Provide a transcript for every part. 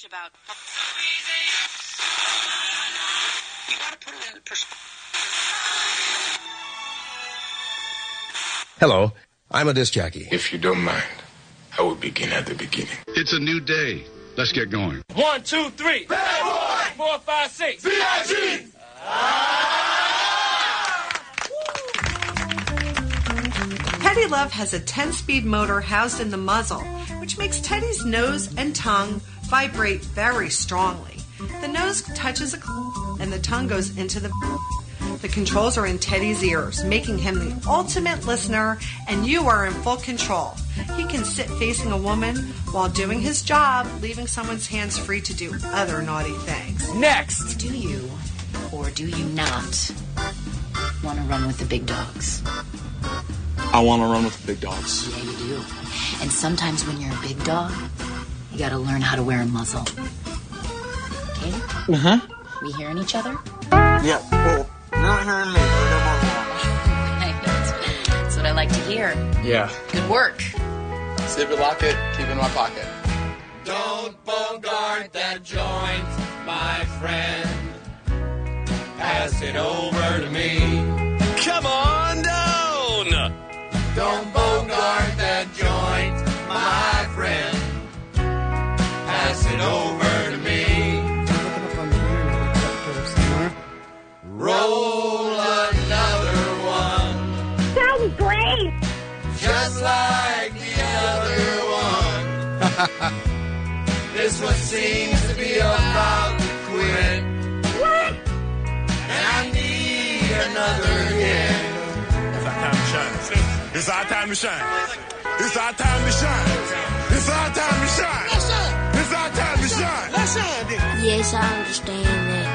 much about... You gotta put it in perspective. Hello, I'm a disc jockey. If you don't mind, I will begin at the beginning. It's a new day. Let's get going. 1, 2, 3. Bad boy! 4, 5, 6. VIG! Teddy Love has a 10-speed motor housed in the muzzle, which makes Teddy's nose and tongue vibrate very strongly. The nose touches a and the tongue goes into the... The controls are in Teddy's ears, making him the ultimate listener, and you are in full control. He can sit facing a woman while doing his job, leaving someone's hands free to do other naughty things. Next! Do you, or do you not, want to run with the big dogs? I want to run with the big dogs. Yeah, you do. And sometimes when you're a big dog, you got to learn how to wear a muzzle. Okay? Uh-huh. We hearing each other? Yeah, well... You're not hearing me. That's what I like to hear. Yeah. Good work. Zip it, lock it, keep it in my pocket. Don't bogart that joint, my friend. Pass it over to me. Come on down! Don't bogart that joint, my friend. Pass it over to me. Roll another one. Sounds great. Just like the other one. This one seems to be about to quit. What? And I need another hit. It's our time to shine. It's our time to shine. It's our time to shine. It's our time to shine. It's our time to shine. Let's shine. Yes, I understand that.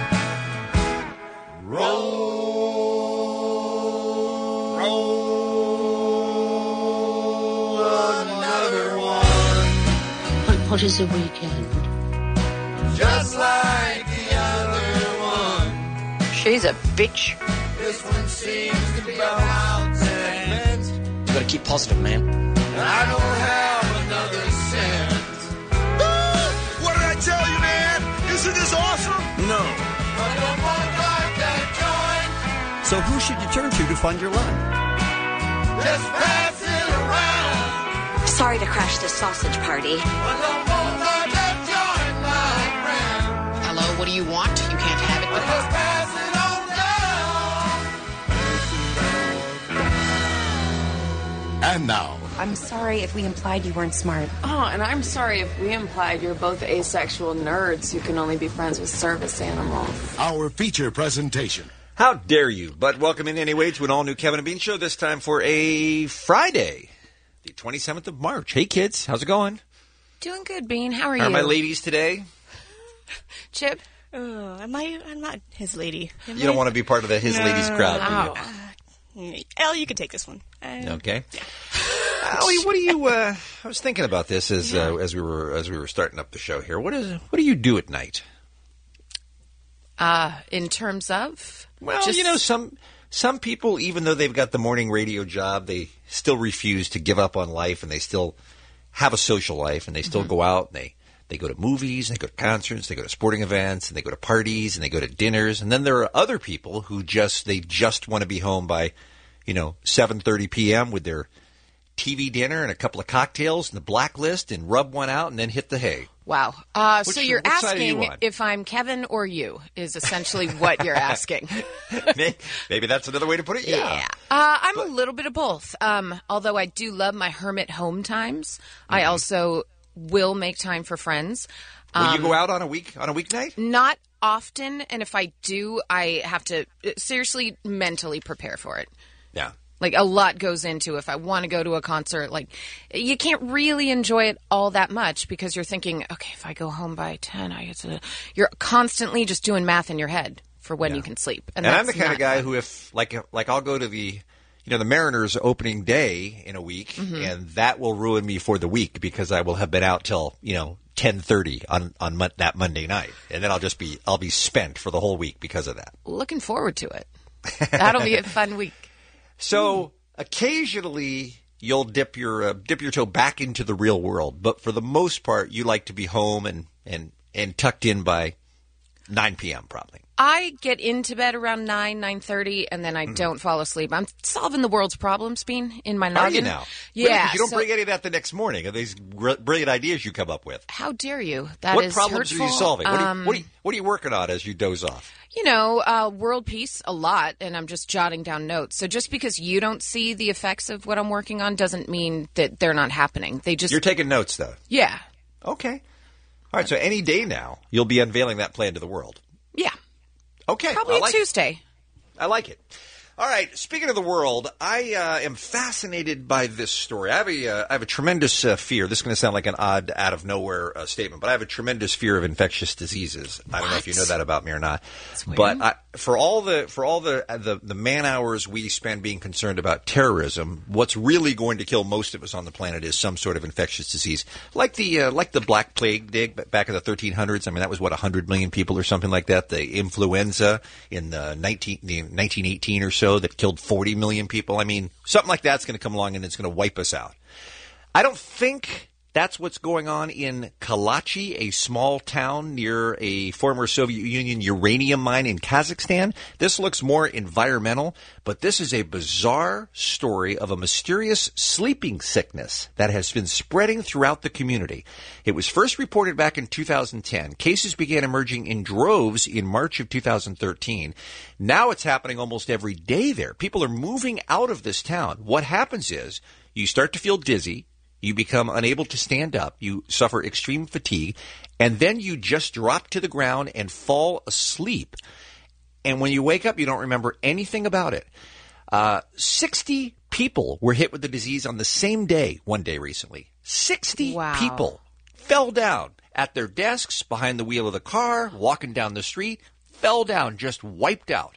Roll another one. What is a weekend? Just like the other one. She's a bitch. This one seems to be about cent. You gotta keep positive, man. And I don't have another cent. What did I tell you, man? Isn't this awesome? No. But don't bogart that joint. So who should you turn to fund your run? Just pass it around. Sorry to crash this sausage party. But don't bogart that joint, my friend. Hello, what do you want? You can't have it. But just pass it on down. And now, I'm sorry if we implied you weren't smart. Oh, and I'm sorry if we implied you're both asexual nerds who can only be friends with service animals. our feature presentation. How dare you? But welcome in anyway to an all-new Kevin and Bean show, this time for a Friday, the 27th of March. Hey, kids. How's it going? Doing good, Bean. How are you? How are my ladies today? Chip? I'm not his lady. You don't want to be part of the his ladies crowd, do you? Elle, you can take this one. Okay. Allie, what do you? I was thinking about this as we were starting up the show here. What do you do at night? In terms of? Well, some people, even though they've got the morning radio job, they still refuse to give up on life, and they still have a social life, and they still go out and they go to movies, and they go to concerts, they go to sporting events, and they go to parties, and they go to dinners. And then there are other people who just want to be home by, 7:30 p.m. with their TV dinner and a couple of cocktails and the blacklist and rub one out and then hit the hay. Wow. So you're asking if I'm Kevin or you is essentially what you're asking. Maybe that's another way to put it. Yeah. I'm a little bit of both. Although I do love my hermit home times. I also will make time for friends. Will you go out on a weeknight? Not often. And if I do, I have to seriously mentally prepare for it. Yeah. Like, a lot goes into if I want to go to a concert. Like, you can't really enjoy it all that much because you're thinking, okay, if I go home by 10, you're constantly just doing math in your head for when you can sleep. And I'm the kind of guy who, if I'll go to the Mariners opening day in a week, and that will ruin me for the week because I will have been out till 10:30 on that Monday night, and then I'll be spent for the whole week because of that. Looking forward to it. That'll be a fun week. So occasionally you'll dip your toe back into the real world, but for the most part, you like to be home and and tucked in by 9 p.m. probably. I get into bed around 9:30, and then I don't fall asleep. I'm solving the world's problems, Bean, in my noggin. Are you now? Yeah. Really? 'Cause you don't bring any of that the next morning. Are these brilliant ideas you come up with? How dare you? That what is problems hurtful. are you solving? What are you working on as you doze off? You know, world peace a lot, and I'm just jotting down notes. So just because you don't see the effects of what I'm working on doesn't mean that they're not happening. You're taking notes, though. Yeah. Okay. All right. So any day now, you'll be unveiling that plan to the world. Yeah. Okay. Probably Tuesday. I like it. All right. Speaking of the world, I am fascinated by this story. I have a tremendous fear. This is going to sound like an odd, out of nowhere statement, but I have a tremendous fear of infectious diseases. I don't know if you know that about me or not. But for all the man hours we spend being concerned about terrorism, what's really going to kill most of us on the planet is some sort of infectious disease, like the Black Plague back in the 1300s. I mean, that was 100 million people or something like that. The influenza in the 1918 or so. That killed 40 million people. I mean, something like that's going to come along and it's going to wipe us out. I don't think that's what's going on in Kalachi, a small town near a former Soviet Union uranium mine in Kazakhstan. This looks more environmental, but this is a bizarre story of a mysterious sleeping sickness that has been spreading throughout the community. It was first reported back in 2010. Cases began emerging in droves in March of 2013. Now it's happening almost every day there. People are moving out of this town. What happens is you start to feel dizzy. You become unable to stand up. You suffer extreme fatigue. And then you just drop to the ground and fall asleep. And when you wake up, you don't remember anything about it. 60 people were hit with the disease on the same day, one day recently. 60 people fell down at their desks, behind the wheel of the car, walking down the street, fell down, just wiped out.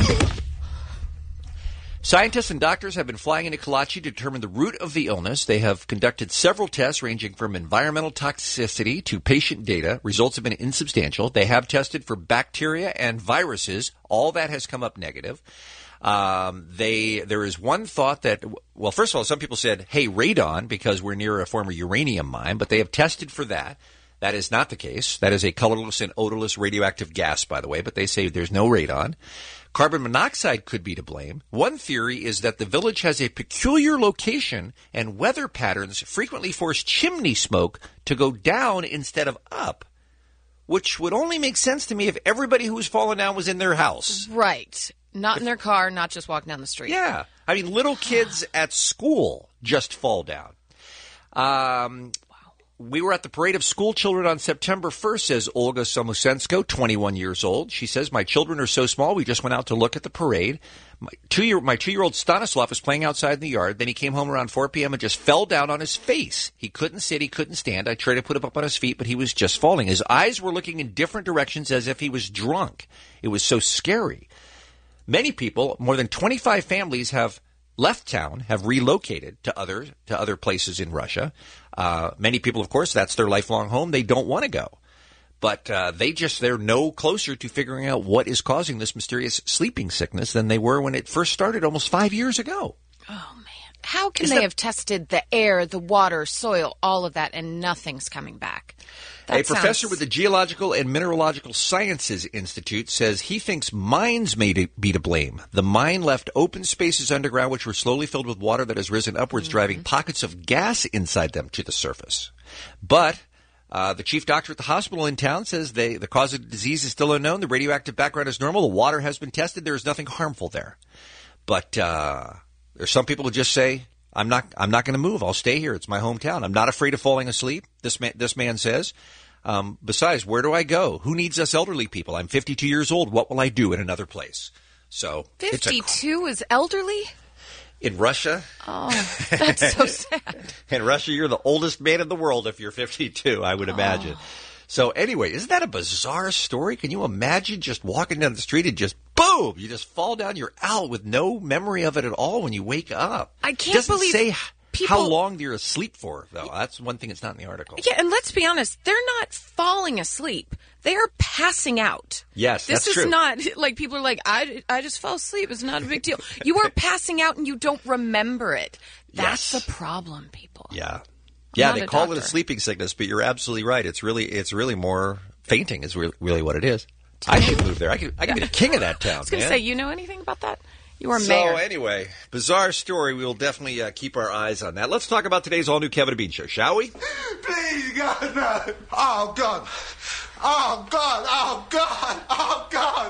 Scientists and doctors have been flying into Kalachi to determine the root of the illness. They have conducted several tests ranging from environmental toxicity to patient data. Results have been insubstantial. They have tested for bacteria and viruses. All that has come up negative. There is one thought that, well, first of all, some people said, hey, radon, because we're near a former uranium mine, but they have tested for that. That is not the case. That is a colorless and odorless radioactive gas, by the way, but they say there's no radon. Carbon monoxide could be to blame. One theory is that the village has a peculiar location and weather patterns frequently force chimney smoke to go down instead of up, which would only make sense to me if everybody who was falling down was in their house. Right. Not in their car, not just walking down the street. Yeah. I mean, little kids at school just fall down. We were at the parade of school children on September 1st, says Olga Samusensko, 21 years old. She says, my children are so small, we just went out to look at the parade. My two-year-old Stanislav was playing outside in the yard. Then he came home around 4 p.m. and just fell down on his face. He couldn't sit, he couldn't stand. I tried to put him up on his feet, but he was just falling. His eyes were looking in different directions as if he was drunk. It was so scary. Many people, more than 25 families, have left town, have relocated to other places in Russia. Many people, of course, that's their lifelong home. They don't want to go. But they're no closer to figuring out what is causing this mysterious sleeping sickness than they were when it first started almost 5 years ago. Oh, man. How can they have tested the air, the water, soil, all of that, and nothing's coming back? A professor with the Geological and Mineralogical Sciences Institute says he thinks mines may be to blame. The mine left open spaces underground which were slowly filled with water that has risen upwards, driving pockets of gas inside them to the surface. But the chief doctor at the hospital in town says the cause of the disease is still unknown. The radioactive background is normal. The water has been tested. There is nothing harmful there. But there's some people who just say, I'm not going to move. I'll stay here. It's my hometown. I'm not afraid of falling asleep. This man says. Besides, where do I go? Who needs us elderly people? I'm 52 years old. What will I do in another place? So 52 is elderly? In Russia? Oh, that's so sad. In Russia, you're the oldest man in the world if you're 52, I would imagine. So anyway, isn't that a bizarre story? Can you imagine just walking down the street and just boom, you just fall down, you're out with no memory of it at all when you wake up. I can't believe say how long you're asleep for, though. That's one thing that's not in the article. Yeah, and let's be honest, they're not falling asleep. They are passing out. Yes, that's true. This is not, like, people are like, I just fell asleep. It's not a big deal. You are passing out and you don't remember it. That's the problem, people. Yeah. Yeah, they call it a sleeping sickness, but you're absolutely right. It's really more fainting is really what it is. I should move there. I could be the king of that town. I was going to say, you know anything about that? You are so mayor. Anyway, bizarre story. We will definitely keep our eyes on that. Let's talk about today's all-new Kevin and Bean show, shall we? Please, God, no. Oh, God. Oh, God. Oh, God. Oh, God.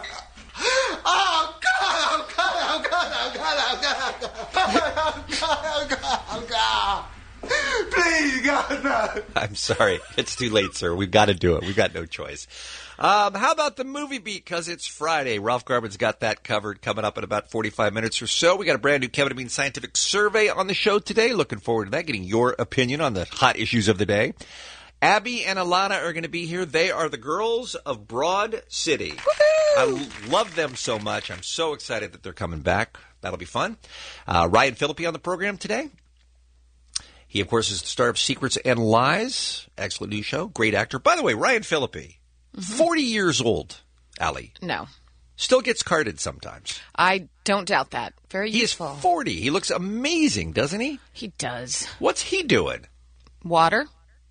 Oh, God. Oh, God. Oh, God. Oh, God. Oh, God. Oh, God. Oh, God. Please, God, no. I'm sorry. It's too late, sir. We've got to do it. We've got no choice. How about the movie beat? Because it's Friday. Ralph Garman's got that covered coming up in about 45 minutes or so. We got a brand new Kevin and Bean scientific survey on the show today. Looking forward to that, getting your opinion on the hot issues of the day. Abby and Alana are going to be here. They are the girls of Broad City. Woo-hoo! I love them so much. I'm so excited that they're coming back. That'll be fun. Ryan Phillippe on the program today. He, of course, is the star of Secrets and Lies. Excellent new show. Great actor. By the way, Ryan Phillippe, 40 years old, Allie. No. Still gets carded sometimes. I don't doubt that. Very useful. He is 40. He looks amazing, doesn't he? He does. What's he doing? Water?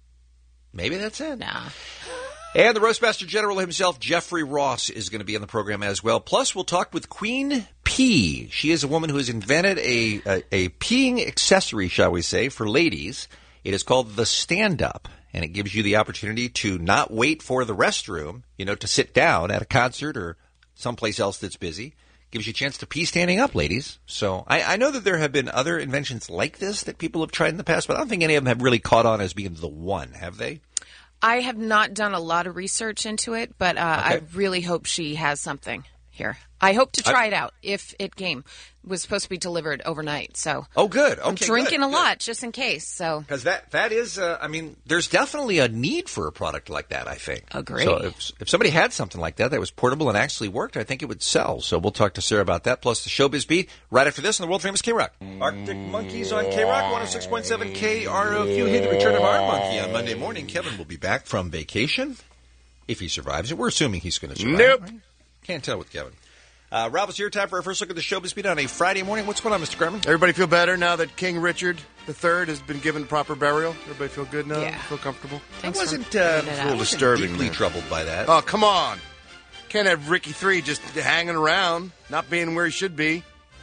Maybe that's it. Nah. And the Roastmaster General himself, Jeffrey Ross, is going to be on the program as well. Plus, we'll talk with Queen Pee. She is a woman who has invented a peeing accessory, shall we say, for ladies. It is called the stand-up, and it gives you the opportunity to not wait for the restroom, to sit down at a concert or someplace else that's busy. Gives you a chance to pee standing up, ladies. So I know that there have been other inventions like this that people have tried in the past, but I don't think any of them have really caught on as being the one, have they? I have not done a lot of research into it, but I really hope she has something here. I hope to try it out if it came. It was supposed to be delivered overnight, so. Oh, good. Okay, I'm drinking a lot just in case, so. Because that is, there's definitely a need for a product like that, I think. Agree. So if somebody had something like that was portable and actually worked, I think it would sell. So we'll talk to Sarah about that, plus the Showbiz Beat right after this on the world-famous K-Rock. Arctic Monkeys on K-Rock, 106.7 KROQ. Hey, the return of our monkey on Monday morning. Kevin will be back from vacation, if he survives it. We're assuming he's going to survive. Nope. Right? Can't tell with Kevin. Ralph, it's your time for our first look at the Showbiz Beat on a Friday morning. What's going on, Mr. Garman? Everybody feel better now that King Richard III has been given proper burial? Everybody feel good now? Yeah. Feel comfortable? I wasn't a little disturbing. Deeply troubled by that. Oh, come on. Can't have Ricky III just hanging around, not being where he should be.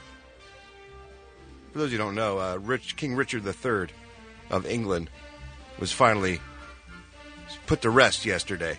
For those of you who don't know, King Richard III of England was finally put to rest yesterday.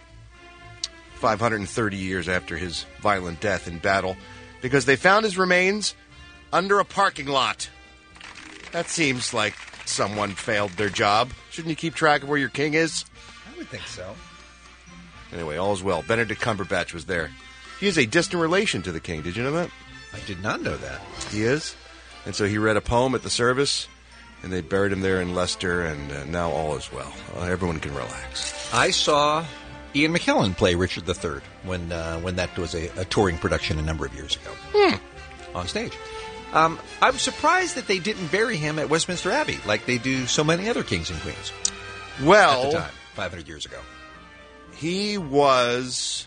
530 years after his violent death in battle, because they found his remains under a parking lot. That seems like someone failed their job. Shouldn't you keep track of where your king is? I would think so. Anyway, all is well. Benedict Cumberbatch was there. He is a distant relation to the king. Did you know that? I did not know that. He is. And so he read a poem at the service, and they buried him there in Leicester, and now all is well. Everyone can relax. I saw Ian McKellen play Richard III when that was a touring production a number of years ago on stage. I was surprised that they didn't bury him at Westminster Abbey like they do so many other kings and queens. Well, at the time, 500 years ago. He was,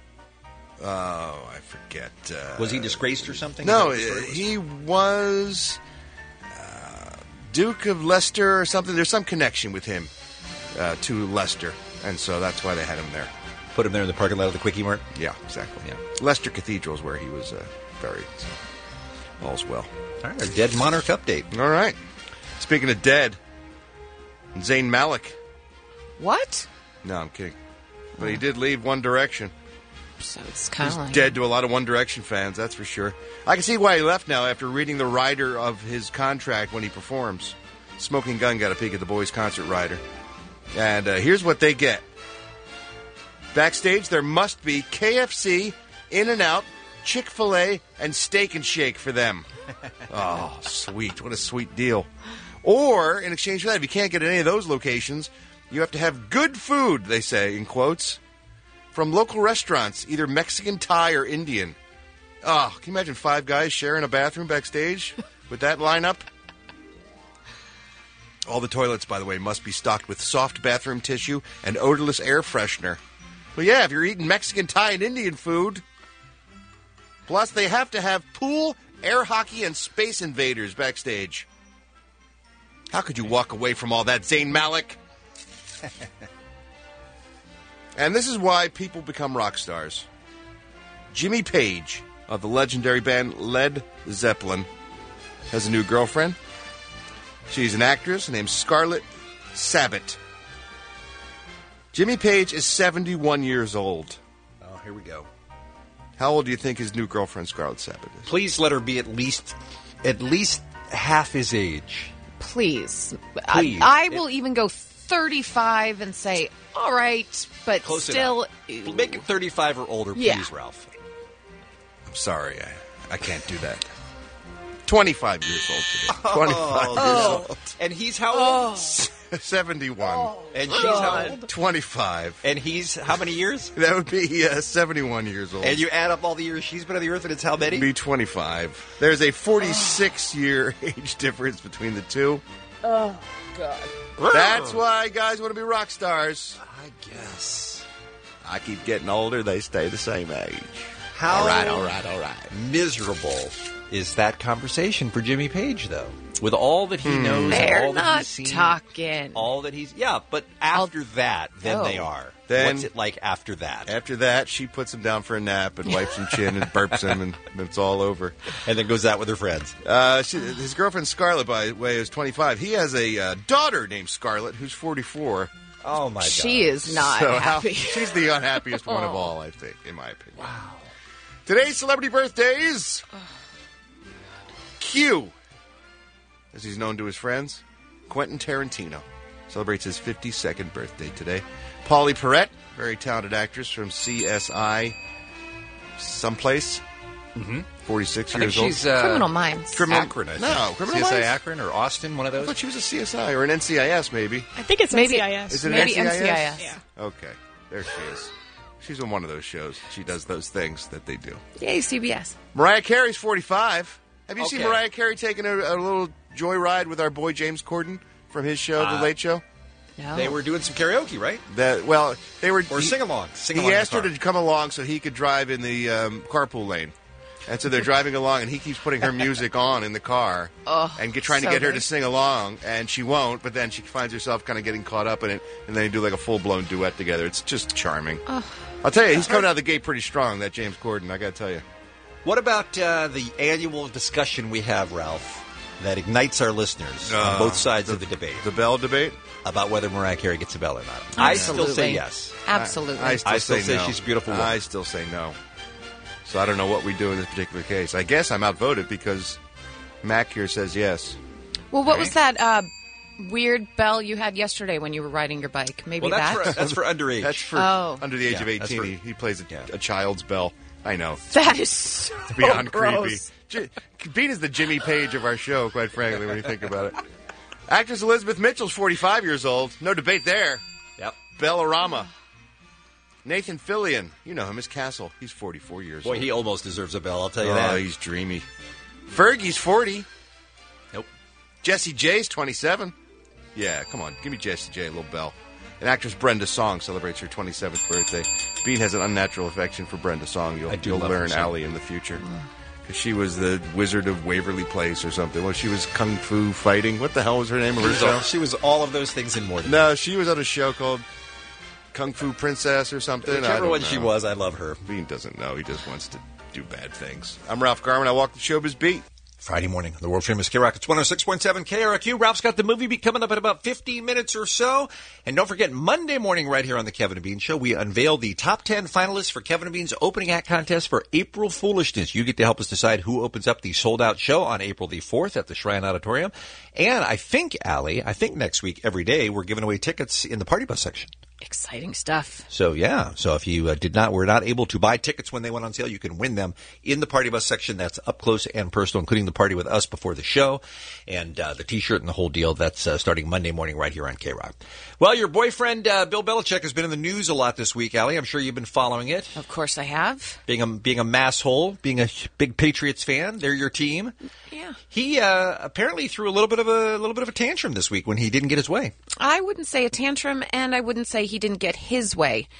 I forget. Was he disgraced or something? No, he was Duke of Leicester or something. There's some connection with him to Leicester. And so that's why they had him there. Put him there in the parking lot of the Quickie Mart? Yeah, exactly. Yeah. Leicester Cathedral is where he was buried. So all's well. All right, our Dead Monarch update. All right. Speaking of dead, Zayn Malik. What? No, I'm kidding. But he did leave One Direction. So it's kind of like dead to a lot of One Direction fans, that's for sure. I can see why he left now after reading the rider of his contract when he performs. Smoking Gun got a peek at the boys' concert rider. And here's what they get. Backstage, there must be KFC, In-N-Out, Chick-fil-A, and Steak and Shake for them. Oh, sweet. What a sweet deal. Or, in exchange for that, if you can't get at any of those locations, you have to have good food, they say, in quotes, from local restaurants, either Mexican, Thai, or Indian. Oh, can you imagine 5 guys sharing a bathroom backstage with that lineup? All the toilets, by the way, must be stocked with soft bathroom tissue and odorless air freshener. Well, yeah, if you're eating Mexican, Thai, and Indian food. Plus, they have to have pool, air hockey, and Space Invaders backstage. How could you walk away from all that, Zayn Malik? And this is why people become rock stars. Jimmy Page of the legendary band Led Zeppelin has a new girlfriend. She's an actress named Scarlett Sabat. Jimmy Page is 71 years old. Oh, here we go. How old do you think his new girlfriend Scarlett Sabat is? Please let her be at least half his age. Please. Please. I will even go 35 and say, all right, but Close still. enough. Make it 35 or older, please, Yeah. Ralph. I'm sorry, I can't do that. 25 years old today. 25 years old. And he's how old? 71. And she's how old? 25. And he's how many years? That would be 71 years old. And you add up all the years she's been on the earth, and it's how many? It'd be 25. There's a 46-year age difference between the two. Oh, God. That's why guys want to be rock stars. I guess. I keep getting older, they stay the same age. How all right. miserable is that conversation for Jimmy Page, though? With all that he knows, They're and all that not he's seen, talking. all that he's but after that, then they are. Then- What's it like after that? After that, she puts him down for a nap and wipes his chin and burps him, and it's all over. And then goes out with her friends. His girlfriend Scarlett, by the way, is 25. He has a daughter named Scarlett who's 44. Oh, my God. She is not So happy. she's the unhappiest one of all, I think, in my opinion. Wow. Today's celebrity birthdays. Q, as he's known to his friends, Quentin Tarantino, celebrates his 52nd birthday today. Paulie Perrette, very talented actress from CSI someplace. 46 I think years old. she's Criminal Minds. Akron, I think. No, Criminal CSI Minds? Akron or Austin, one of I those. thought she was a CSI or an NCIS, maybe. I think it's Maybe- NCIS. Is it Maybe an NCIS. Yeah. Okay, there she is. She's in one of those shows. She does those things that they do. Yay, CBS. Mariah Carey's 45. Have you seen Okay. Mariah Carey taking a little joyride with our boy James Corden from his show, The Late Show? No. They were doing some karaoke, right? They were Or sing-along. He asked her to come along so he could drive in the carpool lane. And so they're driving along, and he keeps putting her music on in the car and trying to so get her good. to sing along, and she won't, but then she finds herself kind of getting caught up in it, and they do like a full-blown duet together. It's just charming. I'll tell you, he's coming out of the gate pretty strong, that James Corden, I got to tell you. What about the annual discussion we have, Ralph, that ignites our listeners on both sides of the debate? The Bell debate? About whether Mariah Carey gets a bell or not. I still say Absolutely. yes. Absolutely. I still say no. she's a beautiful woman. I still say no. So I don't know what we do in this particular case. I guess I'm outvoted because Mac here says yes. Well, what was that weird bell you had yesterday when you were riding your bike? Maybe Well, that? that's for underage. That's for Oh. under the age Yeah, of that's 18. for- He plays a child's bell. I know. That is so It's beyond gross. creepy. Bean is the Jimmy Page of our show, quite frankly, when you think about it. Actress Elizabeth Mitchell's 45 years old. No debate there. Yep. Bellarama. Nathan Fillion. You know him as Castle. He's 44 years Boy, old. he almost deserves a bell, I'll tell you Oh, that. he's dreamy. Fergie's 40. Nope. Jesse J's 27. Yeah, come on. Give me Jesse J a little bell. And actress Brenda Song celebrates her 27th birthday. Bean has an unnatural affection for Brenda Song. I do You'll love learn her, so. Allie in the future. Because she was the Wizard of Waverly Place or something. Well, she was Kung Fu fighting. What the hell was her name of her show? She was all of those things and more. No, she was on a show called Kung Fu Princess or something. I Whichever don't one know. she was, I love her. Bean doesn't know. He just wants to do bad things. I'm Ralph Garman. I walk the showbiz beat. Friday morning, the world-famous K-Rock. It's 106.7 KROQ. Ralph's got the movie beat coming up in about 15 minutes or so. And don't forget, Monday morning right here on the Kevin and Bean Show, we unveil the top 10 finalists for Kevin and Bean's opening act contest for April Foolishness. You get to help us decide who opens up the sold-out show on April the 4th at the Shrine Auditorium. And I think, Allie, next week, every day, we're giving away tickets in the party bus section. Exciting stuff. So, yeah. So if you were not able to buy tickets when they went on sale, you can win them in the party bus section. That's up close and personal, including the party with us before the show and the T-shirt and the whole deal. That's starting Monday morning right here on K-Rock. Well, your boyfriend, Bill Belichick, has been in the news a lot this week, Allie. I'm sure you've been following it. Of course I have. Being a masshole, being a big Patriots fan, they're your team. Yeah. He apparently threw a little bit of a tantrum this week when he didn't get his way. I wouldn't say a tantrum, and I wouldn't say he didn't get his way.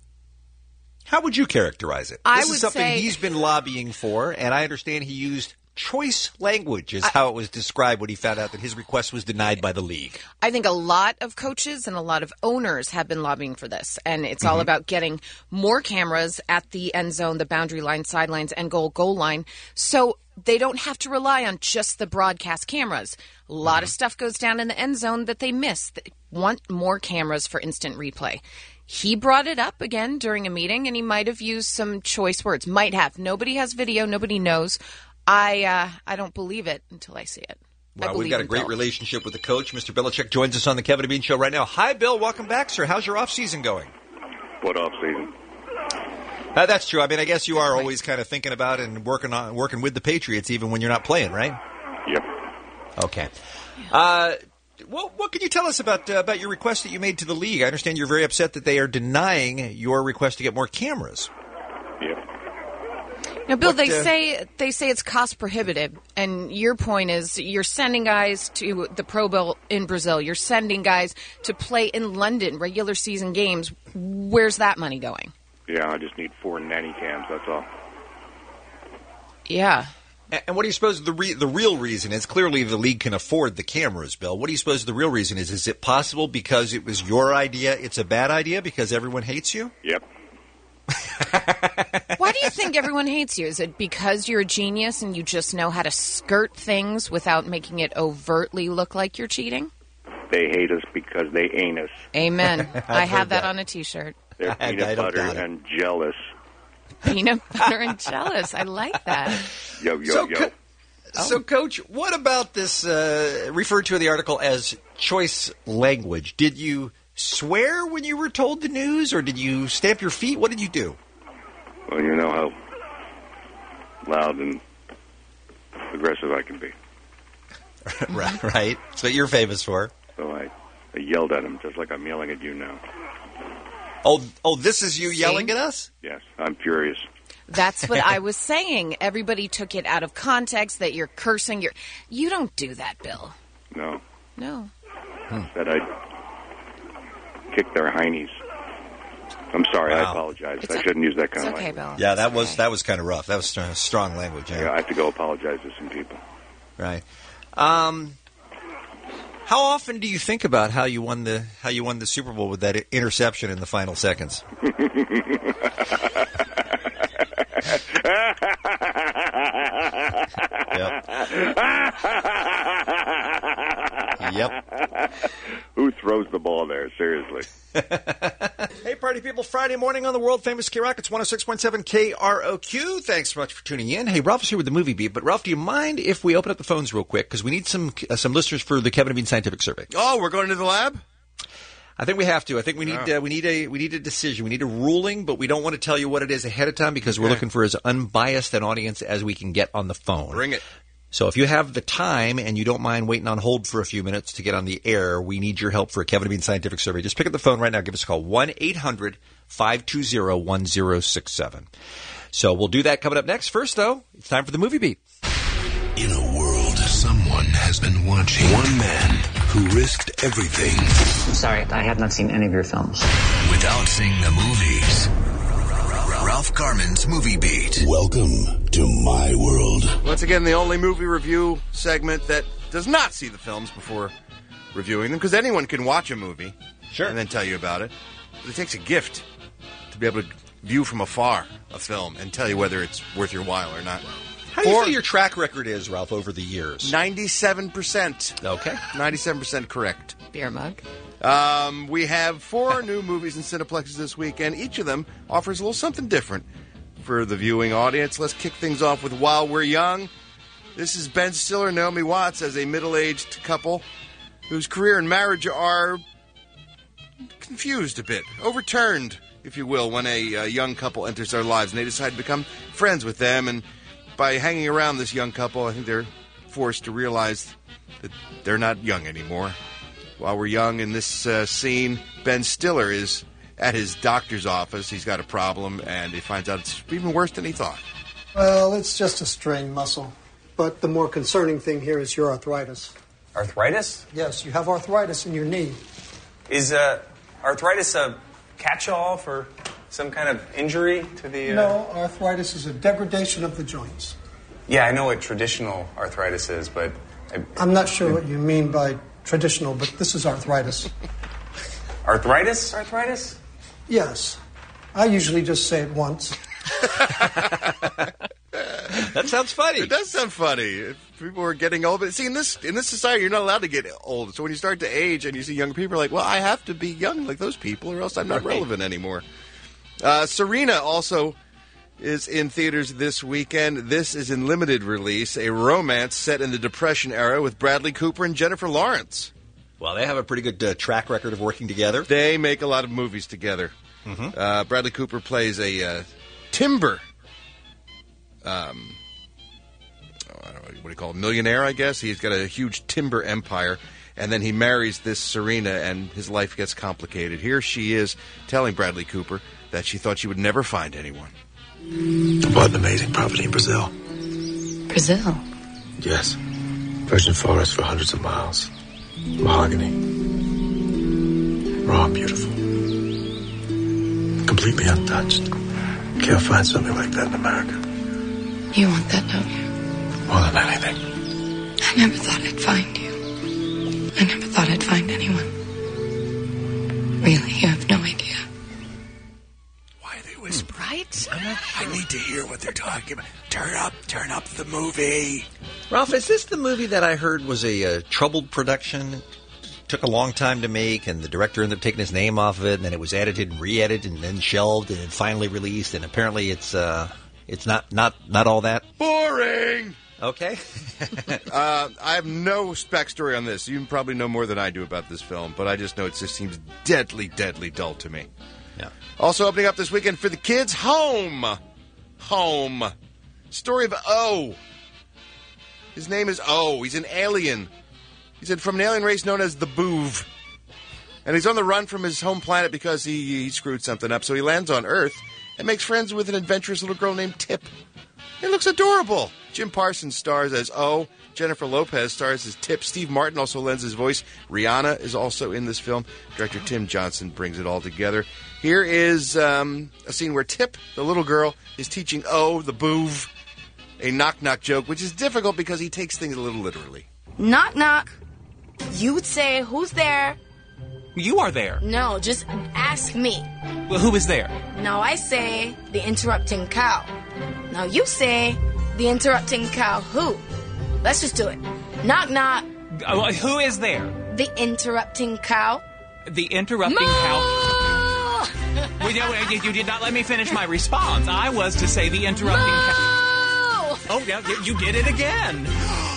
How would you characterize it? I This would is something say- he's been lobbying for, and I understand he used choice language is how it was described when he found out that his request was denied by the league. I think a lot of coaches and a lot of owners have been lobbying for this, and it's all about getting more cameras at the end zone, the boundary line, sidelines, and goal line, so they don't have to rely on just the broadcast cameras. A lot of stuff goes down in the end zone that they miss. They want more cameras for instant replay. He brought it up again during a meeting, and he might have used some choice words. Might have. Nobody has video. Nobody knows. I don't believe it until I see it. Well, we've got a great relationship with the coach. Mr. Belichick joins us on the Kevin and Bean Show right now. Hi, Bill. Welcome back, sir. How's your off-season going? What off-season? That's true. I mean, I guess you are always kind of thinking about and working with the Patriots even when you're not playing, right? Yep. Okay. What can you tell us about your request that you made to the league? I understand you're very upset that they are denying your request to get more cameras. Yep. Now, Bill, they say it's cost prohibitive, and your point is you're sending guys to the Pro Bowl in Brazil. You're sending guys to play in London, regular season games. Where's that money going? Yeah, I just need 4 nanny cams, that's all. Yeah. And what do you suppose the real reason is? Clearly the league can afford the cameras, Bill. What do you suppose the real reason is? Is it possible because it was your idea, it's a bad idea because everyone hates you? Yep. Why do you think everyone hates you? Is it because you're a genius and you just know how to skirt things without making it overtly look like you're cheating? They hate us because they ain't us. Amen. I have that on a T-shirt. They're peanut butter and jealous. Peanut butter and jealous. I like that. Yo. So, Coach, what about this referred to in the article as choice language? Did you swear when you were told the news, or did you stamp your feet? What did you do? Well, you know how loud and aggressive I can be. Right. That's what you're famous for. So I yelled at him just like I'm yelling at you now. Oh, this is you yelling at us? Yes, I'm furious. That's what I was saying. Everybody took it out of context that you're cursing. You don't do that, Bill. No. That I kicked their heinies. I'm sorry. Wow. I apologize. I shouldn't use that kind of language. Bill. Yeah, that was kind of rough. That was strong language. Yeah, I have to go apologize to some people. Right. How often do you think about how you won the Super Bowl with that interception in the final seconds? Yep. Who throws the ball there? Seriously. Hey, party people! Friday morning on the world famous K-Rock. It's 106.7 KROQ. Thanks so much for tuning in. Hey, Ralph's here with the Movie Beat. But Ralph, do you mind if we open up the phones real quick because we need some listeners for the Kevin and Bean Scientific Survey? Oh, we're going to the lab? I think we have to. I think we need a decision. We need a ruling, but we don't want to tell you what it is ahead of time because we're looking for as unbiased an audience as we can get on the phone. Bring it. So if you have the time and you don't mind waiting on hold for a few minutes to get on the air, we need your help for a Kevin and Bean Scientific Survey. Just pick up the phone right now. Give us a call, 1-800-520-1067. So we'll do that coming up next. First, though, it's time for the Movie Beat. In a world, someone has been watching. One man who risked everything. I'm sorry, I have not seen any of your films. Without seeing the movies. Ralph Garman's Movie Beat. Welcome to my world. Once again, the only movie review segment that does not see the films before reviewing them, because anyone can watch a movie and then tell you about it. But it takes a gift to be able to view from afar a film and tell you whether it's worth your while or not. How do you feel your track record is, Ralph, over the years? 97%. Okay. 97% correct. Beer mug. We have 4 new movies in Cineplexes this week, and each of them offers a little something different for the viewing audience. Let's kick things off with While We're Young. This is Ben Stiller and Naomi Watts as a middle-aged couple whose career and marriage are confused a bit, overturned, if you will, when a young couple enters their lives, and they decide to become friends with them. And by hanging around this young couple, I think they're forced to realize that they're not young anymore. While we're young in this scene, Ben Stiller is at his doctor's office. He's got a problem, and he finds out it's even worse than he thought. Well, it's just a strained muscle. But the more concerning thing here is your arthritis. Arthritis? Yes, you have arthritis in your knee. Is arthritis a catch-all for some kind of injury to the... No, arthritis is a degradation of the joints. Yeah, I know what traditional arthritis is, but... I'm not sure what you mean by traditional, but this is arthritis. Arthritis? Arthritis? Yes. I usually just say it once. That sounds funny. It does sound funny. If people are getting old, but see, in this society, you're not allowed to get old. So when you start to age and you see young people, are like, well, I have to be young like those people, or else I'm not relevant anymore. Serena also is in theaters this weekend. This is in limited release, a romance set in the Depression era with Bradley Cooper and Jennifer Lawrence. Well, they have a pretty good track record of working together. They make a lot of movies together. Mm-hmm. Bradley Cooper plays a timber, I don't know, what do you call it, millionaire, I guess. He's got a huge timber empire, and then he marries this Serena, and his life gets complicated. Here she is telling Bradley Cooper that she thought she would never find anyone. I bought an amazing property in Brazil. Brazil? Yes. Virgin forest for hundreds of miles. Mahogany. Raw and beautiful. Completely untouched. Can't find something like that in America. You want that, don't you? More than anything. I never thought I'd find you. I never thought I'd find anyone. Really, you have no idea. Why are they whispering? Right? I need to hear what they're talking about. Turn up the movie. Ralph, is this the movie that I heard was a troubled production? Took a long time to make, and the director ended up taking his name off of it, and then it was edited and re-edited and then shelved and then finally released, and apparently it's not all that Boring! Okay. I have no backstory on this. You probably know more than I do about this film, but I just know it just seems deadly, deadly dull to me. Yeah. Also opening up this weekend for the kids, Home. Story of O. His name is O. He's an alien. He's from an alien race known as the Boov. And he's on the run from his home planet because he screwed something up. So he lands on Earth and makes friends with an adventurous little girl named Tip. It looks adorable. Jim Parsons stars as O. Jennifer Lopez stars as Tip. Steve Martin also lends his voice. Rihanna is also in this film. Director Tim Johnson brings it all together. Here is a scene where Tip, the little girl, is teaching O, the Boov, a knock-knock joke, which is difficult because he takes things a little literally. Knock, knock. You would say, who's there? You are there. No, just ask me. Well, who is there? Now I say, the interrupting cow. Now you say, the interrupting cow who? Let's just do it. Knock, knock. Who is there? The interrupting cow. The interrupting cow. Well, you did not let me finish my response. I was to say the interrupting cow. Oh, yeah, you did it again.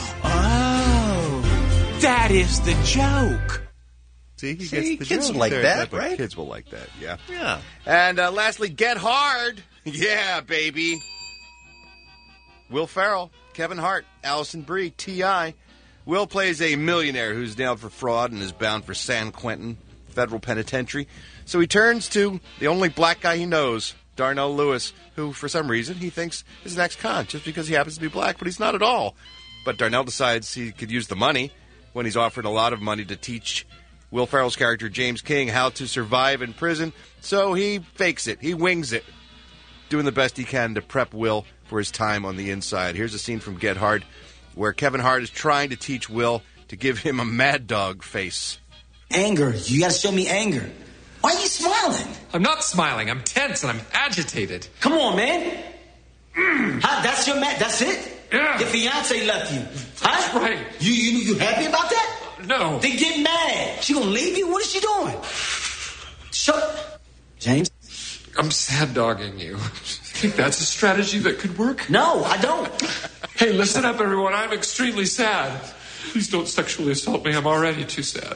Oh, that is the joke. See, he gets the kids joke like there. that, But right? Kids will like that, yeah. Yeah. And lastly, Get Hard. Yeah, baby. Will Ferrell, Kevin Hart, Allison Brie, T.I. Will plays a millionaire who's nailed for fraud and is bound for San Quentin Federal Penitentiary. So he turns to the only black guy he knows, Darnell Lewis, who, for some reason, he thinks is an ex-con just because he happens to be black, but he's not at all. But Darnell decides he could use the money when he's offered a lot of money to teach Will Ferrell's character, James King, how to survive in prison. So he fakes it. He wings it, doing the best he can to prep Will for his time on the inside. Here's a scene from Get Hard where Kevin Hart is trying to teach Will to give him a mad dog face. Anger. You gotta show me anger. Why are you smiling? I'm not smiling. I'm tense and I'm agitated. Come on, man. Huh, that's your man. That's it? Yeah. Your fiance left you. Huh? That's right. You happy about that? No. Then get mad. She gonna leave you? What is she doing? Shut. James? I'm sad dogging you. Think that's a strategy that could work? No, I don't. Hey, listen up, everyone. I'm extremely sad. Please don't sexually assault me. I'm already too sad.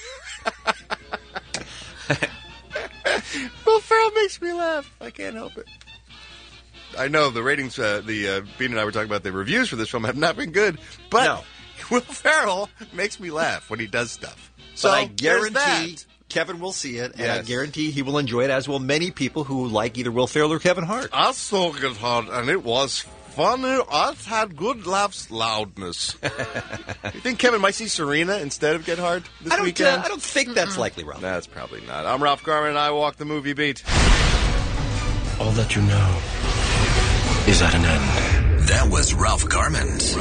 Will Ferrell makes me laugh. I can't help it. I know the ratings, Bean and I were talking about the reviews for this film have not been good, but no. Will Ferrell makes me laugh when he does stuff. So but I guarantee Kevin will see it, and I guarantee he will enjoy it, as will many people who like either Will Ferrell or Kevin Hart. I saw Get Hard, and it was funny. I had good laughs, loudness. You think Kevin might see Serena instead of Get Hard this weekend? I don't think that's likely, Ralph. That's probably not. I'm Ralph Garman, and I walk the movie beat. All that you know is at an end. That was Ralph Garman's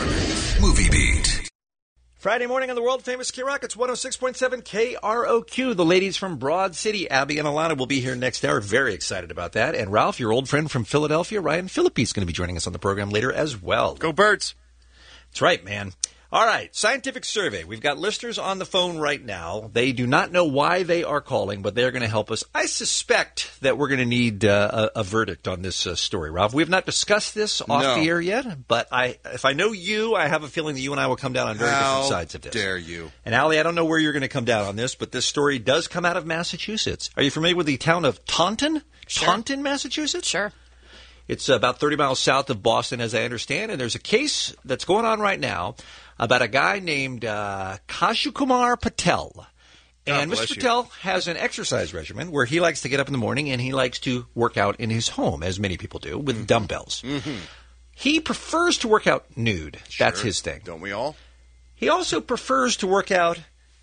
Movie Beat. Friday morning on the world-famous K-Rock, it's 106.7 KROQ. The ladies from Broad City, Abby and Alana, will be here next hour. Very excited about that. And Ralph, your old friend from Philadelphia, Ryan Phillippe, is going to be joining us on the program later as well. Go Birds. That's right, man. All right, scientific survey. We've got listeners on the phone right now. They do not know why they are calling, but they're going to help us. I suspect that we're going to need a verdict on this story, Ralph. We have not discussed this off the air yet, but if I know you, I have a feeling that you and I will come down on very different sides of this. How dare you? And, Allie, I don't know where you're going to come down on this, but this story does come out of Massachusetts. Are you familiar with the town of Taunton? Sure. Taunton, Massachusetts? Sure. It's about 30 miles south of Boston, as I understand, and there's a case that's going on right now about a guy named Kashukumar Patel. And Mr. Patel has an exercise regimen where he likes to get up in the morning and he likes to work out in his home, as many people do, with dumbbells. Mm-hmm. He prefers to work out nude. Sure. That's his thing. Don't we all? He also prefers to work out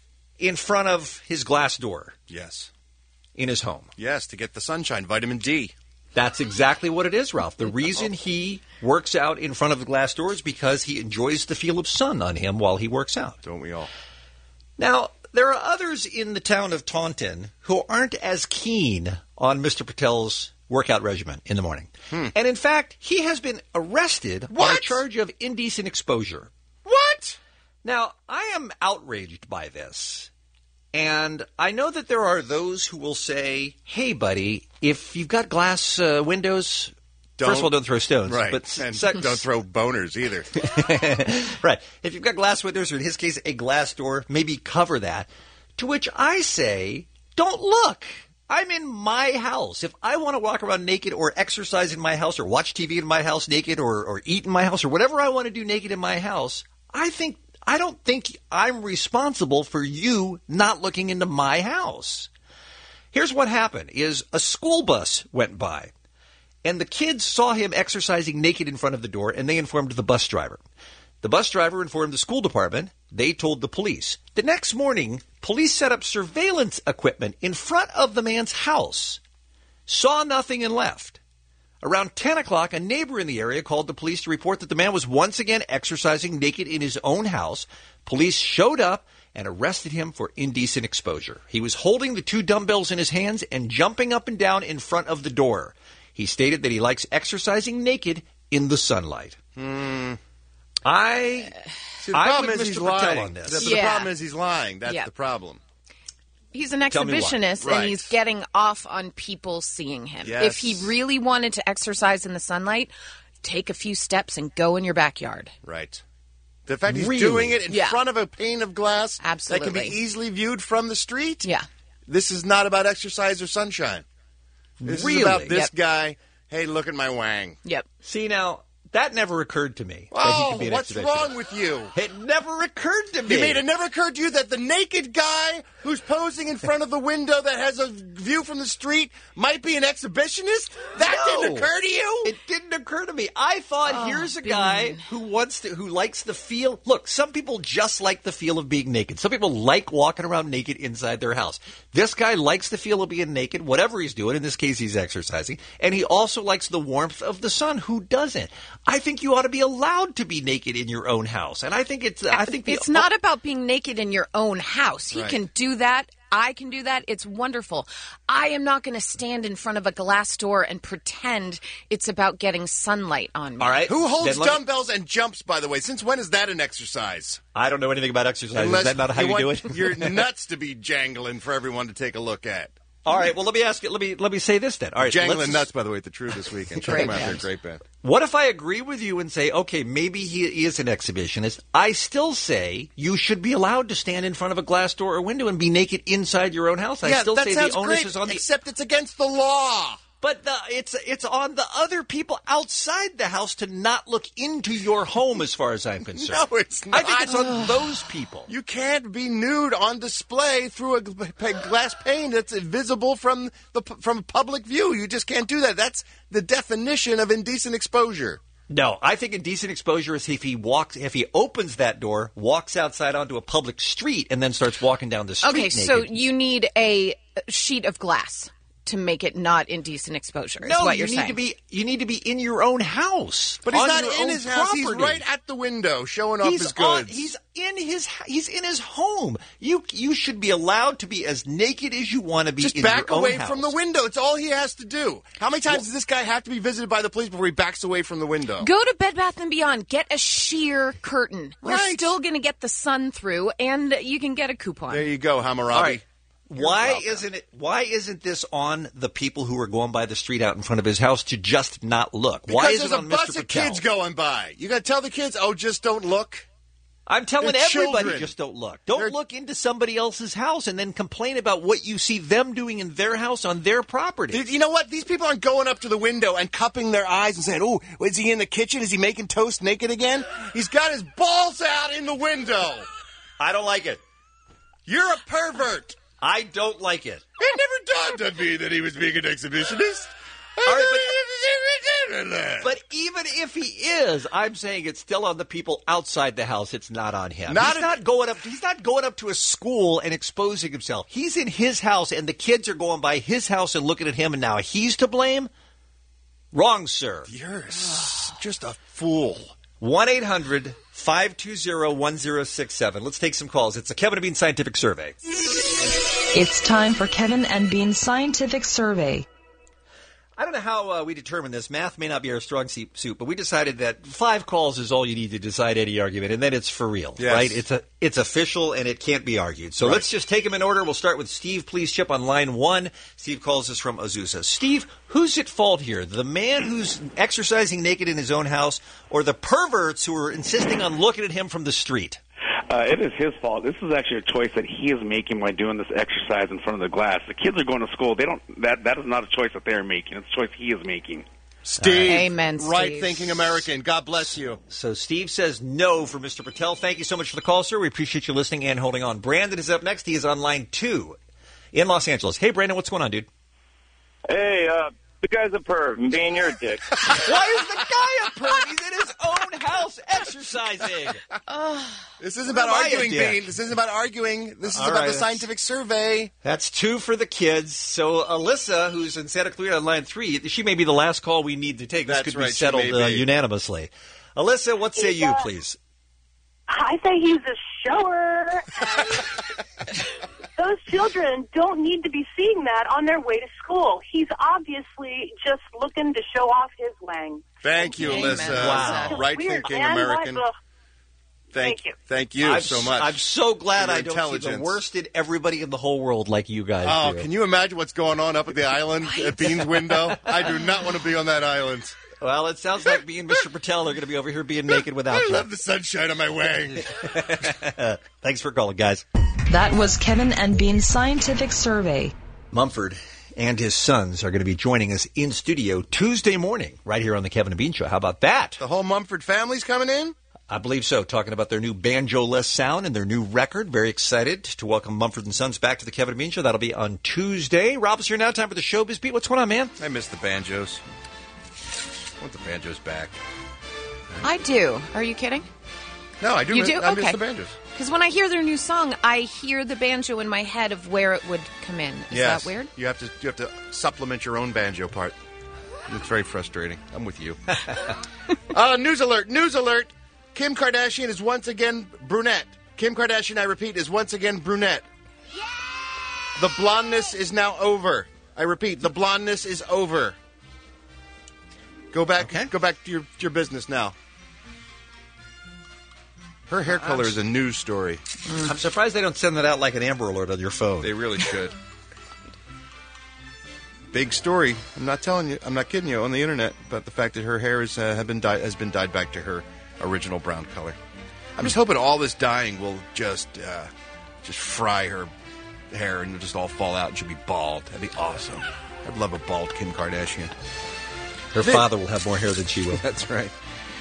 in front of his glass door. Yes. In his home. Yes, to get the sunshine, vitamin D. That's exactly what it is, Ralph. The reason he works out in front of the glass door is because he enjoys the feel of sun on him while he works out. Don't we all? Now, there are others in the town of Taunton who aren't as keen on Mr. Patel's workout regimen in the morning. And in fact, he has been arrested on a charge of indecent exposure. What? Now, I am outraged by this. And I know that there are those who will say, hey, buddy, if you've got glass windows, first of all, don't throw stones. Right. But and don't throw boners either. Right. If you've got glass windows, or in his case, a glass door, maybe cover that. To which I say, don't look. I'm in my house. If I want to walk around naked or exercise in my house or watch TV in my house naked or eat in my house or whatever I want to do naked in my house, I don't think I'm responsible for you not looking into my house. Here's what happened is a school bus went by, and the kids saw him exercising naked in front of the door, and they informed the bus driver. The bus driver informed the school department. They told the police. The next morning, police set up surveillance equipment in front of the man's house, saw nothing, and left. Around 10 o'clock, a neighbor in the area called the police to report that the man was once again exercising naked in his own house. Police showed up and arrested him for indecent exposure. He was holding the two dumbbells in his hands and jumping up and down in front of the door. He stated that he likes exercising naked in the sunlight. The problem is he's lying. On this. The problem is he's lying. That's the problem. He's an exhibitionist, and he's getting off on people seeing him. Yes. If he really wanted to exercise in the sunlight, take a few steps and go in your backyard. Right. The fact he's doing it in front of a pane of glass Absolutely. that can be easily viewed from the street? Yeah. This is not about exercise or sunshine. This is about this guy, hey, look at my wang. Yep. See, now, that never occurred to me. That he could be an what's exhibitionist. wrong with you? It never occurred to me. You mean it never occurred to you that the naked guy who's posing in front of the window that has a view from the street might be an exhibitionist? That didn't occur to you? It didn't occur to me. I thought, here's a guy who likes the feel. Look, some people just like the feel of being naked. Some people like walking around naked inside their house. This guy likes the feel of being naked, whatever he's doing. In this case, he's exercising. And he also likes the warmth of the sun. Who doesn't? I think you ought to be allowed to be naked in your own house. And I think it's not about being naked in your own house. He Right. can do that. I can do that. It's wonderful. I am not going to stand in front of a glass door and pretend it's about getting sunlight on me. All right. Who holds Then dumbbells and jumps, by the way? Since when is that an exercise? I don't know anything about exercise. Is that not how you do it? Your nuts to be jangling for everyone to take a look at. All right. Well, let me ask you. Let me say this then. All right. Jangling Nuts, by the way, at the True this weekend. Check them out. They're a great band. What if I agree with you and say, okay, maybe he is an exhibitionist? I still say you should be allowed to stand in front of a glass door or window and be naked inside your own house. I still that say sounds the onus great, is on the. except it's against the law. But it's on the other people outside the house to not look into your home, as far as I'm concerned. No, it's not. I think it's on those people. You can't be nude on display through a glass pane that's visible from a public view. You just can't do that. That's the definition of indecent exposure. No, I think indecent exposure is if he opens that door, walks outside onto a public street, and then starts walking down the street naked. So you need a sheet of glass to make it not indecent exposure. Is No, what you you're need saying. to be. You need to be in your own house. But he's on not your in own his house. He's property. right at the window showing off his goods. He's in his home. You should be allowed to be as naked as you want to be. Just in back your own away house. from the window. It's all he has to do. How many times does this guy have to be visited by the police before he backs away from the window? Go to Bed Bath & Beyond. Get a sheer curtain. You're Right. still going to get the sun through, and you can get a coupon. There you go, Hammurabi. All right. Why isn't this on the people who are going by the street out in front of his house to just not look? Because Why is there's it a on bus Mr. of Patel? kids going by. You got to tell the kids, just don't look. I'm telling They're everybody, children. just don't look. Don't look into somebody else's house and then complain about what you see them doing in their house on their property. You know what? These people aren't going up to the window and cupping their eyes and saying, "Oh, is he in the kitchen? Is he making toast naked again?" He's got his balls out in the window. I don't like it. You're a pervert. I don't like it. It never dawned on me that he was being an exhibitionist. All right, but even if he is, I'm saying it's still on the people outside the house. It's not on him. He's not going up to a school and exposing himself. He's in his house, and the kids are going by his house and looking at him, and now he's to blame? Wrong, sir. You're just a fool. 1-800-520-1067. Let's take some calls. It's a Kevin and Bean Scientific Survey. It's time for Kevin and Bean's Scientific Survey. I don't know how we determine this. Math may not be our strong suit, but we decided that 5 calls is all you need to decide any argument, and then it's for real, Yes. right? It's official, and it can't be argued. So let's just take them in order. We'll start with Steve. Please chip on line 1. Steve calls us from Azusa. Steve, who's at fault here? The man who's exercising naked in his own house, or the perverts who are insisting on looking at him from the street? It is his fault. This is actually a choice that he is making by doing this exercise in front of the glass. The kids are going to school. They don't. That is not a choice that they're making. It's a choice he is making. Steve, Amen, Steve. right-thinking American. God bless you. So Steve says no for Mr. Patel. Thank you so much for the call, sir. We appreciate you listening and holding on. Brandon is up next. He is on line 2 in Los Angeles. Hey, Brandon, what's going on, dude? Hey, the guy's a perv, and Bean, you're a dick. Why is the guy a perv? He's in his own house exercising. This isn't about Am I a arguing, dick? Bean. This isn't about arguing. This is All about right, the that's- scientific survey. That's 2 for the kids. So Alyssa, who's in Santa Clarita on line 3, she may be the last call we need to take. This That's could right, be she settled may be. unanimously. Alyssa, what say you, please? I say he's a shower. And those children don't need to be seeing that on their way to school. He's obviously just looking to show off his wang. Thank you, Amen. Alyssa. Wow. Right-thinking Weird. And American. what the- Thank you. Thank you I'm so much. I'm so glad for your I don't see the intelligence. worsted everybody in the whole world like you guys Oh, do. can you imagine what's going on up at the island at Bean's window? I do not want to be on that island. Well, it sounds like me and Mr. Patel are going to be over here being naked without I you. love the sunshine on my wang. Thanks for calling, guys. That was Kevin and Bean's Scientific Survey. Mumford and his sons are going to be joining us in studio Tuesday morning right here on the Kevin and Bean Show. How about that? The whole Mumford family's coming in? I believe so. Talking about their new banjo-less sound and their new record. Very excited to welcome Mumford and Sons back to the Kevin and Bean Show. That'll be on Tuesday. Rob is here now. Time for the Showbiz Beat. What's going on, man? I miss the banjos. I want the banjos back. I do. Are you kidding? No, I do. You do? I miss Okay. the banjos. Because when I hear their new song, I hear the banjo in my head of where it would come in. Is Yes. that weird? You have to supplement your own banjo part. It's very frustrating. I'm with you. News alert! News alert! Kim Kardashian is once again brunette. Kim Kardashian, I repeat, is once again brunette. The blondness is now over. I repeat, the blondness is over. Go back. Okay. Go back to your business now. Her hair color is a news story. I'm surprised they don't send that out like an Amber Alert on your phone. They really should. Big story. I'm not telling you. I'm not kidding you. On the internet about the fact that her hair has been dyed back to her original brown color. I'm just hoping all this dyeing will just fry her hair and it'll just all fall out and she'll be bald. That'd be awesome. I'd love a bald Kim Kardashian. Her father will have more hair than she will. That's right.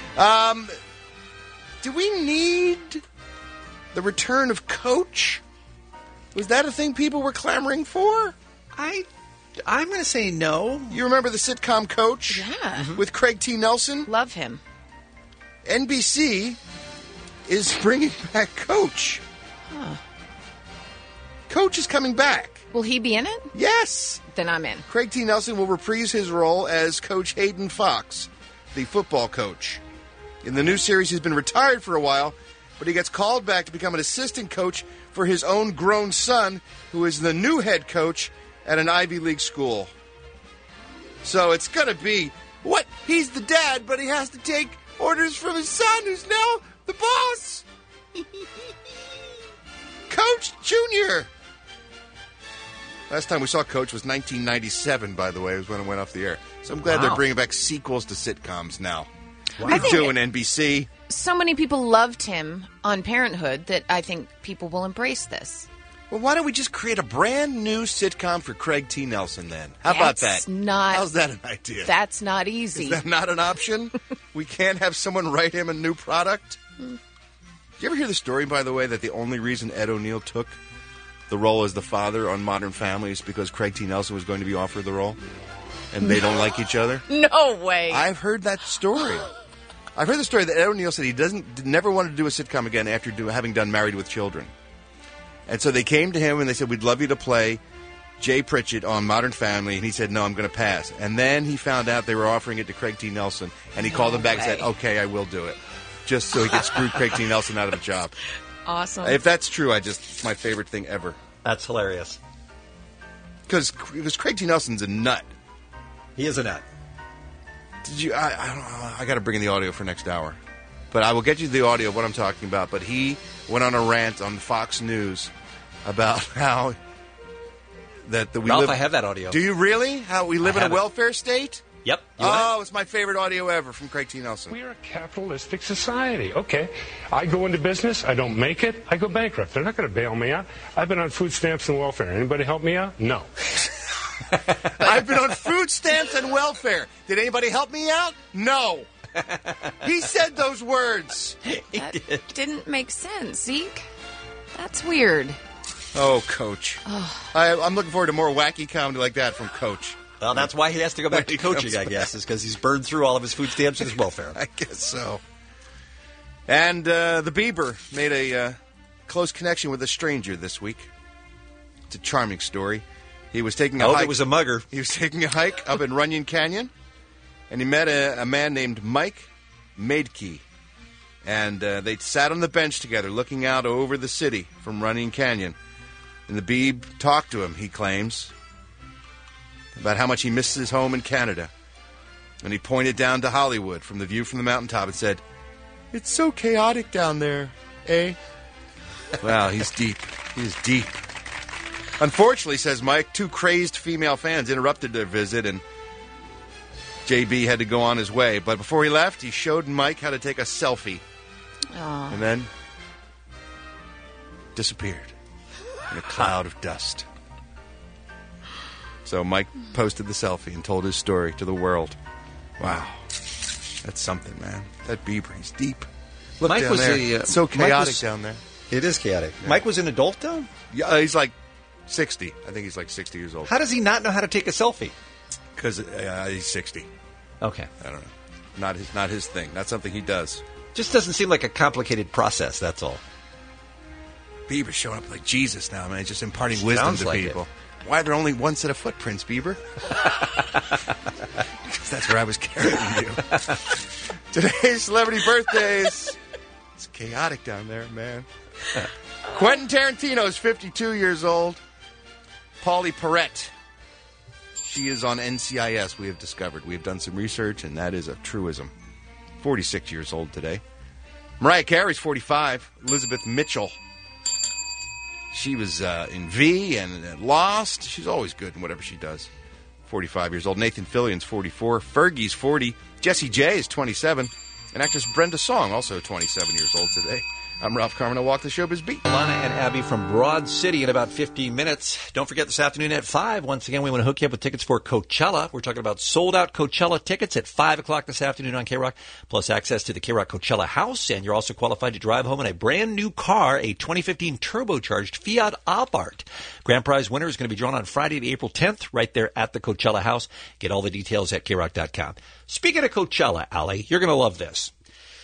Do we need the return of Coach? Was that a thing people were clamoring for? I'm going to say no. You remember the sitcom Coach? Yeah. With Craig T. Nelson? Love him. NBC is bringing back Coach. Huh. Coach is coming back. Will he be in it? Yes. Then I'm in. Craig T. Nelson will reprise his role as Coach Hayden Fox, the football coach. In the new series, he's been retired for a while, but he gets called back to become an assistant coach for his own grown son, who is the new head coach at an Ivy League school. So it's going to be, what? He's the dad, but he has to take orders from his son, who's now the boss. Coach Jr. Last time we saw Coach was 1997, by the way. It was when it went off the air. So I'm glad they're bringing back sequels to sitcoms now. What are you doing, NBC? So many people loved him on Parenthood that I think people will embrace this. Well, why don't we just create a brand new sitcom for Craig T. Nelson then? How about that? How's that an idea? That's not easy. Is that not an option? We can't have someone write him a new product? Did you ever hear the story, by the way, that the only reason Ed O'Neill took the role as the father on Modern Family is because Craig T. Nelson was going to be offered the role? And they don't like each other? No way. I've heard that story. I've heard the story that Ed O'Neill said he never wanted to do a sitcom again after having done Married with Children. And so they came to him and they said, we'd love you to play Jay Pritchett on Modern Family. And he said, no, I'm going to pass. And then he found out they were offering it to Craig T. Nelson. And he called them back and said, okay, I will do it. Just so he could screw Craig T. Nelson out of a job. Awesome. If that's true, it's my favorite thing ever. That's hilarious. Because Craig T. Nelson's a nut. He is a nut. Did you? I got to bring in the audio for next hour, but I will get you the audio of what I'm talking about. But he went on a rant on Fox News about how that we Ralph, live. I have that audio. Do you really? How we live in a welfare state? Yep. It's my favorite audio ever from Craig T. Nelson. We are a capitalistic society. Okay. I go into business. I don't make it. I go bankrupt. They're not going to bail me out. I've been on food stamps and welfare. Anybody help me out? No. I've been on food stamps and welfare. Did anybody help me out? No. He said those words. That didn't make sense, Zeke. That's weird. Oh, Coach. I'm looking forward to more wacky comedy like that from Coach. Well, that's why he has to go back to coaching, I guess, is because he's burned through all of his food stamps and his welfare. I guess so. And the Bieber made a close connection with a stranger this week. It's a charming story. He was taking a hike. It was a mugger. He was taking a hike up in Runyon Canyon, and he met a man named Mike Maidke. And they sat on the bench together looking out over the city from Runyon Canyon. And the Beeb talked to him, he claims, about how much he misses his home in Canada. And he pointed down to Hollywood from the view from the mountaintop and said, "It's so chaotic down there, eh?" Wow, he's deep. He's deep. Unfortunately, says Mike, 2 crazed female fans interrupted their visit, and JB had to go on his way. But before he left, he showed Mike how to take a selfie. Aww. And then disappeared in a cloud of dust. So Mike posted the selfie and told his story to the world. Wow. That's something, man. That Bieber, he's deep. Look Mike down was there. So chaotic down there. It is chaotic. Yeah. Mike was an adult, though? Yeah, he's like 60. I think he's like 60 years old. How does he not know how to take a selfie? Because he's 60. Okay. I don't know. Not his thing. Not something he does. Just doesn't seem like a complicated process, that's all. Bieber's showing up like Jesus now, man. He's just imparting wisdom to like people. Why are there only one set of footprints, Bieber? Because that's where I was carrying you. Today's celebrity birthdays. It's chaotic down there, man. Quentin Tarantino is 52 years old. Paulie Perrette. She is on NCIS, we have discovered. We have done some research, and that is a truism. 46 years old today. Mariah Carey's 45. Elizabeth Mitchell. She was in V and Lost. She's always good in whatever she does. 45 years old. Nathan Fillion's 44. Fergie's 40. Jessie J is 27. And actress Brenda Song, also 27 years old today. I'm Ralph Carmen. I'll walk the showbiz beat. Lana and Abby from Broad City in about 15 minutes. Don't forget this afternoon at 5. Once again, we want to hook you up with tickets for Coachella. We're talking about sold-out Coachella tickets at 5 o'clock this afternoon on K-Rock, plus access to the K-Rock Coachella House. And you're also qualified to drive home in a brand new car, a 2015 turbocharged Fiat Abarth. Grand prize winner is going to be drawn on Friday, April 10th, right there at the Coachella House. Get all the details at KRock.com. Speaking of Coachella, Allie, you're going to love this.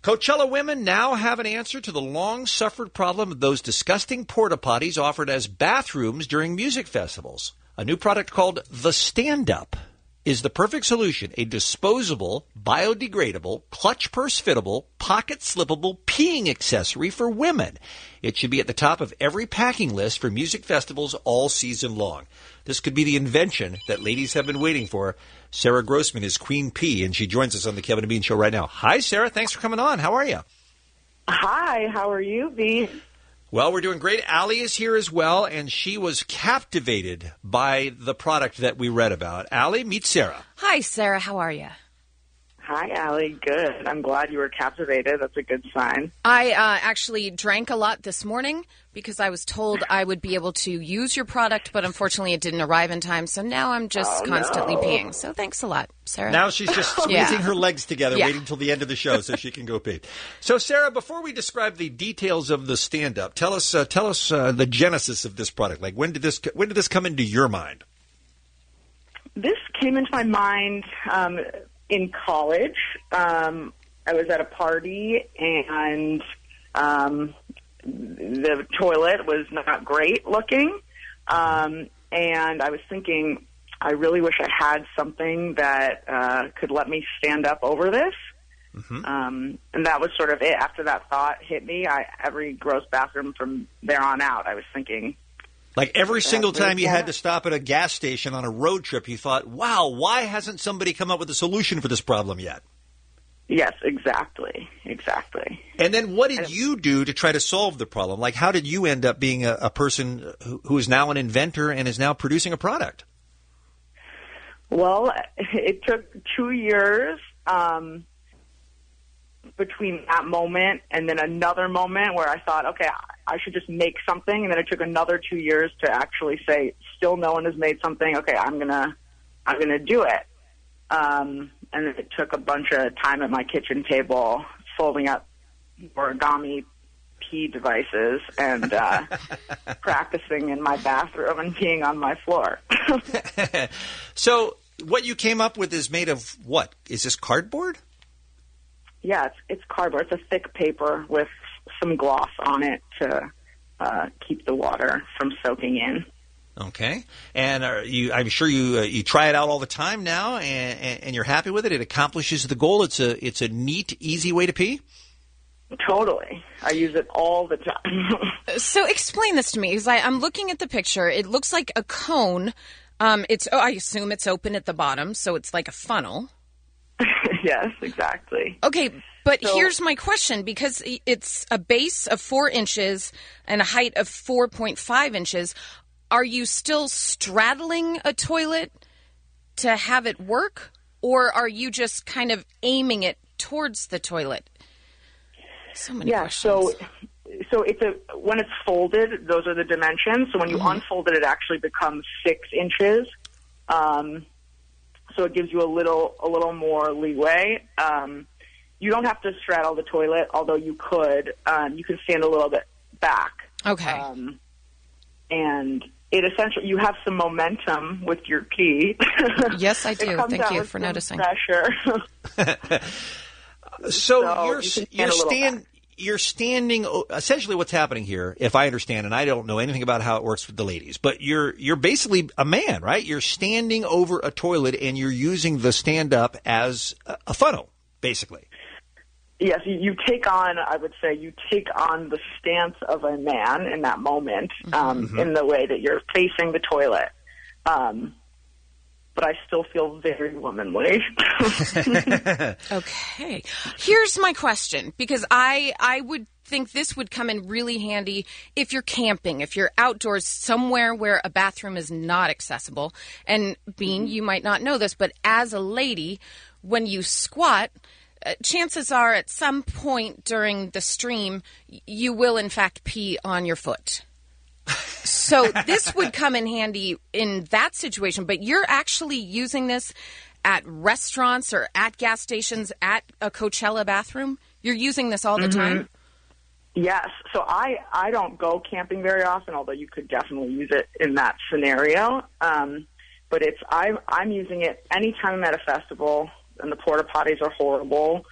Coachella women now have an answer to the long-suffered problem of those disgusting porta potties offered as bathrooms during music festivals. A new product called the Stand-Up is the perfect solution. A disposable, biodegradable, clutch purse fittable, pocket slippable peeing accessory for women. It should be at the top of every packing list for music festivals all season long. This could be the invention that ladies have been waiting for. Sarah Grossman is Queen P, and she joins us on the Kevin and Bean Show right now. Hi, Sarah. Thanks for coming on. How are you? Hi. How are you, Bean? Well, we're doing great. Allie is here as well, and she was captivated by the product that we read about. Allie, meet Sarah. Hi, Sarah. How are you? Hi, Allie. Good. I'm glad you were captivated. That's a good sign. I actually drank a lot this morning because I was told I would be able to use your product, but unfortunately it didn't arrive in time, so now I'm just constantly peeing. So thanks a lot, Sarah. Now she's just squeezing her legs together, waiting until the end of the show so she can go pee. So, Sarah, before we describe the details of the stand-up, tell us the genesis of this product. Like, when did this come into your mind? This came into my mind in college. I was at a party, and the toilet was not great looking. And I was thinking, I really wish I had something that could let me stand up over this. And that was sort of it. After that thought hit me, every gross bathroom from there on out, I was thinking... Like every single time you had to stop at a gas station on a road trip, you thought, wow, why hasn't somebody come up with a solution for this problem yet? Yes, exactly. And then what did you do to try to solve the problem? Like, how did you end up being a person who is now an inventor and is now producing a product? Well, it took 2 years between that moment and then another moment where I thought, okay, I should just make something. And then it took another 2 years to actually say, still no one has made something. Okay, I'm gonna do it. And it took a bunch of time at my kitchen table folding up origami pee devices and practicing in my bathroom and peeing on my floor. So what you came up with is made of what? Is this cardboard? Yeah, it's cardboard. It's a thick paper with some gloss on it to keep the water from soaking in. Okay. And I'm sure you try it out all the time now, and you're happy with it? It accomplishes the goal? It's a neat, easy way to pee? Totally. I use it all the time. So explain this to me, because I'm looking at the picture. It looks like a cone. I assume it's open at the bottom, so it's like a funnel. Yes, exactly. Okay, but here's my question, because it's a base of 4 inches and a height of 4.5 inches. Are you still straddling a toilet to have it work, or are you just kind of aiming it towards the toilet? So many questions. So when it's folded, those are the dimensions. So when you unfold it, it actually becomes 6 inches. So it gives you a little more leeway. You don't have to straddle the toilet, although you could. You can stand a little bit back. Okay. And it essentially, you have some momentum with your pee. Yes, I do. Thank you for noticing. Pressure. So you're standing. Essentially, what's happening here, if I understand, and I don't know anything about how it works with the ladies, but you're basically a man, right? You're standing over a toilet and you're using the stand-up as a funnel, basically. Yes, you take on, I would say, the stance of a man in that moment, in the way that you're facing the toilet. But I still feel very womanly. Okay. Here's my question, because I would think this would come in really handy if you're camping, if you're outdoors somewhere where a bathroom is not accessible. And Bean, you might not know this, but as a lady, when you squat, chances are at some point during the stream, you will in fact pee on your foot. So this would come in handy in that situation, but you're actually using this at restaurants or at gas stations, at a Coachella bathroom? You're using this all the time? Yes. So I don't go camping very often, although you could definitely use it in that scenario. But I'm using it anytime I'm at a festival and the porta potties are horrible.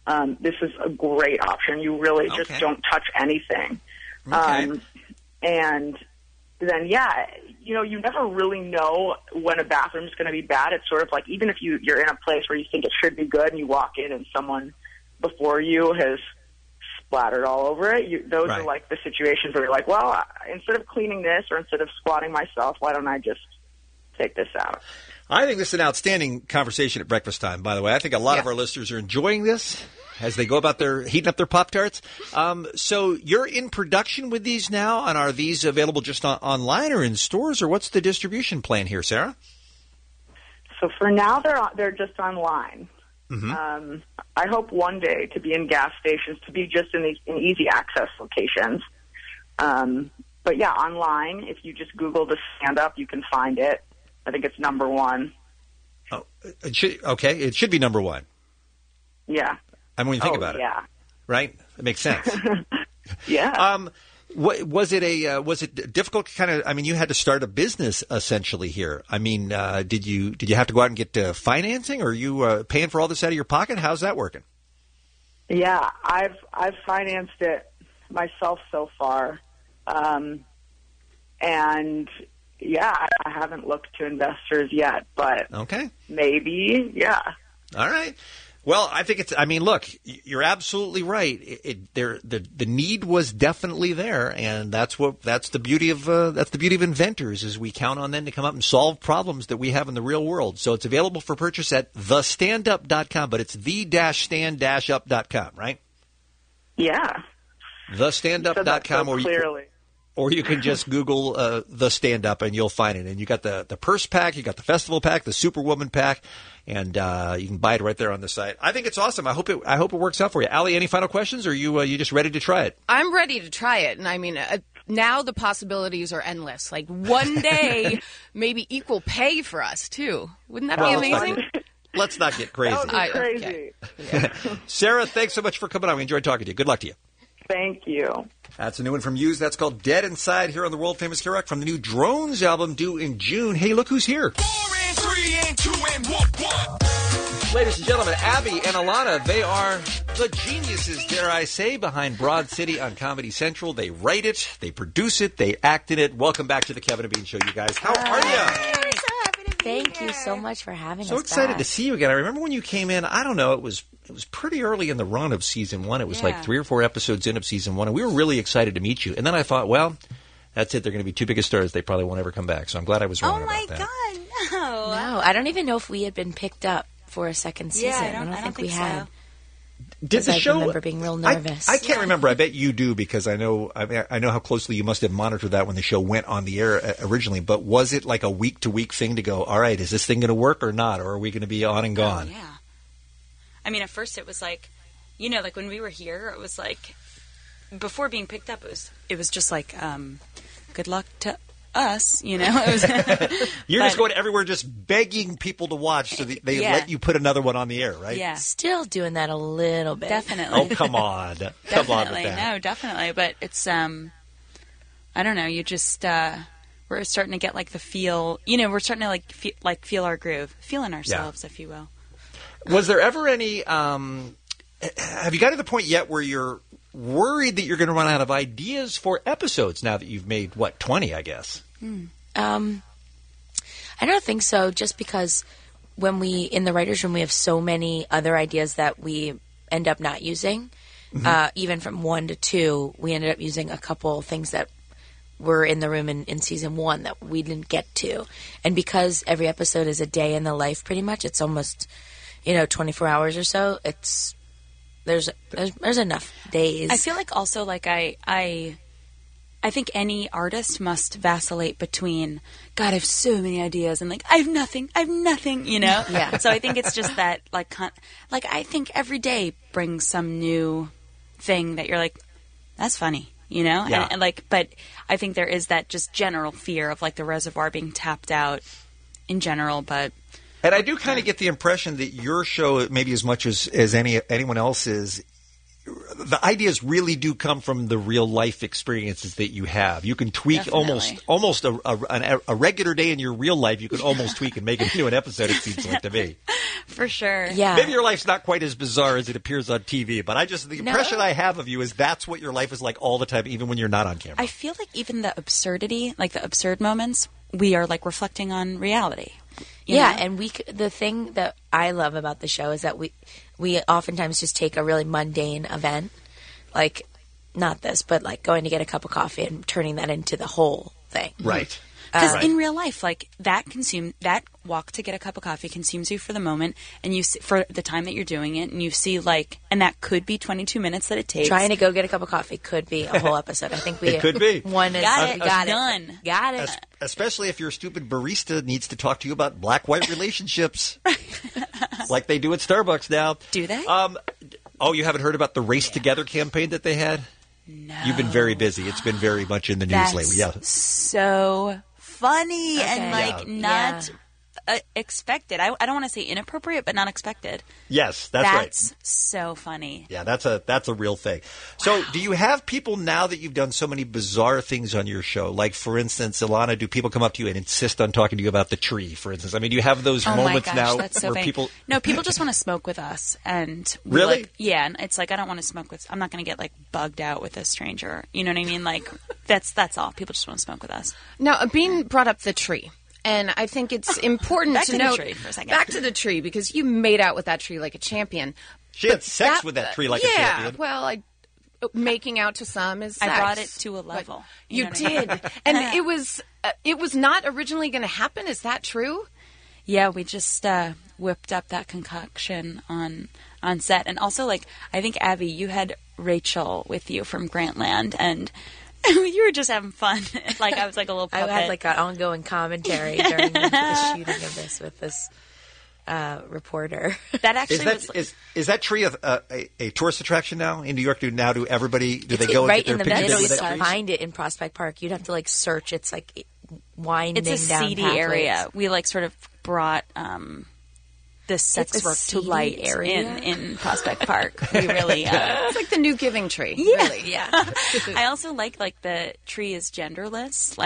this is a great option. You really just don't touch anything. Okay. And then, you never really know when a bathroom is going to be bad. It's sort of like, even if you're in a place where you think it should be good and you walk in and someone before you has splattered all over it, those are like the situations where you're like, well, instead of cleaning this or instead of squatting myself, why don't I just take this out? I think this is an outstanding conversation at breakfast time, by the way. I think a lot of our listeners are enjoying this as they go about heating up their Pop-Tarts. So you're in production with these now, and are these available just online or in stores, or what's the distribution plan here, Sarah? So for now, they're just online. Mm-hmm. I hope one day to be in gas stations, to be just in easy access locations. But yeah, online, if you just Google the Stand Up, you can find it. I think it's number one. Oh, it should be number one. Yeah. I mean, when you think about it, right? It makes sense. Yeah. Was it difficult? Kind of. I mean, you had to start a business essentially here. I mean, did you have to go out and get financing, or are you paying for all this out of your pocket? How's that working? Yeah, I've financed it myself so far, and I haven't looked to investors yet, but maybe, All right. Well, I think look, you're absolutely right. The need was definitely there, and that's the beauty of inventors, is we count on them to come up and solve problems that we have in the real world. So it's available for purchase at thestandup.com, but it's the-stand-up.com, right? Yeah. Thestandup.com, or you can just Google The Stand Up and you'll find it. And you got the purse pack, you got the festival pack, the Superwoman pack, and you can buy it right there on the site. I think it's awesome. I hope it works out for you. Allie, any final questions, or are you just ready to try it? I'm ready to try it, and I mean, now the possibilities are endless. Like one day, maybe equal pay for us too. Wouldn't that be amazing? Let's not get crazy. That would be crazy. Okay. Sarah, thanks so much for coming on. We enjoyed talking to you. Good luck to you. Thank you. That's a new one from Muse. That's called Dead Inside here on the world-famous K-Rock from the new Drones album due in June. Hey, look who's here. 4 and 3 and 2 and 1. Ladies and gentlemen, Abby and Alana, they are the geniuses, dare I say, behind Broad City on Comedy Central. They write it, they produce it, they act in it. Welcome back to the Kevin and Bean Show, you guys. How are you? Thank you so much for having us So excited back. to see you again. I remember when you came in, I don't know, it was pretty early in the run of season 1. It was like 3 or 4 episodes in of season 1, and we were really excited to meet you. And then I thought, well, that's it. They're going to be too big of stars. They probably won't ever come back. So I'm glad I was wrong about that. Oh, my God, no. I don't even know if we had been picked up for a second season. Yeah, I don't think we so. had. Did the show? I remember being real nervous. I can't remember. I bet you do, because I know how closely you must have monitored that when the show went on the air originally. But was it like a week-to-week thing to go, all right, is this thing going to work or not? Or are we going to be on and gone? Oh, yeah. I mean, at first it was like, like when we were here, it was like, before being picked up, it was just like, good luck to us, It was You're just going everywhere just begging people to watch so they let you put another one on the air, right? Yeah. Still doing that a little bit. Definitely. Oh, come on. Come on with that. No, definitely. But it's, I don't know, you just, we're starting to get like the feel, we're starting to feel our groove, feeling ourselves, if you will. Was there ever any, have you got to the point yet where you're worried that you're going to run out of ideas for episodes now that you've made, 20, I guess? I don't think so, just because when in the writer's room, we have so many other ideas that we end up not using. Mm-hmm. Even from 1 to 2, we ended up using a couple things that were in the room in season 1 that we didn't get to. And because every episode is a day in the life, pretty much, it's almost, 24 hours or so, there's enough days. I feel like also I think any artist must vacillate between, God, I have so many ideas, and I have nothing, Yeah. So I think it's just that, I think every day brings some new thing that you're like, that's funny, Yeah. And but I think there is that just general fear of the reservoir being tapped out in general, but. And I do kind of get the impression that your show, maybe as much as anyone else's, the ideas really do come from the real life experiences that you have. You can tweak almost a regular day in your real life. You can almost tweak and make it into an episode. It seems like to me. For sure. Yeah. Maybe your life's not quite as bizarre as it appears on TV, but the impression I have of you is that's what your life is like all the time, even when you're not on camera. I feel like even the absurdity, like the absurd moments, we are like reflecting on reality. You know? And the thing that I love about the show is that we oftentimes just take a really mundane event, like not this, but like going to get a cup of coffee and turning that into the whole thing. Right. Because in real life, like that walk to get a cup of coffee consumes you for the moment, and you for the time that you're doing it, and you see and that could be 22 minutes that it takes. Trying to go get a cup of coffee could be a whole episode. I think it could be. One is got it. Got it. Especially if your stupid barista needs to talk to you about black-white relationships, like they do at Starbucks now. Do they? You haven't heard about the Race Together campaign that they had? No. You've been very busy. It's been very much in the news lately. Yeah. So funny and not expected. I don't want to say inappropriate, but not expected. Yes, that's right. That's so funny. Yeah, that's a real thing. So do you have people now that you've done so many bizarre things on your show? Like, for instance, Ilana, do people come up to you and insist on talking to you about the tree, for instance? I mean, do you have those moments now that's so where vain. people... No, people just want to smoke with us. And really? And it's like, I don't want to smoke with... I'm not going to get, bugged out with a stranger. You know what I mean? That's all. People just want to smoke with us. Now, Bean brought up the tree. And I think it's important to note... Back to the tree for a second. Back to the tree, because you made out with that tree like a champion. She had sex with that tree like a champion. Yeah, well, making out to some is sex. I brought it to a level. You did. And it was not originally going to happen. Is that true? Yeah, we just whipped up that concoction on set. And also, I think, Abby, you had Rachel with you from Grantland, and... you were just having fun. I was like a little puppet. I had an ongoing commentary during the shooting of this with this reporter. That actually is that tree a tourist attraction now in New York? Do everybody they go right and get in their the middle? pictures? You find it in Prospect Park. You'd have to search. It's winding. It's a down seedy pathways. area. We sort of brought this sex work to light area in Prospect Park. We really it's like the new Giving Tree. Yeah, really. Yeah. I also like the tree is genderless.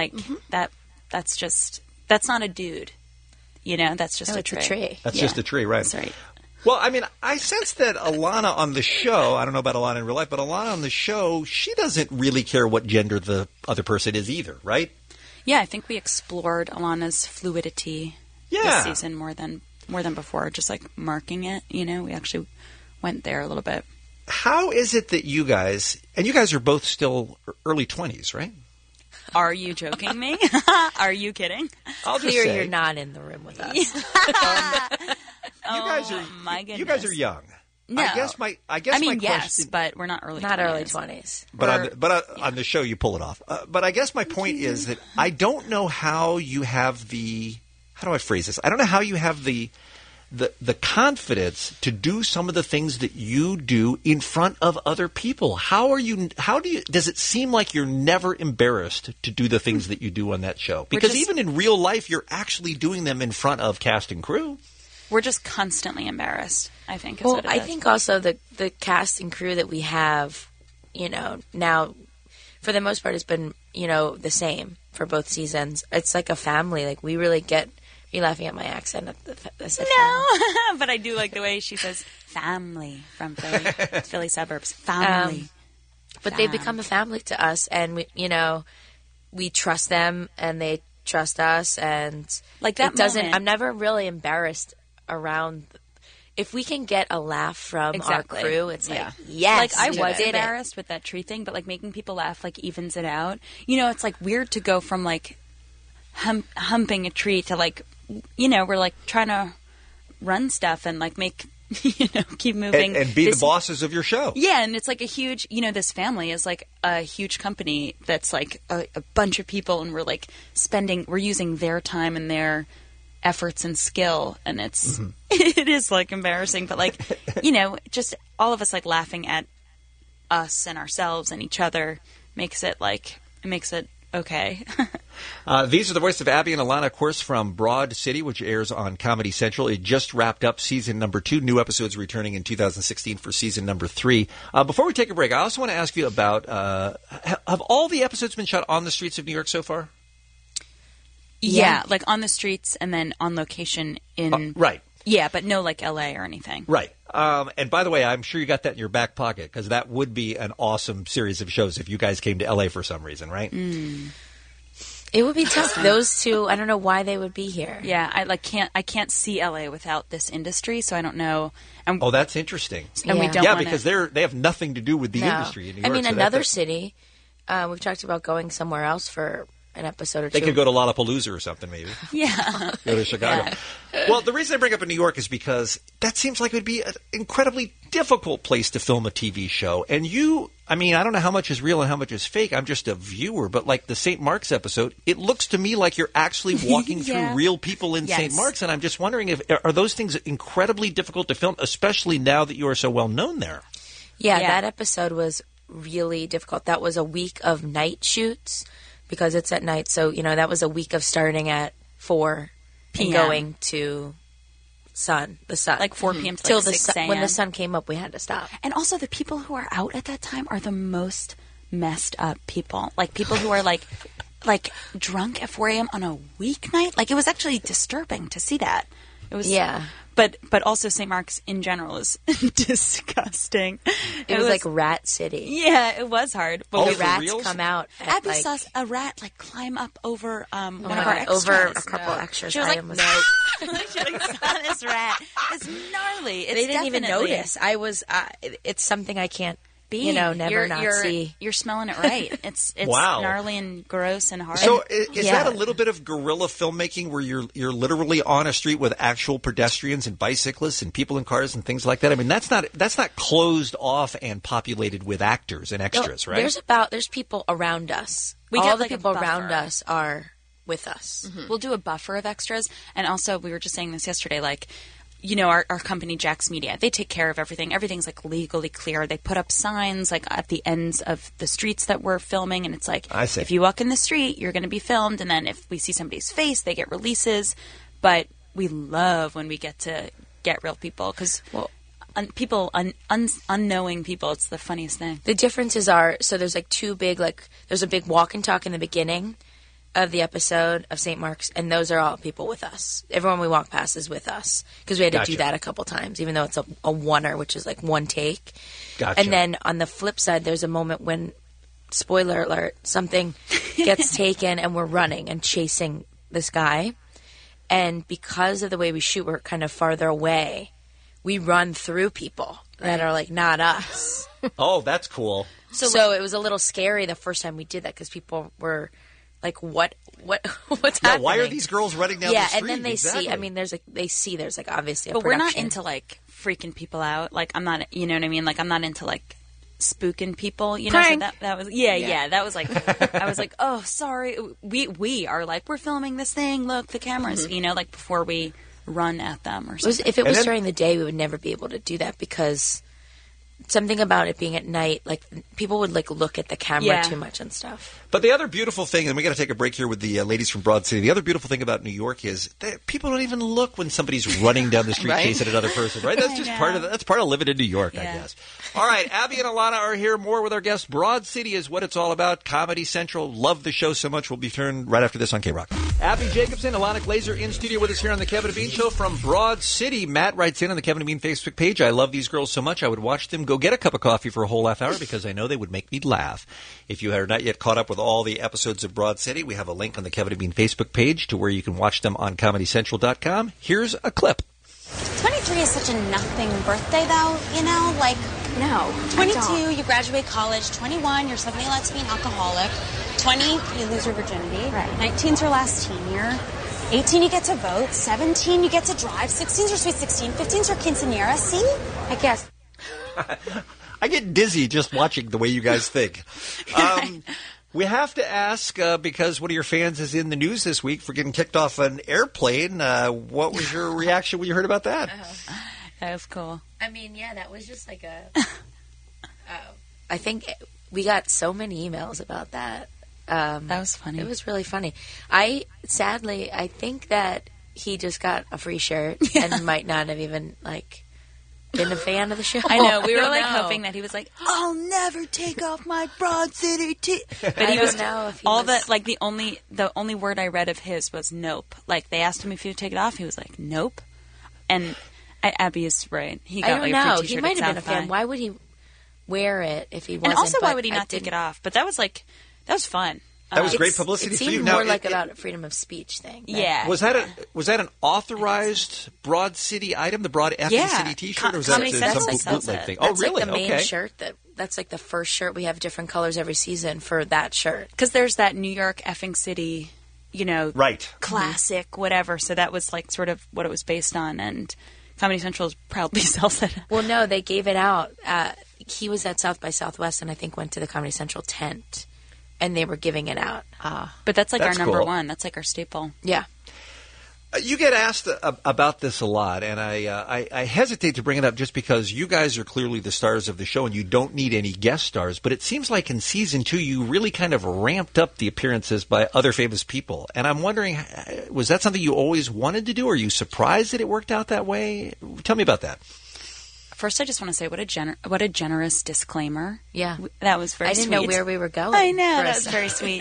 That's not a dude. That's just a tree. That's just a tree, right? That's right. Well, I mean, I sense that Ilana on the show, I don't know about Ilana in real life, but Ilana on the show, she doesn't really care what gender the other person is either, right? Yeah, I think we explored Ilana's fluidity this season more than before, just marking it, we actually went there a little bit. How is it that you guys are both still early 20s, right? Are you joking me? Are you kidding? I'll just Clear say, you're not in the room with us. My goodness. You guys are young. No. I guess my yes, but we're not early 20s. Early 20s. But on the show you pull it off. But I guess my point is that I don't know how you have how do I phrase this? I don't know how you have the confidence to do some of the things that you do in front of other people. Does it seem like you're never embarrassed to do the things that you do on that show? Because even in real life, you're actually doing them in front of cast and crew. We're just constantly embarrassed, I think. I think also the cast and crew that we have, now for the most part has been, the same for both seasons. It's like a family. We really get... Are you laughing at my accent? No, but I do like the way she says family from Philly suburbs. Family. But they've become a family to us, and we trust them, and they trust us, and I'm never really embarrassed around. If we can get a laugh from our crew, it's yes. I was embarrassed with that tree thing, but making people laugh evens it out. It's weird to go from humping a tree to we're trying to run stuff and make keep moving and be the bosses of your show. Yeah, and it's a huge this family is a huge company that's a bunch of people, and we're using their time and their efforts and skill, and it's it is embarrassing, but just all of us laughing at us and ourselves and each other makes it okay. These are the voice of Abby and Alana, of course, from Broad City, which airs on Comedy Central. It just wrapped up season number 2. New episodes returning in 2016 for season number 3. Before we take a break, I also want to ask you about, have all the episodes been shot on the streets of New York so far? Yeah, like on the streets and then on location in... right. Yeah, but no like L.A. or anything. Right. And by the way, I'm sure you got that in your back pocket because that would be an awesome series of shows if you guys came to L.A. for some reason, right? It would be tough. Those two, I don't know why they would be here. Yeah, I can't see LA without this industry, so I don't know. Oh, that's interesting. And we don't because they have nothing to do with the industry in New York. I mean, so another city. We've talked about going somewhere else for an episode or two. They could go to Lollapalooza or something, maybe. Yeah. Go to Chicago. Yeah. Well, the reason I bring up New York is because that seems like it would be an incredibly difficult place to film a TV show. And I don't know how much is real and how much is fake. I'm just a viewer. But like the St. Mark's episode, it looks to me like you're actually walking through real people in St. Mark's. And I'm just wondering, are those things incredibly difficult to film, especially now that you are so well known there? Yeah, that episode was really difficult. That was a week of night shoots because it's at night. So, that was a week of starting at 4 and going to the sun. Like 4 p.m. till like 6 a.m. When the sun came up, we had to stop. And also the people who are out at that time are the most messed up people. Like people who are like drunk at 4 a.m. on a weeknight. Like it was actually disturbing to see that. It was But also St. Mark's in general is disgusting. It was like Rat City. Yeah, it was hard. But the rats come out. Abby saw a rat climb up over one of our extras. Over a couple extras. She was like, no. She saw this rat. It's gnarly. They didn't even notice. It's something I can't never see. You're smelling it right. It's wow. gnarly and gross and hard. So is that a little bit of guerrilla filmmaking where you're literally on a street with actual pedestrians and bicyclists and people in cars and things like that? I mean, that's not closed off and populated with actors and extras, right? There's people around us. All the people around us are with us. Mm-hmm. We'll do a buffer of extras, and also we were just saying this yesterday, our company, Jax Media, they take care of everything. Everything's legally clear. They put up signs at the ends of the streets that we're filming, and it's if you walk in the street, you're going to be filmed. And then if we see somebody's face, they get releases. But we love when we get to get real people because unknowing people, it's the funniest thing. The differences are there's there's a big walk and talk in the beginning of the episode of St. Mark's, and those are all people with us. Everyone we walk past is with us because we had to do that a couple times, even though it's a oneer, which is one take. Gotcha. And then on the flip side, there's a moment when, spoiler alert, something gets taken and we're running and chasing this guy. And because of the way we shoot, we're kind of farther away. We run through people that are not us. Oh, that's cool. So it was a little scary the first time we did that because people were what's happening? Why are these girls running down the street? Yeah, and then they see. I mean, there's obviously a but production. We're not into freaking people out. I'm not. You know what I mean? I'm not into spooking people. You know, so that was that was I was oh, sorry. We are we're filming this thing. Look, the cameras. Mm-hmm. Before we run at them or something. If it was during the day, we would never be able to do that because something about it being at night, people would look at the camera too much and stuff. But the other beautiful thing, and we got to take a break here with the ladies from Broad City. The other beautiful thing about New York is that people don't even look when somebody's running down the street chasing another person, right? That's just part of living in New York, I guess. All right, Abby and Alana are here. More with our guests. Broad City is what it's all about. Comedy Central. Love the show so much. We'll be turned right after this on K-Rock. Abby Jacobson, Alana Glazer in studio with us here on the Kevin and Bean Show from Broad City. Matt writes in on the Kevin and Bean Facebook page, I love these girls so much I would watch them go get a cup of coffee for a whole half hour because I know they would make me laugh. If you are not yet caught up with all the episodes of Broad City, we have a link on the Kevin and Bean Facebook page to where you can watch them on ComedyCentral.com. Here's a clip. 23 is such a nothing birthday, though, No. 22, you graduate college. 21, you're suddenly allowed to be an alcoholic. 20, you lose your virginity. Right. 19's your last teen year. 18, you get to vote. 17, you get to drive. 16's your sweet 16. 15's your quinceanera. See? I guess. I get dizzy just watching the way you guys think. We have to ask, because one of your fans is in the news this week for getting kicked off an airplane. What was your reaction when you heard about that? That was cool. I mean, that was just I think we got so many emails about that. That was funny. It was really funny. I think that he just got a free shirt and might not have even been a fan of the show. I know. We were hoping that he was like, I'll never take off my Broad City tee. But he was the only word I read of his was nope. Like they asked him if he would take it off, he was like nope. And Abby is right. He got I don't know. A free t-shirt He might at have been a South fan. by. Why would he wear it if he wasn't? And also, why would he not take it off? But that was fun. That was great publicity for you. It seemed more about a freedom of speech thing. Yeah. Was that an authorized Broad City item, the Broad Effing City T-shirt, or was that some bootleg thing? That's really? the main shirt. That's like the first shirt. We have different colors every season for that shirt. Because there's that New York Effing City, right, classic, whatever. So that was sort of what it was based on, and Comedy Central proudly sells it. Well, no, they gave it out. He was at South by Southwest, and I think went to the Comedy Central tent. And they were giving it out. But that's our number cool. one. That's our staple. Yeah. You get asked about this a lot, and I hesitate to bring it up just because you guys are clearly the stars of the show and you don't need any guest stars. But it seems like in season 2 you really kind of ramped up the appearances by other famous people. And I'm wondering, was that something you always wanted to do? Or are you surprised that it worked out that way? Tell me about that. First, I just want to say what a generous disclaimer. Yeah. That was very sweet. I didn't know where we were going. I know. That was very sweet.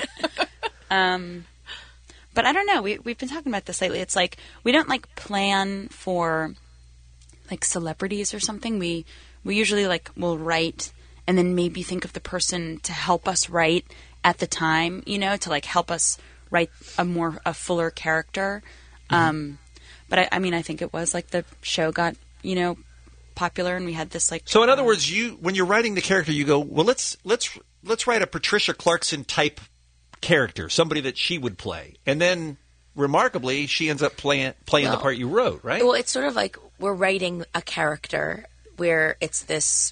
But I don't know. We've been talking about this lately. It's like we don't plan for celebrities or something. We usually will write and then maybe think of the person to help us write at the time, to help us write a fuller character. Mm-hmm. But I think it was the show got, popular and we had this So in other words, when you're writing the character, you go, well, let's write a Patricia Clarkson type character, somebody that she would play. And then remarkably, she ends up playing the part you wrote, right? Well, it's sort of like we're writing a character where it's this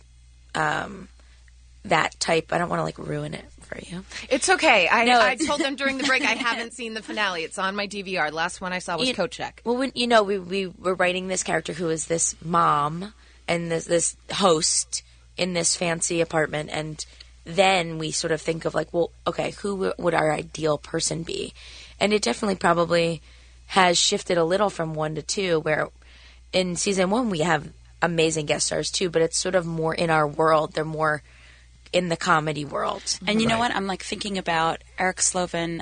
that type. I don't want to ruin it for you. It's okay. I told them during the break I haven't seen the finale. It's on my DVR. The last one I saw was Kochek. Well, we were writing this character who is this mom and this host in this fancy apartment, and then we sort of think of well, okay, who would our ideal person be? And it definitely probably has shifted a little from 1 to 2, where in season 1 we have amazing guest stars too, but it's sort of more in our world. They're more in the comedy world. And you know what? I'm thinking about Eric Slovin,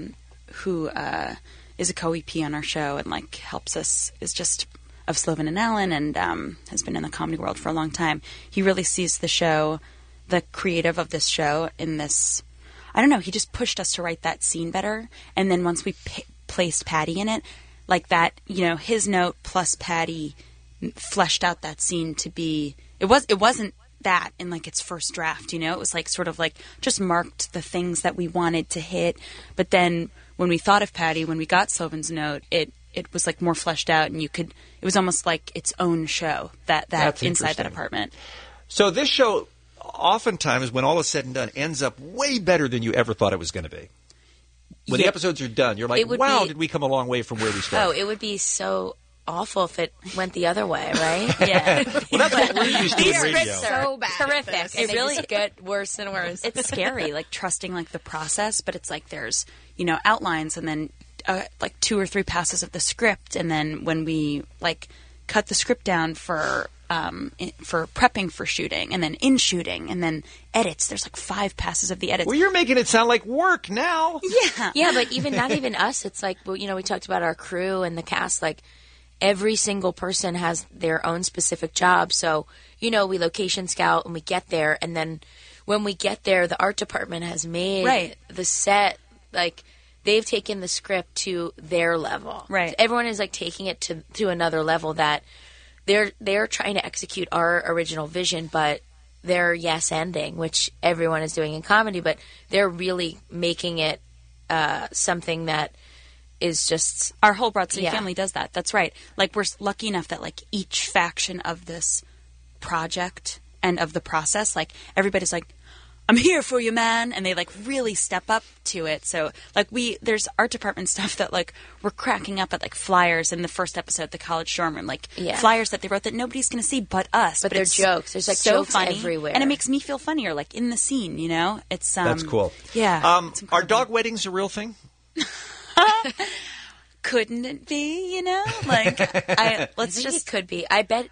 who is a co-EP on our show and helps us, is just of Slovin and Allen, and has been in the comedy world for a long time. He really sees the show, the creative of this show, in this. I don't know. He just pushed us to write that scene better, and then once we placed Patty in it, that, his note plus Patty fleshed out that scene to be. It wasn't that in its first draft, it was just marked the things that we wanted to hit, but then when we thought of Patty, when we got Slovin's note, it was more fleshed out, and it was almost like its own show that inside that apartment. So this show, oftentimes, when all is said and done, ends up way better than you ever thought it was going to be. When the episodes are done, you're like, wow, did we come a long way from where we started? Oh, it would be so awful if it went the other way, right? Yeah. Well, that's what we're used to in radio. So bad. Terrific. It really just get worse and worse. It's scary, trusting the process, but it's there's outlines and then 2 or 3 passes of the script, and then when we cut the script down for prepping for shooting, and then in shooting, and then edits. There's 5 passes of the edits. Well, you're making it sound like work now. Yeah, yeah, but not even us. It's we talked about our crew and the cast. Every single person has their own specific job. So we location scout and we get there, and then when we get there, the art department has made the set they've taken the script to their level. Right. Everyone is taking it to another level that they're trying to execute our original vision, but they're yes-ending, which everyone is doing in comedy, but they're really making it something that is just... Our whole Broad City family does that. That's right. We're lucky enough that each faction of this project and of the process, everybody's I'm here for you, man. And they like really step up to it. So like there's art department stuff that like we're cracking up at, like flyers in the first episode, the college dorm room, like flyers that they wrote that nobody's going to see but us. But they're jokes. There's like so jokes funny, everywhere. and it makes me feel funnier, like in the scene, you know? It's That's cool. Yeah. Are dog weddings a real thing? Couldn't it be, you know? Like It could be. I bet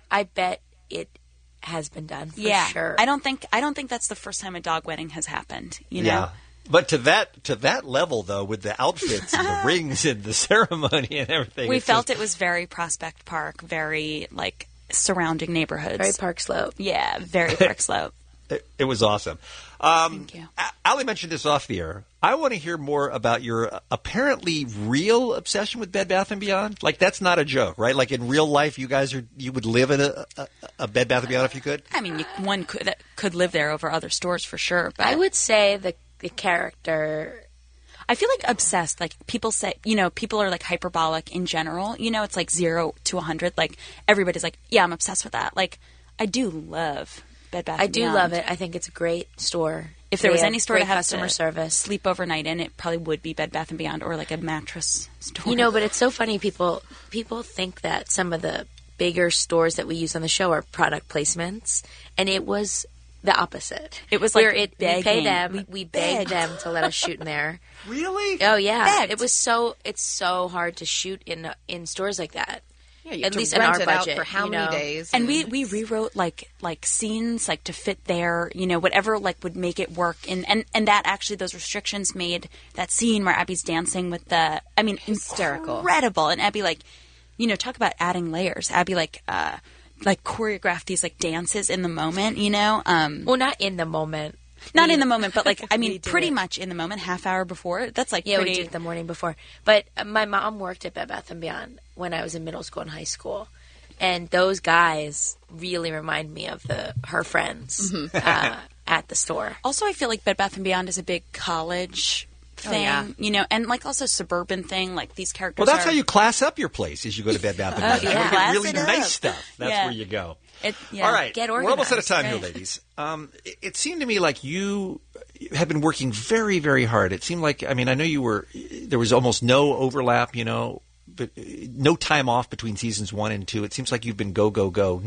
it has been done for sure. I don't think that's the first time a dog wedding has happened, you know? Yeah. But to that level, though, with the outfits and the rings and the ceremony and everything. We felt it was very Prospect Park, very, like, surrounding neighborhoods. Very Park Slope. Yeah, very Park Slope. It was awesome. Thank you. Allie mentioned this off the air. I want to hear more about your apparently real obsession with Bed Bath & Beyond. Like, that's not a joke, right? Like, in real life, you would live in a Bed Bath & Beyond if you could? I mean, one could live there over other stores for sure. But I would say the character... I feel like obsessed. Like, people say, you know, people are like hyperbolic in general. You know, it's like 0 to 100. Like, everybody's like, yeah, I'm obsessed with that. Like, I do love Bed Bath & Beyond. I do love it. I think it's a great store. If there was any store to have customer service, sleep overnight in, it probably would be Bed Bath & Beyond or like a mattress store. You know, but it's so funny. People think that some of the bigger stores that we use on the show are product placements, and it was the opposite. It was like we pay them, we begged them to let us shoot in there. Really? Oh yeah, Begged. it's so hard to shoot in stores like that. Yeah, at least in our budget. For how many days? And we rewrote like scenes like to fit there, you know, whatever like would make it work. And that actually those restrictions made that scene where Abby's dancing with hysterical, incredible. And Abby like, you know, talk about adding layers. Abby like choreographed these like dances in the moment, you know. Well, not in the moment. Not in the moment, but like, I mean, pretty much in the moment, half hour before. That's like we did it the morning before. But my mom worked at Bed Bath & Beyond when I was in middle school and high school. And those guys really remind me of her friends at the store. Also, I feel like Bed Bath & Beyond is a big college thing, you know, and like also suburban thing. Like these characters. Well, that's how you class up your place. Is you go to Bed Bath & Beyond. You get really nice stuff. That's where you go. All right, get organized. We're almost out of time here, ladies. It seemed to me like you have been working very, very hard. It seemed like, I mean, I know there was almost no overlap, you know, but no time off between seasons 1 and 2. It seems like you've been go, go, go.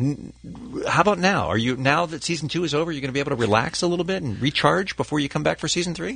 How about now? Now that season 2 is over, you're going to be able to relax a little bit and recharge before you come back for season 3?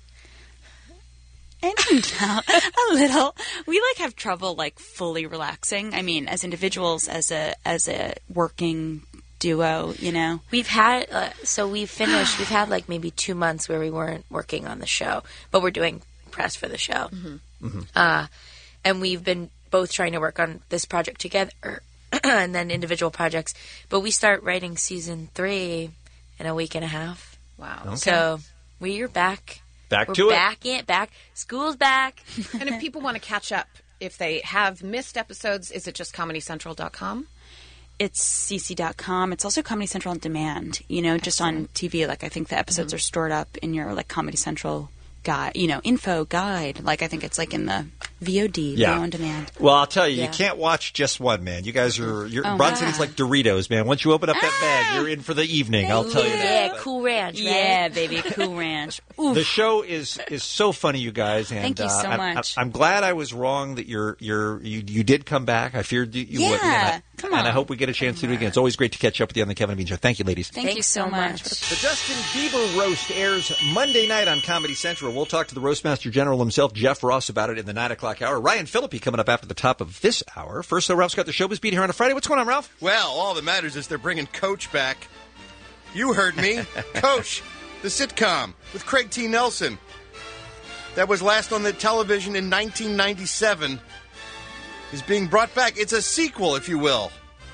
I don't know. A little. We like have trouble like fully relaxing. I mean, as individuals, as a working duo, you know. We've had we've had like maybe 2 months where we weren't working on the show, but we're doing press for the show. And we've been both trying to work on this project together and then individual projects. But we start writing season 3 in a week and a half. Wow. Okay. So we're back. Back. School's back. And if people want to catch up, if they have missed episodes, is it just ComedyCentral.com? It's cc.com. It's also Comedy Central on demand, you know, just on TV. Like, I think the episodes are stored up in your, like, Comedy Central guide, you know, info guide. Like, I think it's, like, in the VOD, video on demand. Well, I'll tell you, you can't watch just one, man. You guys Broad City's like Doritos, man. Once you open up that bag, you're in for the evening. I'll tell you that. Yeah, Cool Ranch, right? Yeah, baby, Cool Ranch. Oof. The show is so funny, you guys. And, thank you so much. I'm glad I was wrong that you did come back. I feared you would. Come on. And I hope we get a chance to do it again. It's always great to catch up with you on the Kevin and Bean Show. Thank you, ladies. Thank you so much. The Justin Bieber roast airs Monday night on Comedy Central. We'll talk to the Roastmaster General himself, Jeff Ross, about it in the 9 o'clock hour. Ryan Phillippe coming up after the top of this hour. First, though, Ralph's got the Showbiz Beat here on a Friday. What's going on, Ralph? Well, all that matters is they're bringing Coach back. You heard me. Coach, the sitcom with Craig T. Nelson. That was last on the television in 1997. Is being brought back. It's a sequel, if you will.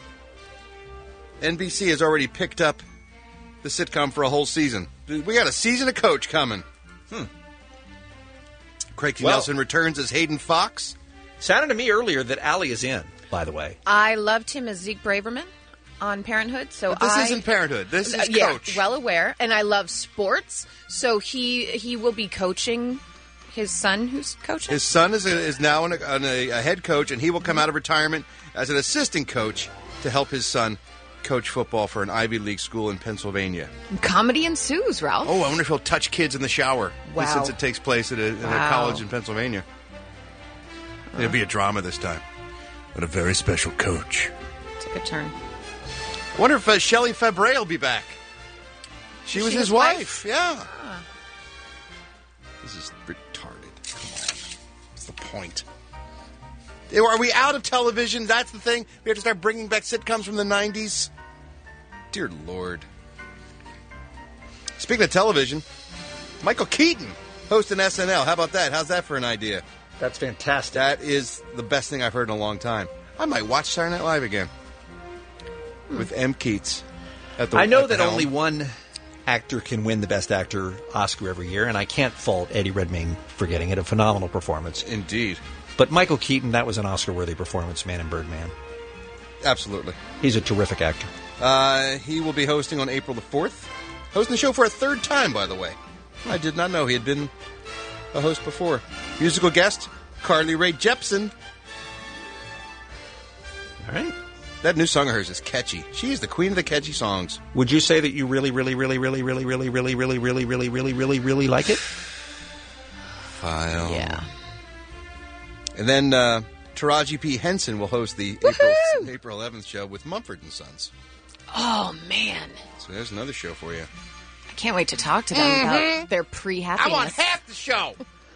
NBC has already picked up the sitcom for a whole season. We got a season of Coach coming. Craig T. Nelson returns as Hayden Fox. Sounded to me earlier that Allie is in, by the way. I loved him as Zeke Braverman on Parenthood. But this isn't Parenthood. This is Coach. Well aware. And I love sports. So he will be coaching his son, who's coaching. His son is now a head coach, and he will come out of retirement as an assistant coach to help his son coach football for an Ivy League school in Pennsylvania. Comedy ensues, Ralph. Oh, I wonder if he'll touch kids in the shower. Wow. Since it takes place at a college in Pennsylvania. It'll be a drama this time. But a very special coach. Took a turn. I wonder if Shelley Fabre will be back. She was his wife. Yeah. This is retarded. Come on. What's the point? Are we out of television? That's the thing? We have to start bringing back sitcoms from the 90s? Dear Lord. Speaking of television, Michael Keaton hosting SNL. How about that? How's that for an idea? That's fantastic. That is the best thing I've heard in a long time. I might watch Saturday Night Live again with M. Keats. I know that only one actor can win the Best Actor Oscar every year, and I can't fault Eddie Redmayne for getting it. A phenomenal performance. Indeed. But Michael Keaton, that was an Oscar-worthy performance, Man and Birdman. Absolutely. He's a terrific actor. He will be hosting on April the 4th. Hosting the show for a third time, by the way. I did not know he had been a host before. Musical guest, Carly Rae Jepsen. All right. That new song of hers is catchy. She is the queen of the catchy songs. Would you say that you really like it? File. Yeah. And then Taraji P. Henson will host the April 11th show with Mumford & Sons. Oh, man. So there's another show for you. I can't wait to talk to them about their pre-happiness. I want half the show.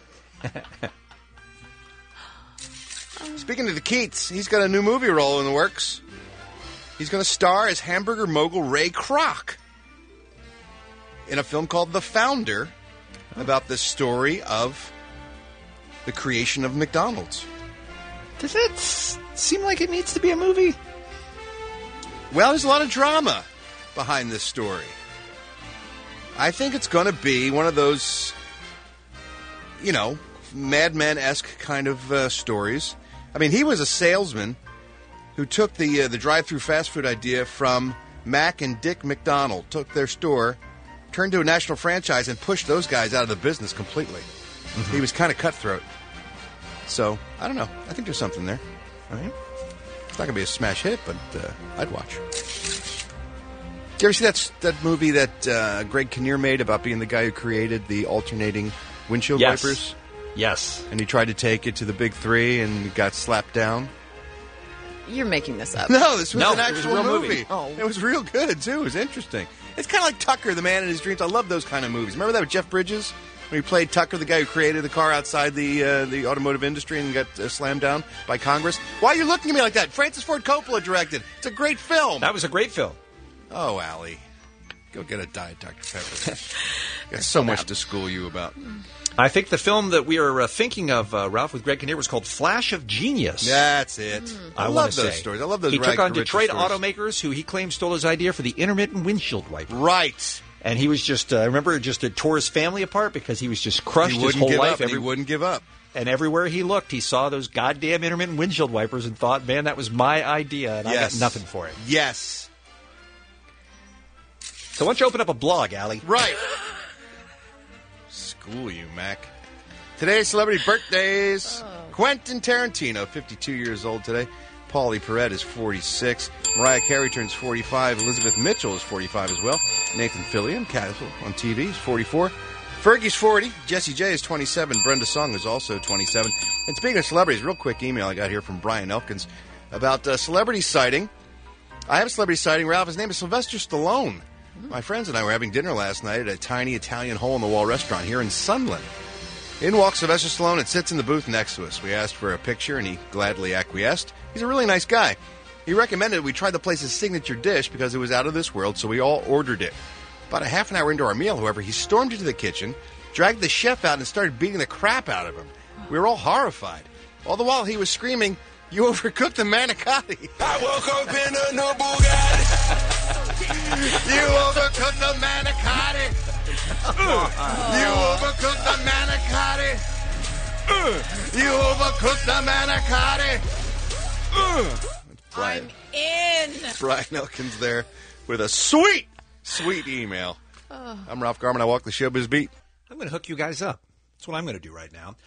Speaking of the Keats, he's got a new movie role in the works. He's going to star as hamburger mogul Ray Kroc in a film called The Founder about the story of the creation of McDonald's. Does it seem like it needs to be a movie? Well, there's a lot of drama behind this story. I think it's going to be one of those, Mad Men-esque kind of stories. I mean, he was a salesman who took the drive-through fast food idea from Mac and Dick McDonald, took their store, turned to a national franchise, and pushed those guys out of the business completely. Mm-hmm. He was kind of cutthroat. So, I don't know. I think there's something there. All right. It's not going to be a smash hit, but I'd watch. Did you ever see that movie that Greg Kinnear made about being the guy who created the alternating windshield wipers? Yes. And he tried to take it to the big three and got slapped down? You're making this up. No, this was an actual real movie. Oh. It was real good, too. It was interesting. It's kind of like Tucker, the Man in His Dreams. I love those kind of movies. Remember that with Jeff Bridges? When he played Tucker, the guy who created the car outside the automotive industry and got slammed down by Congress? Why are you looking at me like that? Francis Ford Coppola directed. It's a great film. That was a great film. Oh, Allie. Go get a Diet Dr. Pepper. Got so much to school you about. I think the film that we are thinking of, Ralph, with Greg Kinnear was called Flash of Genius. That's it. I love those stories. I love those. He took on Detroit stories. automakers who he claimed stole his idea for the intermittent windshield wiper. Right. And he was just, it tore his family apart because he was just crushed his whole life. He wouldn't give up. And everywhere he looked, he saw those goddamn intermittent windshield wipers and thought, man, that was my idea, and I got nothing for it. Yes. So why don't you open up a blog, Allie? Right. School you, Mac. Today's celebrity birthdays. Quentin Tarantino, 52 years old today. Paulie Perrette is 46. Mariah Carey turns 45. Elizabeth Mitchell is 45 as well. Nathan Fillion, Castle on TV, is 44. Fergie's 40. Jessie J is 27. Brenda Song is also 27. And speaking of celebrities, real quick email I got here from Brian Elkins about celebrity sighting. I have a celebrity sighting, Ralph. His name is Sylvester Stallone. My friends and I were having dinner last night at a tiny Italian hole-in-the-wall restaurant here in Sunland. In walks Sylvester Stallone and sits in the booth next to us. We asked for a picture, and he gladly acquiesced. He's a really nice guy. He recommended we try the place's signature dish because it was out of this world, so we all ordered it. About a half an hour into our meal, however, he stormed into the kitchen, dragged the chef out, and started beating the crap out of him. We were all horrified. All the while, he was screaming, "You overcooked the manicotti." I woke up in a new Bugatti. You overcooked the manicotti. You overcooked the manicotti. You overcooked the manicotti. Brian. I'm in. Brian Elkins there with a sweet email. I'm Ralph Garman. I walk the showbiz beat. I'm going to hook you guys up. That's what I'm going to do right now.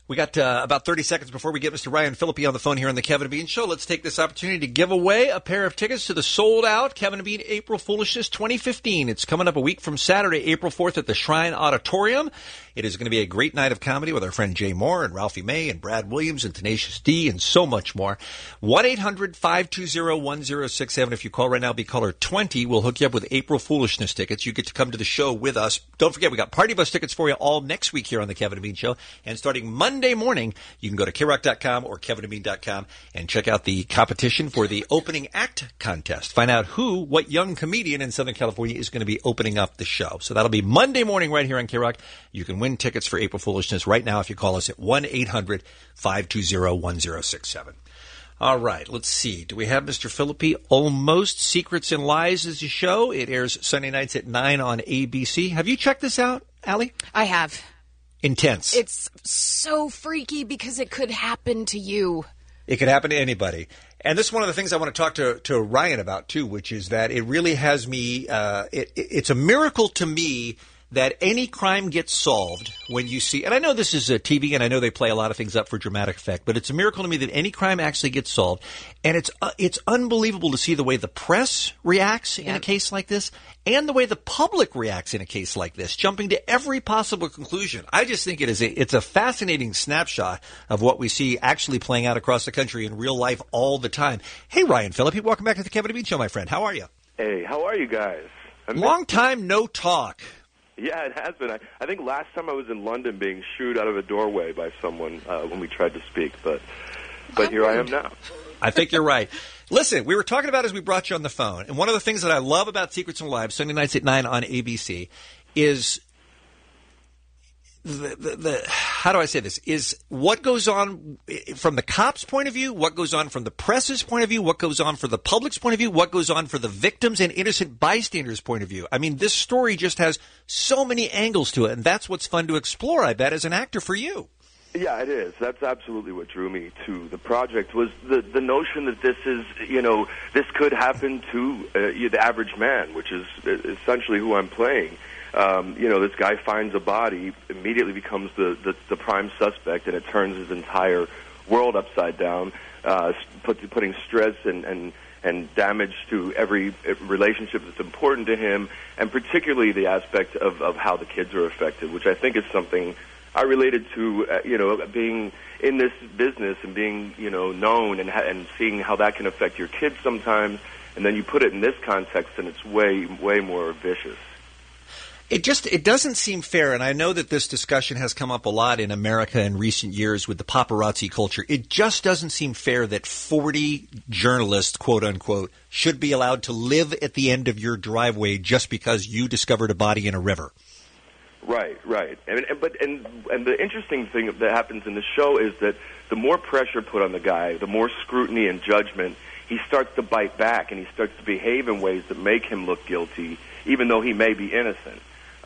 We got about 30 seconds before we get Mr. Ryan Phillippe on the phone here on the Kevin and Bean Show. Let's take this opportunity to give away a pair of tickets to the sold-out Kevin and Bean April Foolishness 2015. It's coming up a week from Saturday, April 4th at the Shrine Auditorium. It is going to be a great night of comedy with our friend Jay Moore and Ralphie May and Brad Williams and Tenacious D and so much more. 1-800-520-1067. If you call right now, be caller 20. We'll hook you up with April Foolishness tickets. You get to come to the show with us. Don't forget, we got Party Bus tickets for you all next week here on the Kevin and Bean Show. And starting Monday morning, you can go to KROC.com or KevinandBean.com and check out the competition for the opening act contest. Find out what young comedian in Southern California is going to be opening up the show. So that'll be Monday morning right here on KROC. You can win tickets for April Foolishness right now if you call us at 1-800-520-1067. All right, let's see. Do we have Mr. Phillippe? Almost Secrets and Lies is a show. It airs Sunday nights at 9 on ABC. Have you checked this out, Allie? I have. Intense. It's so freaky because it could happen to you. It could happen to anybody. And this is one of the things I want to talk to Ryan about, too, which is that it really has me it's a miracle to me that any crime gets solved when you see, and I know this is a TV and I know they play a lot of things up for dramatic effect, but it's a miracle to me that any crime actually gets solved. And it's unbelievable to see the way the press reacts in a case like this and the way the public reacts in a case like this, jumping to every possible conclusion. I just think it's a fascinating snapshot of what we see actually playing out across the country in real life all the time. Hey, Ryan Phillippe, welcome back to the Kevin and Bean Show, my friend. How are you? Hey, how are you guys? Long time no talk. Yeah, it has been. I think last time I was in London being shooed out of a doorway by someone when we tried to speak, but here I am now. I think you're right. Listen, we were talking about as we brought you on the phone, and one of the things that I love about Secrets and Lives, Sunday nights at 9 on ABC, is how do I say this, is what goes on from the cops' point of view, what goes on from the press's point of view, what goes on for the public's point of view, what goes on for the victims and innocent bystanders' point of view. I mean, this story just has so many angles to it, and that's what's fun to explore, I bet, as an actor for you. Yeah, it is. That's absolutely what drew me to the project, was the notion that this is, this could happen to the average man, which is essentially who I'm playing. This guy finds a body, immediately becomes the prime suspect, and it turns his entire world upside down, putting stress and damage to every relationship that's important to him, and particularly the aspect of how the kids are affected, which I think is something I related to, being in this business and being, known and seeing how that can affect your kids sometimes, and then you put it in this context, and it's way, way more vicious. It doesn't seem fair, and I know that this discussion has come up a lot in America in recent years with the paparazzi culture. It just doesn't seem fair that 40 journalists, quote unquote, should be allowed to live at the end of your driveway just because you discovered a body in a river. Right. And the interesting thing that happens in the show is that the more pressure put on the guy, the more scrutiny and judgment, he starts to bite back and he starts to behave in ways that make him look guilty, even though he may be innocent.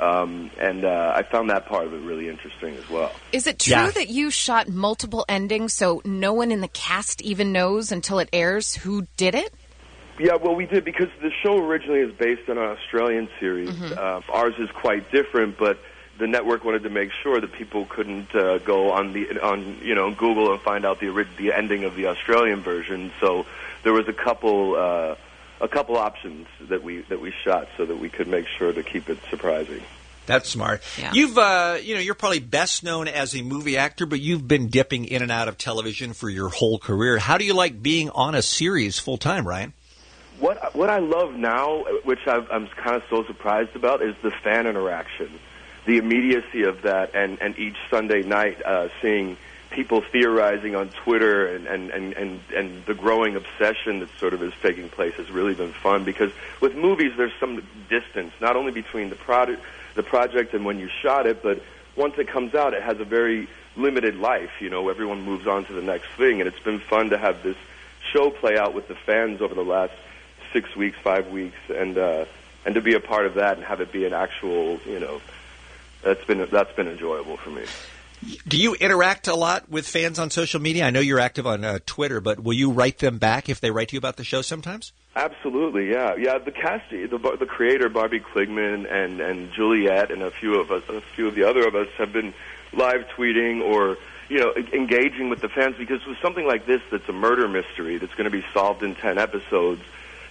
I found that part of it really interesting as well. Is it true that you shot multiple endings so no one in the cast even knows until it airs who did it? Yeah, well, we did, because the show originally is based on an Australian series. Mm-hmm. Ours is quite different, but the network wanted to make sure that people couldn't go on Google and find out the ending of the Australian version. So there was a couple options that we shot so that we could make sure to keep it surprising. That's smart. Yeah. You've you're probably best known as a movie actor, but you've been dipping in and out of television for your whole career. How do you like being on a series full time, Ryan? What I love now, which I'm kind of so surprised about, is the fan interaction, the immediacy of that, and each Sunday night seeing people theorizing on Twitter and the growing obsession that sort of is taking place has really been fun, because with movies there's some distance, not only between the project and when you shot it, but once it comes out it has a very limited life. Everyone moves on to the next thing, and it's been fun to have this show play out with the fans over the last 6 weeks, 5 weeks, and to be a part of that and have it be an actual, that's been enjoyable for me. Do you interact a lot with fans on social media? I know you're active on Twitter, but will you write them back if they write to you about the show sometimes? Absolutely, yeah. The cast, the creator Barbie Kligman and Juliet and a few of the other of us have been live tweeting or engaging with the fans, because with something like this that's a murder mystery that's going to be solved in 10 episodes,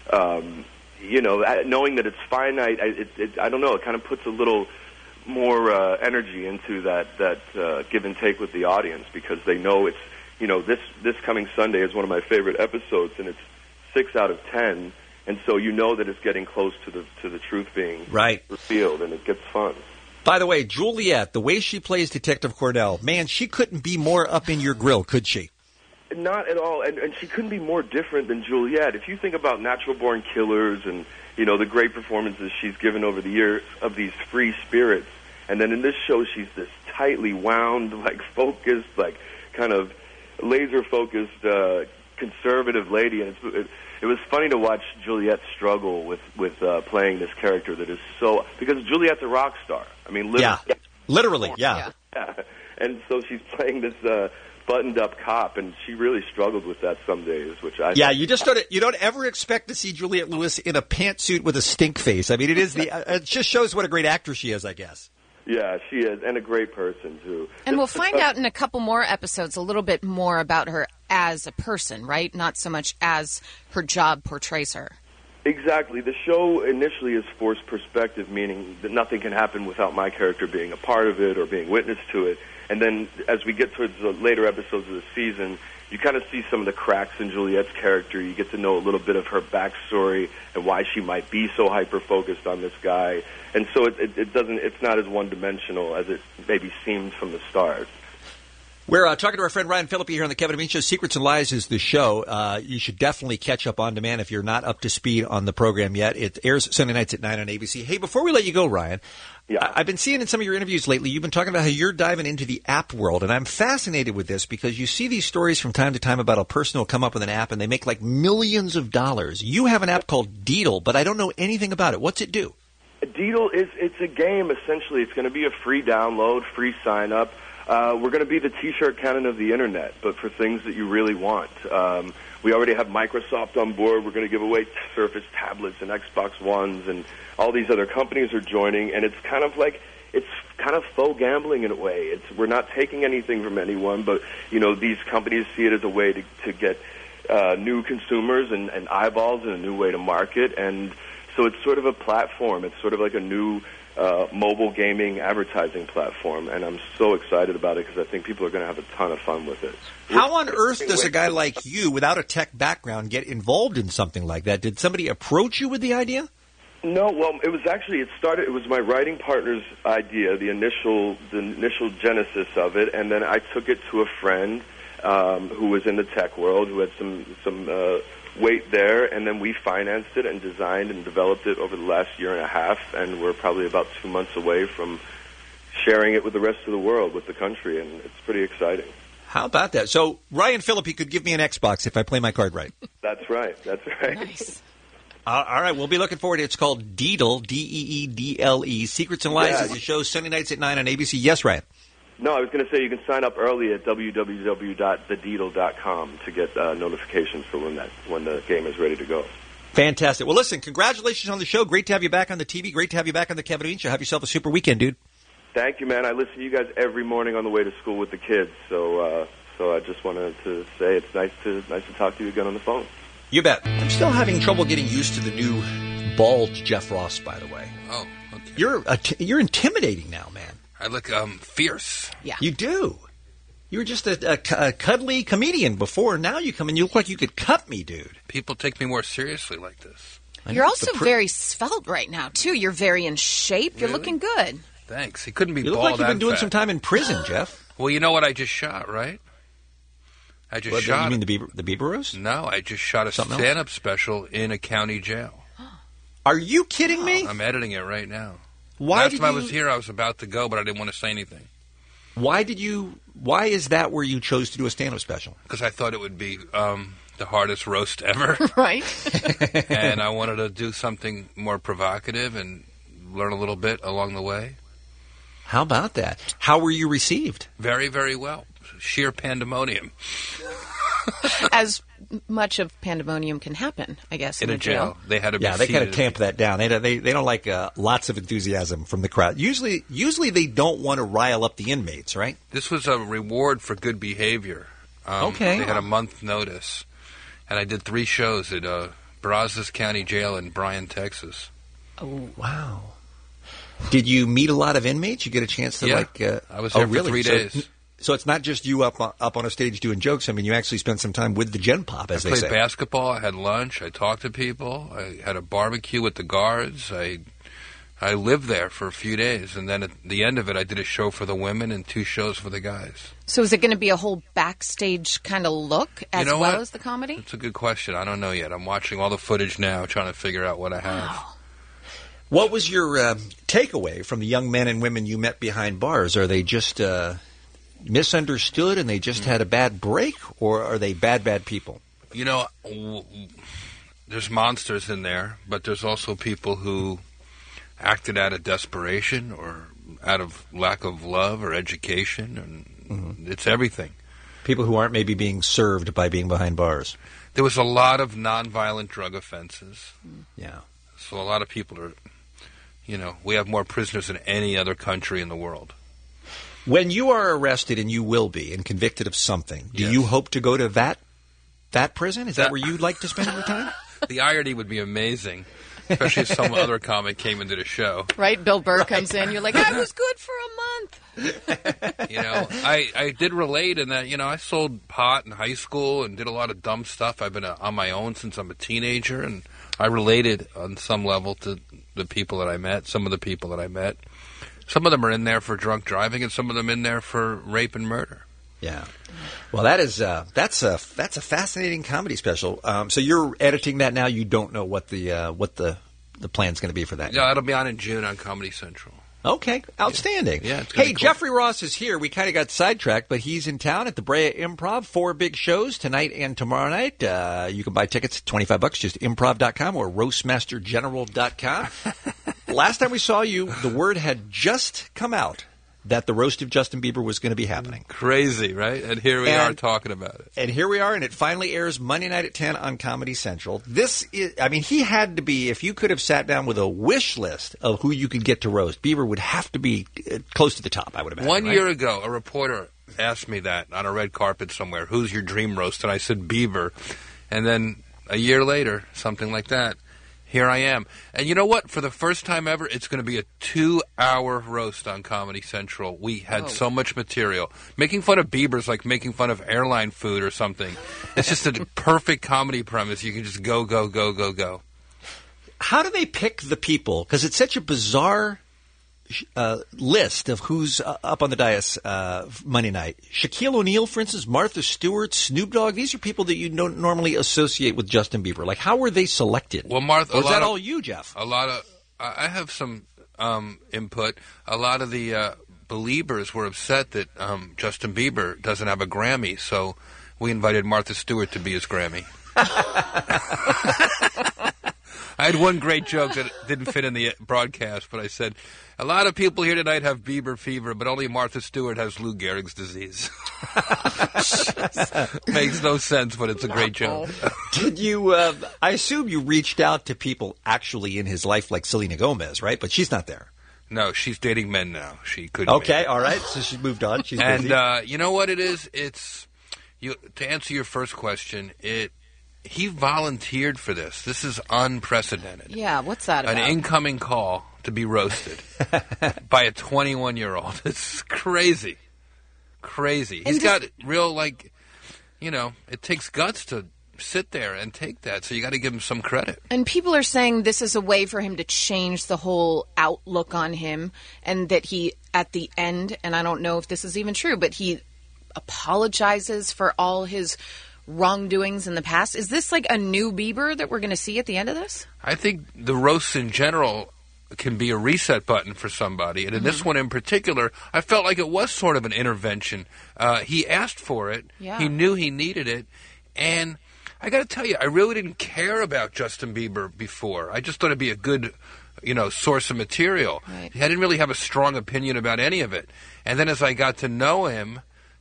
knowing that it's finite, I don't know, it kind of puts a little more energy into that give and take with the audience, because they know it's, this coming Sunday is one of my favorite episodes, and it's 6 out of 10, and so you know that it's getting close to the truth being revealed, and it gets fun. By the way, Juliet, the way she plays Detective Cornell, man, she couldn't be more up in your grill, could she? Not at all, and she couldn't be more different than Juliet. If you think about Natural Born Killers and, the great performances she's given over the years of these free spirits, and then in this show she's this tightly wound, focused, kind of laser-focused, conservative lady, and it was funny to watch Juliet struggle with playing this character that is so, because Juliet's a rock star. I mean, literally, yeah. And so she's playing this buttoned-up cop, and she really struggled with that some days, which I you don't ever expect to see Juliette Lewis in a pantsuit with a stink face. I mean, it just shows what a great actress she is, I guess. Yeah, she is, and a great person, too. And we'll find out in a couple more episodes a little bit more about her as a person, right? Not so much as her job portrays her. Exactly. The show initially is forced perspective, meaning that nothing can happen without my character being a part of it or being witness to it. And then as we get towards the later episodes of the season, you kind of see some of the cracks in Juliet's character. You get to know a little bit of her backstory and why she might be so hyper-focused on this guy. And so it's not as one-dimensional as it maybe seemed from the start. We're talking to our friend Ryan Phillippe here on the Kevin and Bean Show. Secrets and Lies is the show. You should definitely catch up on demand if you're not up to speed on the program yet. It airs Sunday nights at 9 on ABC. Hey, before we let you go, Ryan, I've been seeing in some of your interviews lately, you've been talking about how you're diving into the app world, and I'm fascinated with this because you see these stories from time to time about a person who'll come up with an app and they make millions of dollars. You have an app called Deedle, but I don't know anything about it. What's it do? Deedle it's a game, essentially. It's going to be a free download, free sign-up. We're going to be the T-shirt cannon of the Internet, but for things that you really want. We already have Microsoft on board. We're going to give away Surface tablets and Xbox Ones, and all these other companies are joining, and it's kind of faux gambling in a way. We're not taking anything from anyone, but, these companies see it as a way to get new consumers and eyeballs and a new way to market, and so it's sort of a platform. It's sort of like a new mobile gaming advertising platform, and I'm so excited about it because I think people are going to have a ton of fun with it. How on earth does a guy like you, without a tech background, get involved in something like that? Did somebody approach you with the idea? No, well, it was my writing partner's idea, the initial genesis of it, and then I took it to a friend who was in the tech world, who had some weight there, and then we financed it and designed and developed it over the last year and a half, and we're probably about 2 months away from sharing it with the rest of the world, with the country, and it's pretty exciting. How about that? So Ryan Phillippe could give me an Xbox if I play my card right. That's right. Nice. All right, we'll be looking forward to it. It's called Deedle, Deedle. Secrets and Lies is the show, Sunday nights at 9 on ABC. Yes, Ryan? No, I was going to say you can sign up early at www.thedeedle.com to get notifications for when the game is ready to go. Fantastic. Well, listen, congratulations on the show. Great to have you back on the TV. Great to have you back on the Kevin and Bean Show. Have yourself a super weekend, dude. Thank you, man. I listen to you guys every morning on the way to school with the kids, so I just wanted to say it's nice to talk to you again on the phone. You bet. I'm still having trouble getting used to the new bald Jeff Ross, by the way. Oh, okay. You're intimidating now, man. I look fierce. Yeah. You do. You were just a cuddly comedian before. Now you come and you look like you could cut me, dude. People take me more seriously like this. You're also very svelte right now, too. You're very in shape. You're looking good. Thanks. He couldn't be you bald. You look like you've been doing fat. some time in prison, Jeff. Well, you know what I just shot, right? You mean the Bieber roast? No, I just shot a stand-up special in a county jail. Are you kidding me? I'm editing it right now. Last time I was here, I was about to go, but I didn't want to say anything. Why is that where you chose to do a stand-up special? Because I thought it would be the hardest roast ever. Right. And I wanted to do something more provocative and learn a little bit along the way. How about that? How were you received? Very, very well. Sheer pandemonium. As much of pandemonium can happen, I guess, in a jail. They had to be they kind of seated. tamp that down. They don't like lots of enthusiasm from the crowd. Usually they don't want to rile up the inmates, right? This was a reward for good behavior. Okay. They had a month notice. And I did 3 shows at Brazos County Jail in Bryan, Texas. Oh, wow. Did you meet a lot of inmates? You get a chance to I was there for 3 days. So it's not just you up on a stage doing jokes. I mean, you actually spent some time with the Gen Pop, as they say. I played basketball. I had lunch. I talked to people. I had a barbecue with the guards. I lived there for a few days, and then at the end of it, I did a show for the women and 2 shows for the guys. So is it going to be a whole backstage kind of look as well as the comedy? That's a good question. I don't know yet. I'm watching all the footage now, trying to figure out what I have. Wow. What was your takeaway from the young men and women you met behind bars? Are they just misunderstood and they just had a bad break, or are they bad people? You know, there's monsters in there, but there's also people who acted out of desperation or out of lack of love or education, and it's everything. People who aren't maybe being served by being behind bars. There was a lot of nonviolent drug offenses. Yeah. So a lot of people are, we have more prisoners than any other country in the world. When you are arrested, and you will be, and convicted of something, do you hope to go to that prison? Is that where you'd like to spend your time? The irony would be amazing. Especially if some other comic came into the show. Right? Bill Burr comes in. You're like, I was good for a month. I did relate in that, I sold pot in high school and did a lot of dumb stuff. I've been on my own since I'm a teenager, and I related on some level to the people that I met, some of the people that I met. Some of them are in there for drunk driving, and some of them in there for rape and murder. Yeah. Well, that's a fascinating comedy special. So you're editing that now. You don't know what the plan's going to be for that. Yeah, it'll be on in June on Comedy Central. Okay, outstanding. Yeah, it's gonna be cool. Jeffrey Ross is here. We kind of got sidetracked, but he's in town at the Brea Improv. 4 big shows tonight and tomorrow night. You can buy tickets, $25, just improv.com or roastmastergeneral.com. Last time we saw you, the word had just come out that the roast of Justin Bieber was going to be happening. Crazy, right? And here we are talking about it. And here we are, and it finally airs Monday night at 10 on Comedy Central. This is, he had to be, if you could have sat down with a wish list of who you could get to roast, Bieber would have to be close to the top, I would imagine. One year ago, a reporter asked me that on a red carpet somewhere, who's your dream roast? And I said Bieber. And then a year later, something like that. Here I am. And you know what? For the first time ever, it's going to be a 2-hour roast on Comedy Central. We had so much material. Making fun of Bieber's like making fun of airline food or something. It's just a perfect comedy premise. You can just go, go, go, go, go. How do they pick the people? Because it's such a bizarre list of who's up on the dais Monday night. Shaquille O'Neal, for instance, Martha Stewart, Snoop Dogg. These are people that you don't normally associate with Justin Bieber. Like, how were they selected? Well, Martha, or is that all you, Jeff? I have some input. A lot of the Beliebers were upset that Justin Bieber doesn't have a Grammy, so we invited Martha Stewart to be his Grammy. I had one great joke that didn't fit in the broadcast, but I said, a lot of people here tonight have Bieber fever, but only Martha Stewart has Lou Gehrig's disease. Makes no sense, but it's a great joke. Did you, I assume you reached out to people actually in his life like Selena Gomez, right? But she's not there. No, she's dating men now. She couldn't. Okay, all right. So she's moved on. She's busy. And you know what it is? To answer your first question, he volunteered for this. This is unprecedented. Yeah, what's that about? An incoming call to be roasted by a 21-year-old. It's crazy. Crazy. He's got real, it takes guts to sit there and take that, so you got to give him some credit. And people are saying this is a way for him to change the whole outlook on him, and that he, at the end, and I don't know if this is even true, but he apologizes for all his wrongdoings in the past. Is this like a new Bieber that we're going to see at the end of this? I think the roasts in general can be a reset button for somebody. And in this one in particular, I felt like it was sort of an intervention. He asked for it. Yeah. He knew he needed it. And I got to tell you, I really didn't care about Justin Bieber before. I just thought it'd be a good, source of material. Right. I didn't really have a strong opinion about any of it. And then as I got to know him,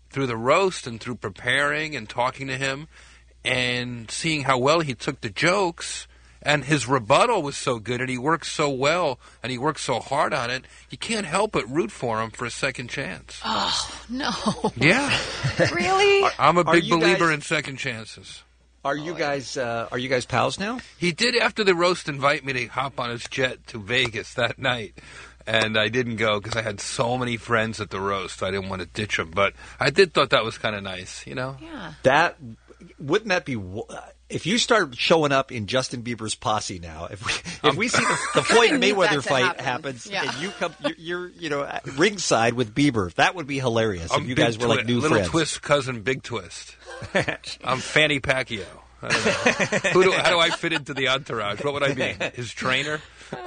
through the roast and through preparing and talking to him and seeing how well he took the jokes, and his rebuttal was so good, and he worked so well, and he worked so hard on it, you can't help but root for him for a second chance. Oh, no. Yeah. Really? I'm a big you believer guys- in second chances. Are you guys pals now? He did, after the roast, invite me to hop on his jet to Vegas that night. And I didn't go because I had so many friends at the roast. I didn't want to ditch them. But I thought that was kind of nice, you know? Yeah. Wouldn't that be... If you start showing up in Justin Bieber's posse now, if we see the Floyd Mayweather fight happens, and you come, you're ringside with Bieber, that would be hilarious. If you guys were like new Little friends. Twist cousin, Big Twist. I'm Fanny Pacquiao. I don't know. How do I fit into the entourage? What would I be? His trainer?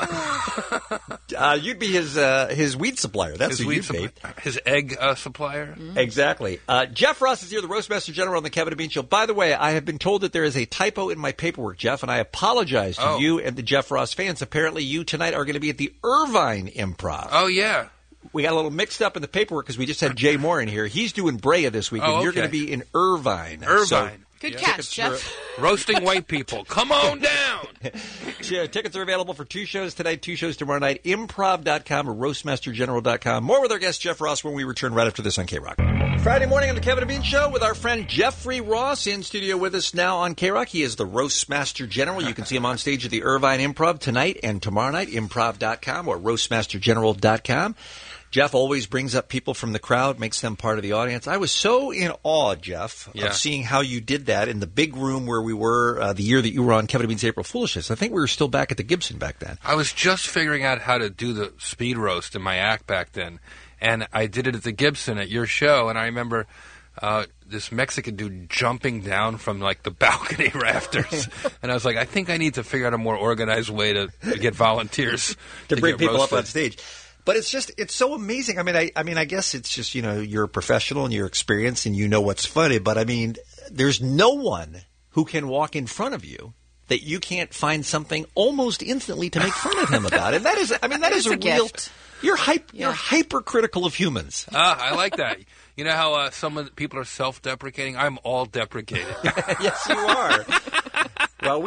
You'd be his weed supplier. That's who you'd be. His egg supplier? Exactly. Jeff Ross is here, the Roastmaster General on the Kevin and Bean Show. By the way, I have been told that there is a typo in my paperwork, Jeff, and I apologize to you and the Jeff Ross fans. Apparently, you tonight are going to be at the Irvine Improv. Oh, yeah. We got a little mixed up in the paperwork because we just had Jay Moore in here. He's doing Brea this week, and you're going to be in Irvine. Irvine. Good catch, Jeff. Roasting white people. Come on down. Tickets are available for 2 shows tonight, 2 shows tomorrow night. Improv.com or roastmastergeneral.com. More with our guest, Jeff Ross, when we return right after this on K-Rock. Friday morning on the Kevin and Bean Show with our friend Jeffrey Ross in studio with us now on K-Rock. He is the Roastmaster General. You can see him on stage at the Irvine Improv tonight and tomorrow night. Improv.com or roastmastergeneral.com. Jeff always brings up people from the crowd, makes them part of the audience. I was so in awe, Jeff, of seeing how you did that in the big room where we were the year that you were on Kevin and Bean's April Foolishness. I think we were still back at the Gibson back then. I was just figuring out how to do the speed roast in my act back then. And I did it at the Gibson at your show, and I remember this Mexican dude jumping down from, like, the balcony rafters. And I was like, I think I need to figure out a more organized way to get volunteers to bring get people roasted. up on stage. But it's so amazing. I mean, I guess it's just, you're a professional and you're experienced and you know what's funny. But, I mean, there's no one who can walk in front of you that you can't find something almost instantly to make fun of him about. And that is a real gift. You're hypercritical of humans. I like that. You know how some people are self-deprecating? I'm all deprecating. Yes, you are. Well,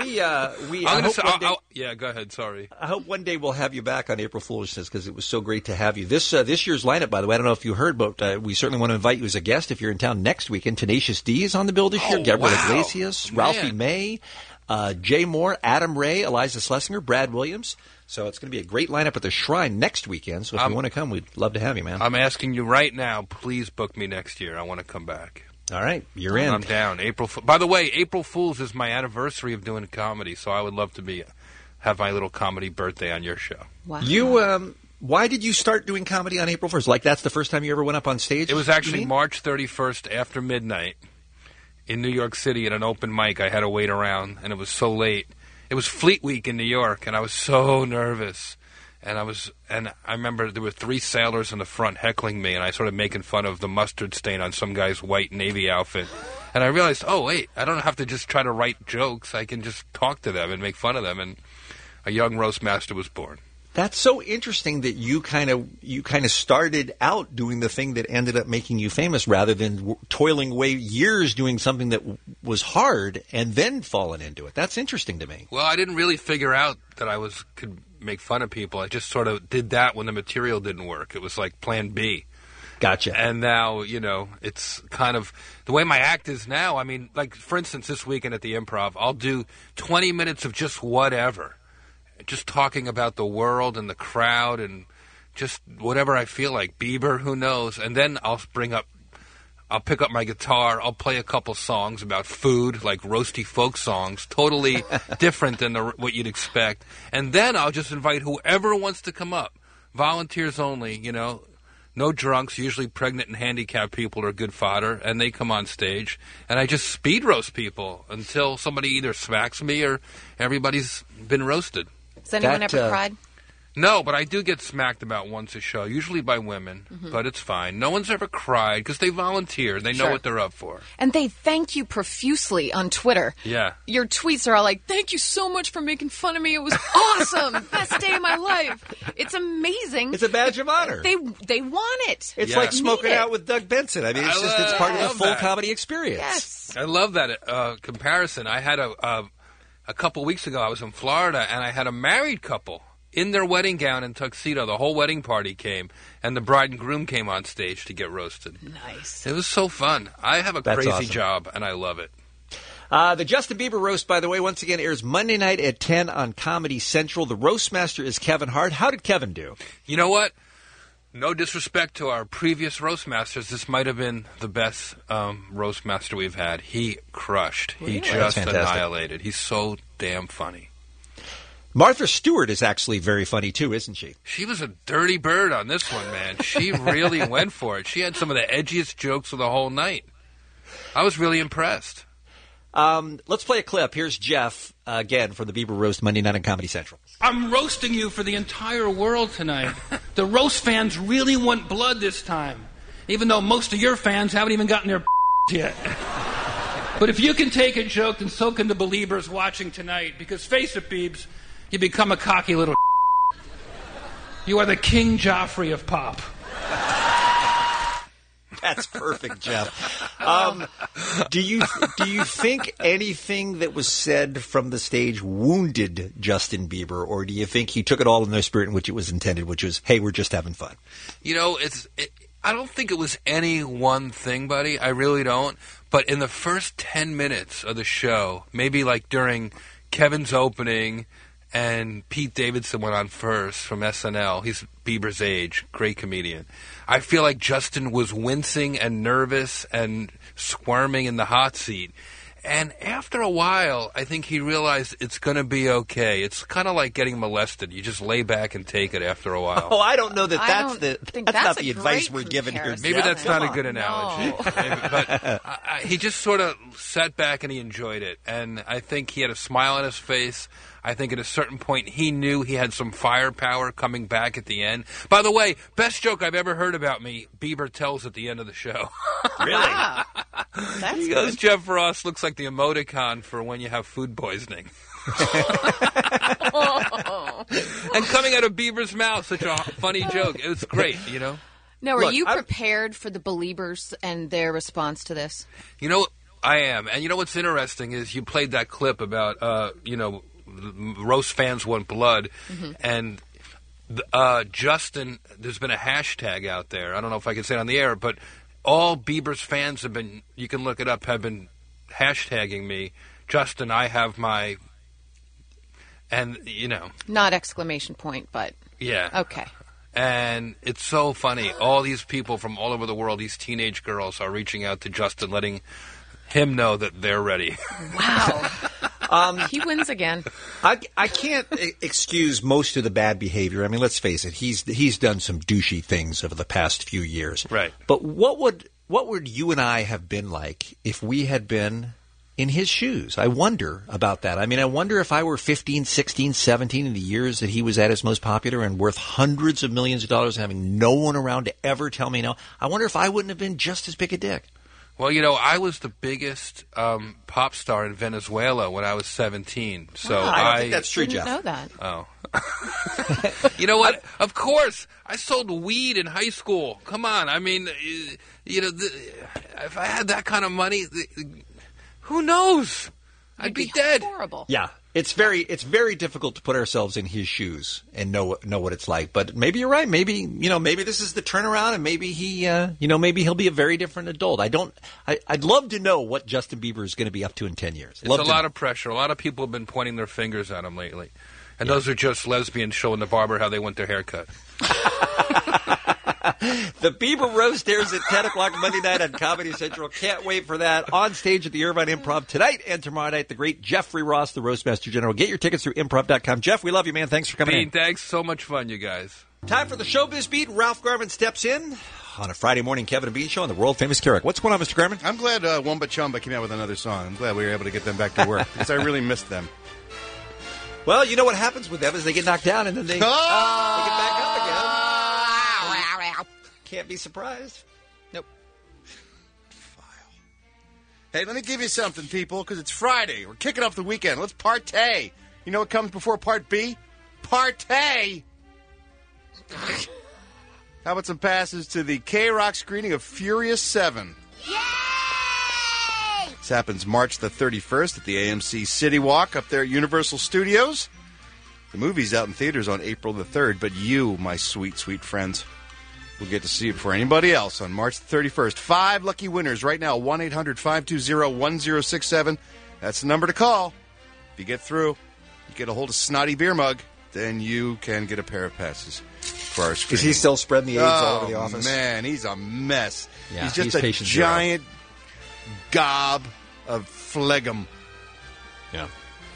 yeah, go ahead. Sorry. I hope one day we'll have you back on April Foolishness because it was so great to have you. This year's lineup, by the way, I don't know if you heard, but we certainly want to invite you as a guest if you're in town next weekend. Tenacious D is on the bill this year. Gabriel Iglesias, Ralphie May, Jay Moore, Adam Ray, Eliza Schlesinger, Brad Williams. So it's going to be a great lineup at the Shrine next weekend. So if you want to come, we'd love to have you, man. I'm asking you right now, please book me next year. I want to come back. All right, you're in. I'm down. By the way, April Fool's is my anniversary of doing comedy, so I would love to have my little comedy birthday on your show. Wow. Why did you start doing comedy on April 1st? Like that's the first time you ever went up on stage? It was actually March 31st after midnight in New York City at an open mic. I had to wait around, and it was so late. It was Fleet Week in New York, and I was so nervous. And I remember there were 3 sailors in the front heckling me, and I started making fun of the mustard stain on some guy's white Navy outfit. And I realized, oh, wait, I don't have to just try to write jokes. I can just talk to them and make fun of them. And a young roast master was born. That's so interesting that you kind of started out doing the thing that ended up making you famous rather than toiling away years doing something that was hard and then falling into it. That's interesting to me. Well, I didn't really figure out that I could make fun of people. I just sort of did that when the material didn't work. It was like plan B. Gotcha. And now, it's kind of the way my act is now. I mean, like, for instance, this weekend at the Improv, I'll do 20 minutes of just whatever. Just talking about the world and the crowd and just whatever I feel like. Bieber, who knows? And then I'll pick up my guitar. I'll play a couple songs about food, like roasty folk songs, totally different than what you'd expect. And then I'll just invite whoever wants to come up. Volunteers only, no drunks. Usually pregnant and handicapped people are good fodder, and they come on stage. And I just speed roast people until somebody either smacks me or everybody's been roasted. Has anyone ever cried? No, but I do get smacked about once a show, usually by women, but it's fine. No one's ever cried because they volunteer. They know what they're up for. And they thank you profusely on Twitter. Yeah. Your tweets are all like, thank you so much for making fun of me. It was awesome. Best day of my life. It's amazing. It's a badge of honor. They want it. It's like smoking out with Doug Benson. I mean, it's part of the full comedy experience. Yes. I love that comparison. I had a couple weeks ago, I was in Florida, and I had a married couple in their wedding gown and tuxedo. The whole wedding party came, and the bride and groom came on stage to get roasted. Nice. It was so fun. I have a That's crazy awesome. job, and I love it. The Justin Bieber roast, by the way, once again airs Monday night at 10 on Comedy Central. The roast master is Kevin Hart. How did Kevin do? You know what? No disrespect to our previous roast masters, this might have been the best roast master we've had. He crushed. Really? He That's just fantastic. annihilated. He's so damn funny. Martha Stewart is actually very funny, too, isn't she? She was a dirty bird on this one, man. She really went for it. She had some of the edgiest jokes of the whole night. I was really impressed. Let's play a clip. Here's Jeff, again, for the Bieber Roast Monday night on Comedy Central. I'm roasting you for the entire world tonight. The roast fans really want blood this time, even though most of your fans haven't even gotten their yet. But if you can take a joke, then so can the believers watching tonight, because face it, Biebs, you become a cocky little You are the King Joffrey of pop. That's perfect, Jeff. Do you think anything that was said from the stage wounded Justin Bieber, or do you think he took it all in the spirit in which it was intended, which was, hey, we're just having fun? You know, I don't think it was any one thing, buddy. I really don't. But in the first 10 minutes of the show, maybe like during Kevin's opening and Pete Davidson went on first from SNL. He's Bieber's age, great comedian. I feel like Justin was wincing and nervous and squirming in the hot seat. And after a while, I think he realized it's going to be okay. It's kind of like getting molested. You just lay back and take it after a while. Oh, I don't know that that's not the advice we're giving here. Maybe that's not a good analogy. No. But he just sort of sat back and he enjoyed it. And I think he had a smile on his face. I think at a certain point he knew he had some firepower coming back at the end. By the way, best joke I've ever heard about me, Bieber tells at the end of the show. Really? He goes, Jeff Ross looks like the emoticon for when you have food poisoning. And coming out of Bieber's mouth, such a funny joke. It was great, you know? Now, are you prepared for the Beliebers and their response to this? You know, I am. And you know what's interesting is you played that clip about, roast fans want blood. Mm-hmm. And Justin, there's been a hashtag out there. I don't know if I can say it on the air, but all Bieber's fans have been, you can look it up, have been hashtagging me. Justin, I have my, and, you know. Not exclamation point, but. Yeah. Okay. And it's so funny. All these people from all over the world, these teenage girls, are reaching out to Justin, letting him know that they're ready. Wow. He wins again. I can't excuse most of the bad behavior. I mean, let's face it. He's done some douchey things over the past few years. Right. But what would you and I have been like if we had been in his shoes? I wonder about that. I mean, I wonder if I were 15, 16, 17 in the years that he was at his most popular and worth hundreds of millions of dollars, having no one around to ever tell me no. I wonder if I wouldn't have been just as big a dick. Well, you know, I was the biggest pop star in Venezuela when I was 17. So I don't think that's true, Didn't Jeff. know that. Oh. You know what? Of course. I sold weed in high school. Come on. I mean, you know, if I had that kind of money, who knows? I'd be dead. Horrible. Yeah. It's very difficult to put ourselves in his shoes and know what it's like. But maybe you're right. Maybe this is the turnaround, and maybe maybe he'll be a very different adult. I'd love to know what Justin Bieber is going to be up to in 10 years. It's a lot of pressure. A lot of people have been pointing their fingers at him lately. And those are just lesbians showing the barber how they want their haircut. The Bieber Roast airs at 10 o'clock Monday night on Comedy Central. Can't wait for that. On stage at the Irvine Improv tonight and tomorrow night, the great Jeffrey Ross, the Roastmaster General. Get your tickets through improv.com. Jeff, we love you, man. Thanks for coming in. Thanks. So much fun, you guys. Time for the Showbiz Beat. Ralph Garman steps in on a Friday morning Kevin and Bean show on the world-famous Carrick. What's going on, Mr. Garman? I'm glad Wumba Chumba came out with another song. I'm glad we were able to get them back to work because I really missed them. Well, you know what happens with them is they get knocked down and then they get back up again. Can't be surprised. Nope. Hey, let me give you something, people, because it's Friday. We're kicking off the weekend. Let's partay. You know what comes before Part B? Partay. How about some passes to the K-Rock screening of Furious 7? This happens March the 31st at the AMC City Walk up there at Universal Studios. The movie's out in theaters on April the 3rd, but you, my sweet, sweet friends, will get to see it before anybody else on March the 31st. 5 lucky winners right now, 1-800-520-1067. That's the number to call. If you get through, you get a hold of Snotty Beer Mug, then you can get a pair of passes for our screening. Is he still spreading the AIDS all over the office? Man, he's a mess. Yeah, he's just a giant gob of phlegm. Yeah.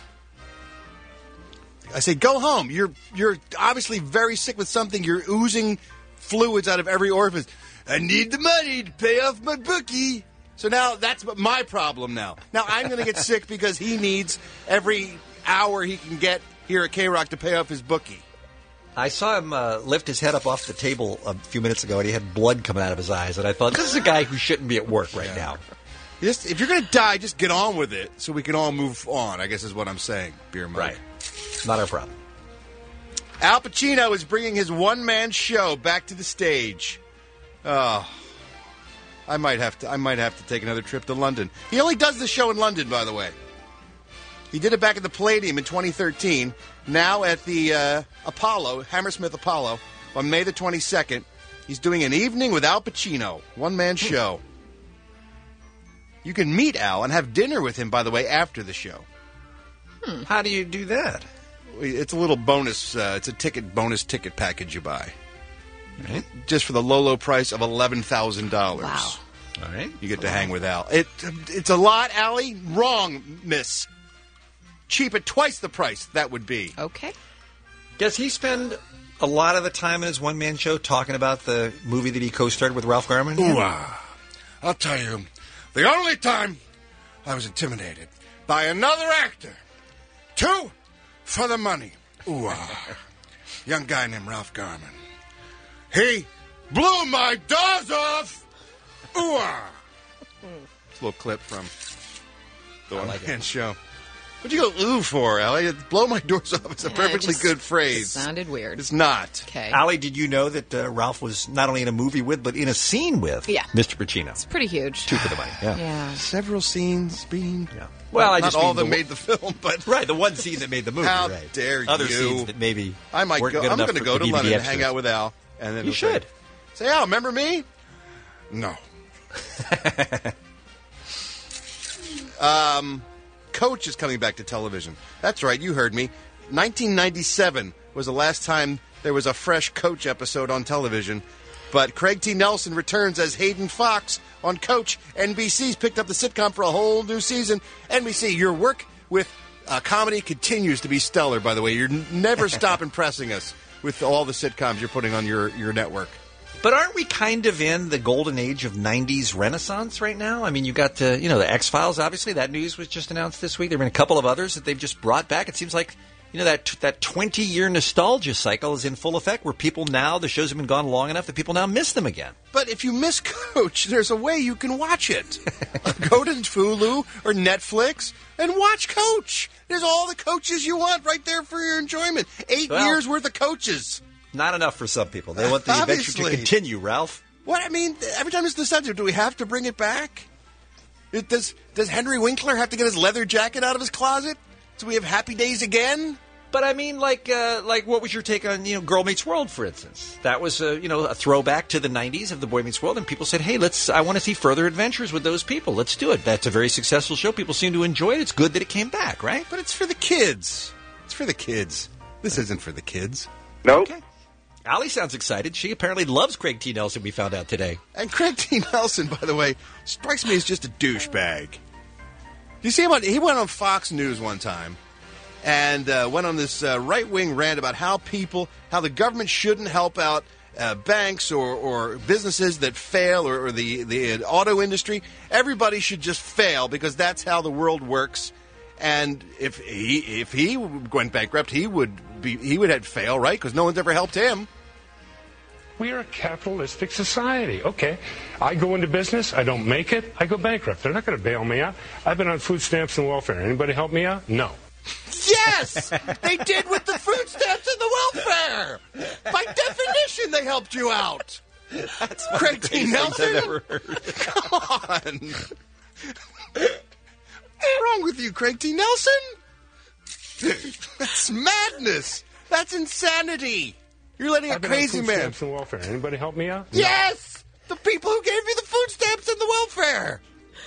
I say, go home. You're obviously very sick with something. You're oozing fluids out of every orifice. I need the money to pay off my bookie. So now that's my problem now. Now I'm going to get sick because he needs every hour he can get here at K-Rock to pay off his bookie. I saw him lift his head up off the table a few minutes ago, and he had blood coming out of his eyes. And I thought, this is a guy who shouldn't be at work right now. If you're going to die, just get on with it so we can all move on, I guess is what I'm saying, Beer Mug. Right. Not our problem. Al Pacino is bringing his one-man show back to the stage. Oh, I might have to take another trip to London. He only does the show in London, by the way. He did it back at the Palladium in 2013. Now at the Apollo, Hammersmith Apollo, on May the 22nd, he's doing an evening with Al Pacino, one-man show. You can meet Al and have dinner with him, by the way, after the show. How do you do that? It's a little bonus. It's a bonus ticket package you buy. Right. Just for the low price of $11,000. Wow. All right. You get to hang with Al. It's a lot, Allie. Wrong, miss. Cheap at twice the price, that would be. Okay. Does he spend a lot of the time in his one-man show talking about the movie that he co-starred with Ralph Garman? I'll tell you, the only time I was intimidated by another actor, 2 for the money. Young guy named Ralph Garman. He blew my doors off. It's a little clip from the one-man show. What'd you go ooh for, Allie? Blow my doors off. It's a perfectly good phrase. It sounded weird. It's not. Okay. Allie, did you know that Ralph was not only in a movie with, but in a scene with Mr. Pacino? It's pretty huge. 2 for the money. Yeah. Several scenes being... Yeah. Well, not all of them made the film, but... Right, the one scene that made the movie, How right. dare Other you. scenes that maybe I might weren't go. good I'm enough going to go for to DVD London and extras. hang out with Al. And then You should. Say, Al, remember me? No. Coach is coming back to television. That's right, you heard me. 1997 was the last time there was a fresh Coach episode on television. But Craig T. Nelson returns as Hayden Fox on Coach. NBC's picked up the sitcom for a whole new season. NBC, your work with comedy continues to be stellar, by the way. You're never stop impressing us with all the sitcoms you're putting on your network. But aren't we kind of in the golden age of 90s renaissance right now? I mean, you got, the X-Files, obviously. That news was just announced this week. There have been a couple of others that they've just brought back. It seems like, that 20-year nostalgia cycle is in full effect where people now, the shows have been gone long enough that people now miss them again. But if you miss Coach, there's a way you can watch it. Go to Hulu or Netflix and watch Coach. There's all the coaches you want right there for your enjoyment. 8 years worth of coaches. Not enough for some people. They want the adventure to continue, Ralph. What? I mean, every time it's the subject, do we have to bring it back? Does Henry Winkler have to get his leather jacket out of his closet? Do we have Happy Days again? But I mean, like what was your take on, Girl Meets World, for instance? That was, a throwback to the 90s of The Boy Meets World, and people said, hey, I want to see further adventures with those people. Let's do it. That's a very successful show. People seem to enjoy it. It's good that it came back, right? But it's for the kids. It's for the kids. This isn't for the kids. Nope. Okay. Allie sounds excited. She apparently loves Craig T. Nelson, we found out today. And Craig T. Nelson, by the way, strikes me as just a douchebag. You see him he went on Fox News one time and went on this right-wing rant about how the government shouldn't help out banks or businesses that fail or the auto industry. Everybody should just fail because that's how the world works. And if he went bankrupt, he would have fail, right? Because no one's ever helped him. We are a capitalistic society. Okay, I go into business, I don't make it, I go bankrupt. They're not going to bail me out. I've been on food stamps and welfare. Anybody help me out? No. Yes! They did with the food stamps and the welfare! By mean they helped you out? That's Craig T. Nelson? I've ever heard. Come on. What's wrong with you, Craig T. Nelson? That's madness. That's insanity. You're letting a crazy food man. Stamps and welfare. Anybody help me out? Yes! The people who gave you the food stamps and the welfare.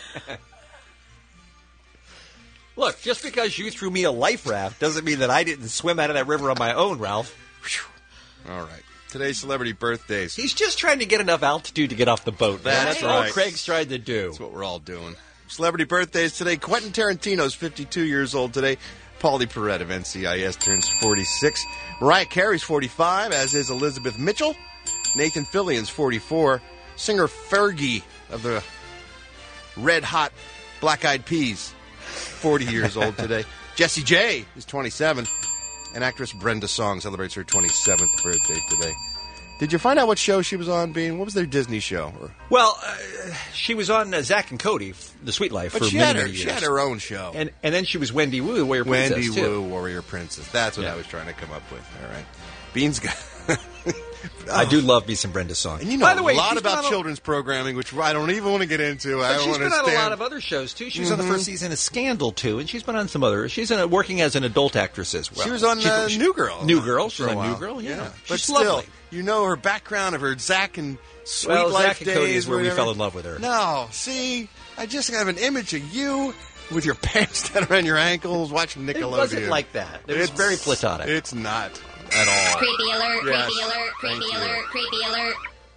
Look, just because you threw me a life raft doesn't mean that I didn't swim out of that river on my own, Ralph. All right. Today's celebrity birthdays. He's just trying to get enough altitude to get off the boat. That's all Craig's trying to do. That's what we're all doing. Celebrity birthdays today. Quentin Tarantino's 52 years old today. Paulie Perrette of NCIS turns 46. Mariah Carey's 45, as is Elizabeth Mitchell. Nathan Fillion's 44. Singer Fergie of the Red Hot Black Eyed Peas, 40 years old today. Jessie J is 27. And actress Brenda Song celebrates her 27th birthday today. Did you find out what show she was on, Bean? What was their Disney show? Well, she was on Zack and Cody, The Sweet Life, but for many years. She had her own show. And then she was Wendy Wu, Warrior Princess, Wendy too. Wu, Warrior Princess. That's what I was trying to come up with. All right. Bean's got... I do love me some Brenda Song. And you know By the way, a lot she's about been on children's programming, which I don't even want to get into. I don't she's been understand. on a lot of other shows, too. She was on the first season of Scandal, too, and she's been on some other... She's working as an adult actress as well. She was on New Girl. New Girl. She For was a on New while. Girl, yeah. But She's still, lovely. you know her background of her Zack and Sweet Well, Life Zack and days. Cody is where we whatever. fell in love with her. No, see, I just have an image of you with your pants down around your ankles watching Nickelodeon. It wasn't like that. It was very platonic. It's not at all. Creepy alert, Yes. creepy alert, creepy Thank you. alert, creepy alert.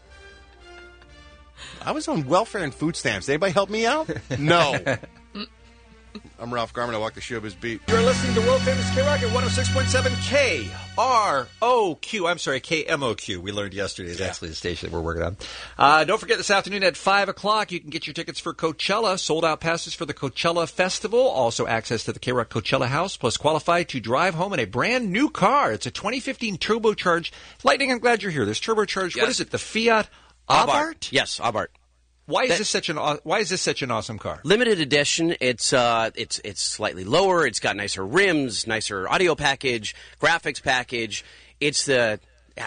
I was on welfare and food stamps. Anybody help me out? No. I'm Ralph Garman. I walk the showbiz beat. You're listening to World Famous K-Rock at 106.7 KROQ. I'm sorry, KMOQ. We learned yesterday is actually the station that we're working on. Don't forget, this afternoon at 5 o'clock, you can get your tickets for Coachella. Sold-out passes for the Coachella Festival. Also access to the K-Rock Coachella House, plus qualify to drive home in a brand new car. It's a 2015 turbocharged Lightning. I'm glad you're here. This turbocharged, what is it, the Fiat Abarth? Yes, Abarth. Why is this such an awesome car? Limited edition. It's slightly lower. It's got nicer rims, nicer audio package, graphics package. It's the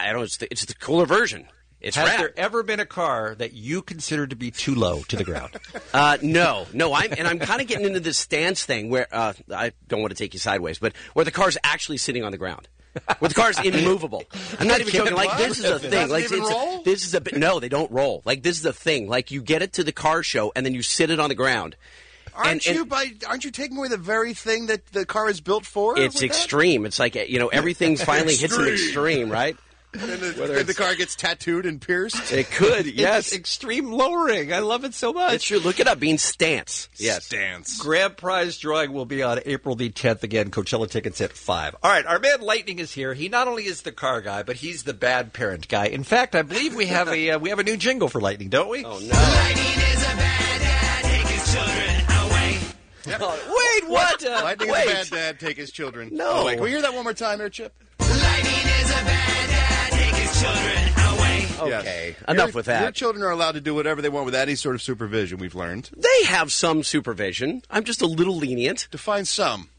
cooler version. It's Has rad. there ever been a car that you consider to be too low to the ground? No. I'm kind of getting into this stance thing where I don't want to take you sideways, but where the car's actually sitting on the ground. Where the car's immovable. I'm not even joking. Like, this is a thing. Like, roll? this is a bit. No, they don't roll. Like, this is a thing. Like, you get it to the car show and then you sit it on the ground. Aren't you taking away the very thing that the car is built for? It's extreme. It's like, everything's finally hits an extreme, right? And the car gets tattooed and pierced? It could, yes. It's extreme lowering. I love it so much. It's true. Look it up. Being Stance. Yes. Stance. Grand prize drawing will be on April the 10th. Again, Coachella tickets at 5. All right, our man Lightning is here. He not only is the car guy, but he's the bad parent guy. In fact, I believe we have a new jingle for Lightning, don't we? Oh, no. Lightning is a bad dad, take his children away. Wait, what? Lightning is a bad dad, take his children. No. Can we hear that one more time here, Chip? Lightning is a bad dad, take his children away. Okay. Enough with that. Your children are allowed to do whatever they want with any sort of supervision, we've learned. They have some supervision. I'm just a little lenient. Define some.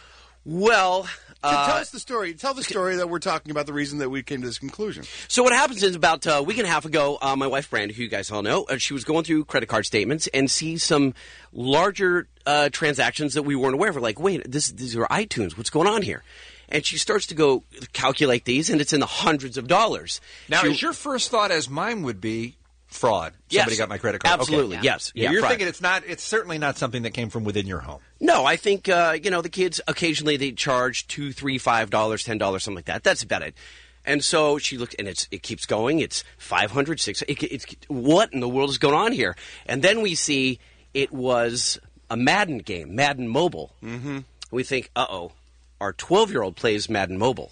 Well, tell us the story. Tell the story that we're talking about, the reason that we came to this conclusion. So what happens is about a week and a half ago, my wife Brandy, who you guys all know, she was going through credit card statements and sees some larger transactions that we weren't aware of. We're like, wait, these are iTunes. What's going on here? And she starts to go calculate these, and it's in the hundreds of dollars. Now, is your first thought, as mine would be, fraud? Yes. Somebody got my credit card. Absolutely, Okay. yes. Yeah, Yeah, you're fraud. thinking it's certainly not something that came from within your home. No, I think the kids occasionally they charge $2, $3, $5, $10, something like that. That's about it. And so she looked, and it keeps going. It's $500, $600. It's what in the world is going on here? And then we see it was a Madden game, Madden Mobile. Mm-hmm. We think, our 12-year-old plays Madden Mobile.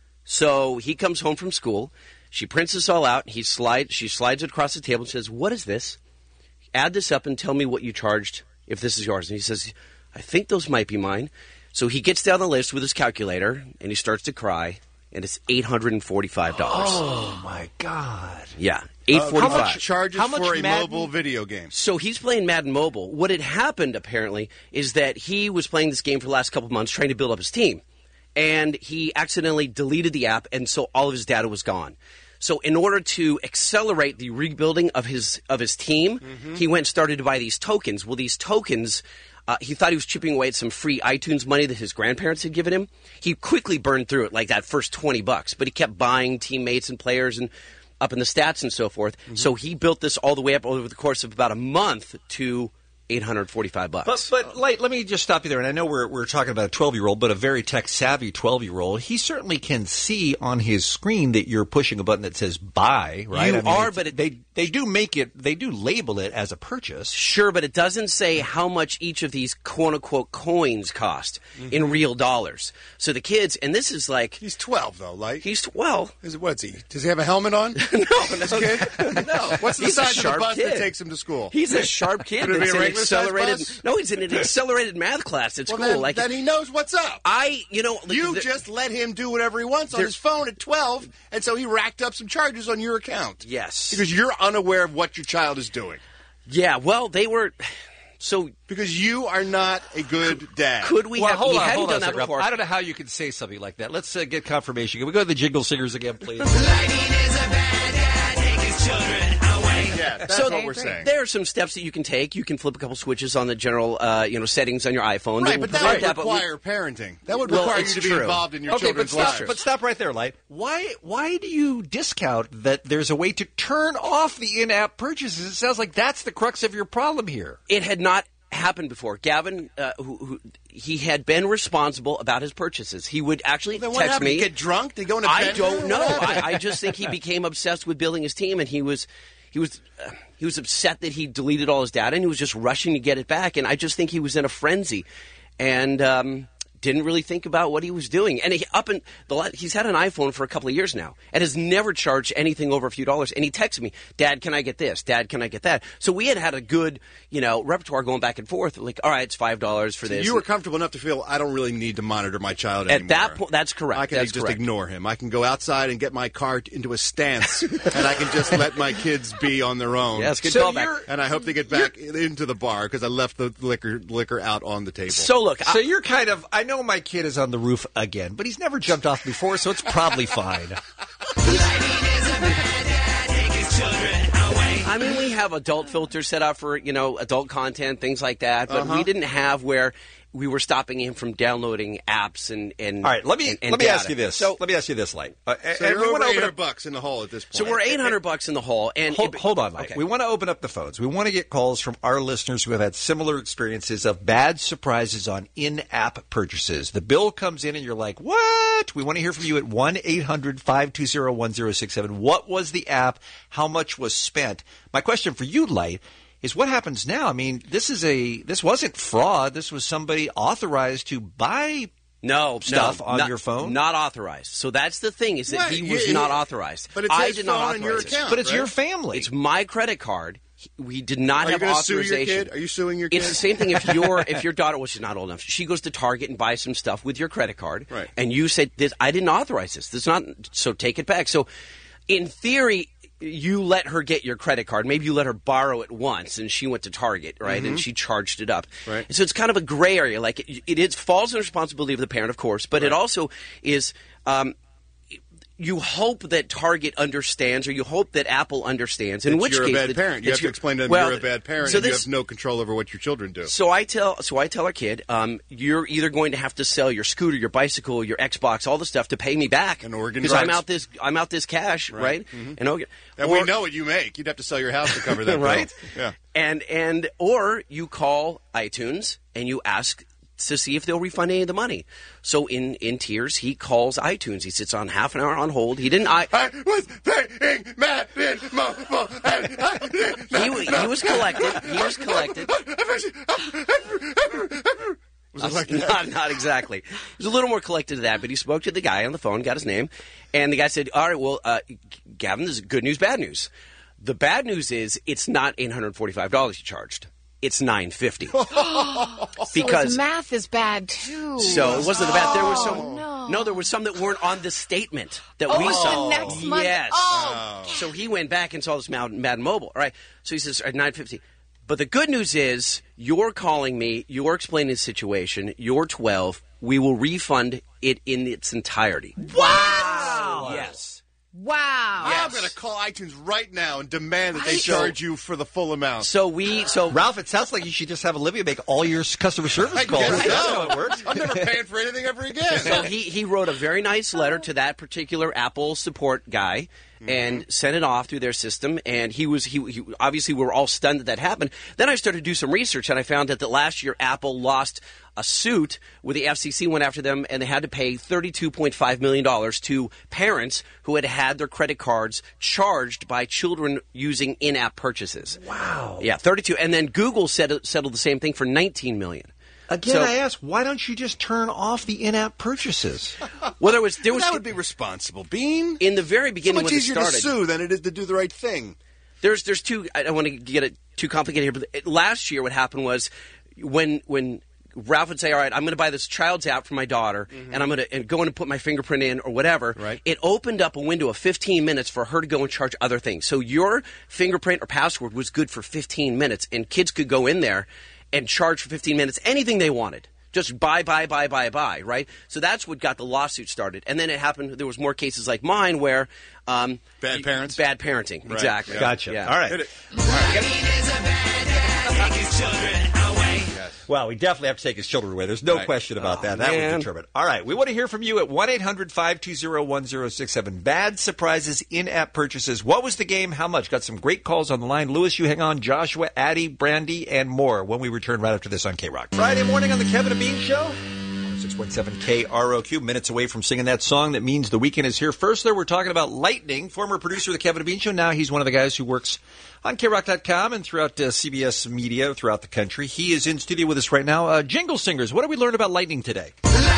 So he comes home from school. She prints this all out. She slides it across the table and says, "What is this? Add this up and tell me what you charged if this is yours." And he says, "I think those might be mine." So he gets down the list with his calculator and he starts to cry. And it's $845. Oh my God! Yeah, $845. How much charges How much for a Madden? mobile video game? So he's playing Madden Mobile. What had happened apparently is that he was playing this game for the last couple of months, trying to build up his team. and he accidentally deleted the app, and so all of his data was gone. So in order to accelerate the rebuilding of his team, he went and started to buy these tokens. Well, these tokens, he thought he was chipping away at some free iTunes money that his grandparents had given him. He quickly burned through it, like that first $20, but he kept buying teammates and players and up in the stats and so forth. So he built this all the way up over the course of about a month to $845. But Light, let me just stop you there. And I know we're talking about a 12-year-old, but a very tech-savvy 12-year-old. He certainly can see on his screen that you're pushing a button that says buy, right? But they do make it, they do label it as a purchase. Sure, but it doesn't say how much each of these quote-unquote coins cost in real dollars. So the kids, and this is like... He's 12, though, Light. He's 12. What's he? Does he have a helmet on? No. What's the He's a size of the sharp bus kid. that takes him to school? He's a sharp kid. Would it be a regular accelerated. size bus? No, he's in an accelerated math class at school. Then he knows what's up. You just let him do whatever he wants on his phone at 12, and so he racked up some charges on your account. Yes. Because you're unaware of what your child is doing. Yeah, well, they were... So because you are not a good dad. Could we have... Hold hadn't on done a that second, before. I don't know how you can say something like that. Let's get confirmation. Can we go to the Jingle Singers again, please? Yeah, that's so what we're saying. There are some steps that you can take. You can flip a couple switches on the general, settings on your iPhone. Right, but that would require parenting. That would require you to be involved in your children's lives. But stop right there, Light. Why do you discount that there's a way to turn off the in-app purchases? It sounds like that's the crux of your problem here. It had not happened before. Gavin, he had been responsible about his purchases. He would actually text me. Get drunk? Did he go in a I bed? don't know. I just think he became obsessed with building his team, and he was upset that he deleted all his data, and he was just rushing to get it back. And I just think he was in a frenzy, and didn't really think about what he was doing. And he's had an iPhone for a couple of years now, and has never charged anything over a few dollars. And he texted me, "Dad, can I get this? Dad, can I get that?" So we had a good, repertoire going back and forth. Like, all right, it's $5 for this. You were comfortable enough to feel I don't really need to monitor my child anymore. At that point, that's correct. I can just ignore him. I can go outside and get my car into a stance, and I can just let my kids be on their own. Yeah, it's good callback. And I hope they get back into the bar because I left the liquor out on the table. So look, you're kind of. I know my kid is on the roof again, but he's never jumped off before, so it's probably fine. I mean, we have adult filters set up for, adult content, things like that, but we didn't have where we were stopping him from downloading apps and all right, let me ask you this. Let me ask you this, Light. So you're over $800 in the hole at this point. So we're $800 in the hole. And hold on, Light. Okay. We want to open up the phones. We want to get calls from our listeners who have had similar experiences of bad surprises on in-app purchases. The bill comes in and you're like, what? We want to hear from you at 1-800-520-1067. What was the app? How much was spent? My question for you, Light, is what happens now? I mean, this wasn't fraud. This was somebody authorized to buy stuff on your phone? Not authorized. So that's the thing, is that he was not authorized. But it's his phone and your account. But it's your family. It's my credit card. We did not have authorization. authorization. Sue your kid? Are you suing your kid? It's the same thing if your daughter, well, she's not old enough. She goes to Target and buys some stuff with your credit card. Right. And you said, I didn't authorize this. So take it back. So in theory, you let her get your credit card. Maybe you let her borrow it once, and she went to Target, right? And she charged it up. Right. And so it's kind of a gray area. Like it falls on the responsibility of the parent, of course, but it also is. You hope that Target understands, or you hope that Apple understands. In which you're case, a bad parent. You have to explain to them you're a bad parent, and you have no control over what your children do. So I tell our kid, you're either going to have to sell your scooter, your bicycle, your Xbox, all the stuff to pay me back, an organ, because I'm out this cash, right? Mm-hmm. And we know what you make. You'd have to sell your house to cover that, right? Bill. Yeah. Or you call iTunes and you ask to see if they'll refund any of the money. So in tears, he calls iTunes. He sits on half an hour on hold. He didn't. I was paying Madeline Mobile. He was collected. He was collected. Was it like that? Not exactly. It was a little more collected than that, but he spoke to the guy on the phone, got his name, and the guy said, all right, well, Gavin, this is good news, bad news. The bad news is it's not $845 you charged. It's $950. Because his math is bad too. So it wasn't bad. There was some. No, there was some that weren't on the statement that we saw. The next month. Yes. Oh. So he went back and saw this Madden Mobile. All right. So he says $950. But the good news is you're calling me, you're explaining the situation, you're 12, we will refund it in its entirety. Wow! Yes. Wow. I'm going to call iTunes right now and demand that they charge you for the full amount. So Ralph, it sounds like you should just have Olivia make all your customer service calls. guess That's so. how it works. I'm never paying for anything ever again. So he wrote a very nice letter to that particular Apple support guy and sent it off through their system. And he obviously we were all stunned that happened. Then I started to do some research, and I found that last year Apple lost a suit where the FCC went after them, and they had to pay $32.5 million to parents who had their credit cards charged by children using in-app purchases. Wow. Yeah, 32. And then Google settled the same thing for $19 million. Again, So- I ask, why don't you just turn off the in-app purchases? Well, there was that would be responsible, Bean. In the very beginning, so much when easier it started, to sue than it is to do the right thing. There's two. I don't want to get it too complicated here, but last year what happened was when Ralph would say, "All right, I'm going to buy this child's app for my daughter, and I'm going to go in and put my fingerprint in or whatever." Right. It opened up a window of 15 minutes for her to go and charge other things. So your fingerprint or password was good for 15 minutes, and kids could go in there and charge for 15 minutes anything they wanted. Just buy, right? So that's what got the lawsuit started. And then it happened, there was more cases like mine where... bad parents? Bad parenting, Right. exactly. Yeah. Gotcha. Yeah. All right. Hit it. Well, we definitely have to take his children away. There's no question about that. That man. was determined. All right. We want to hear from you at 1-800-520-1067. Bad surprises, in-app purchases. What was the game? How much? Got some great calls on the line. Lewis, you hang on. Joshua, Addie, Brandy, and more when we return right after this on K-Rock. Friday morning on the Kevin and Bean Show. 617 KROQ, minutes away from singing that song that means the weekend is here. First, though, we're talking about Lightning, former producer of the Kevin and Bean Show. Now he's one of the guys who works on KROQ.com and throughout CBS media throughout the country. He is in studio with us right now. Jingle Singers, what did we learn about Lightning today?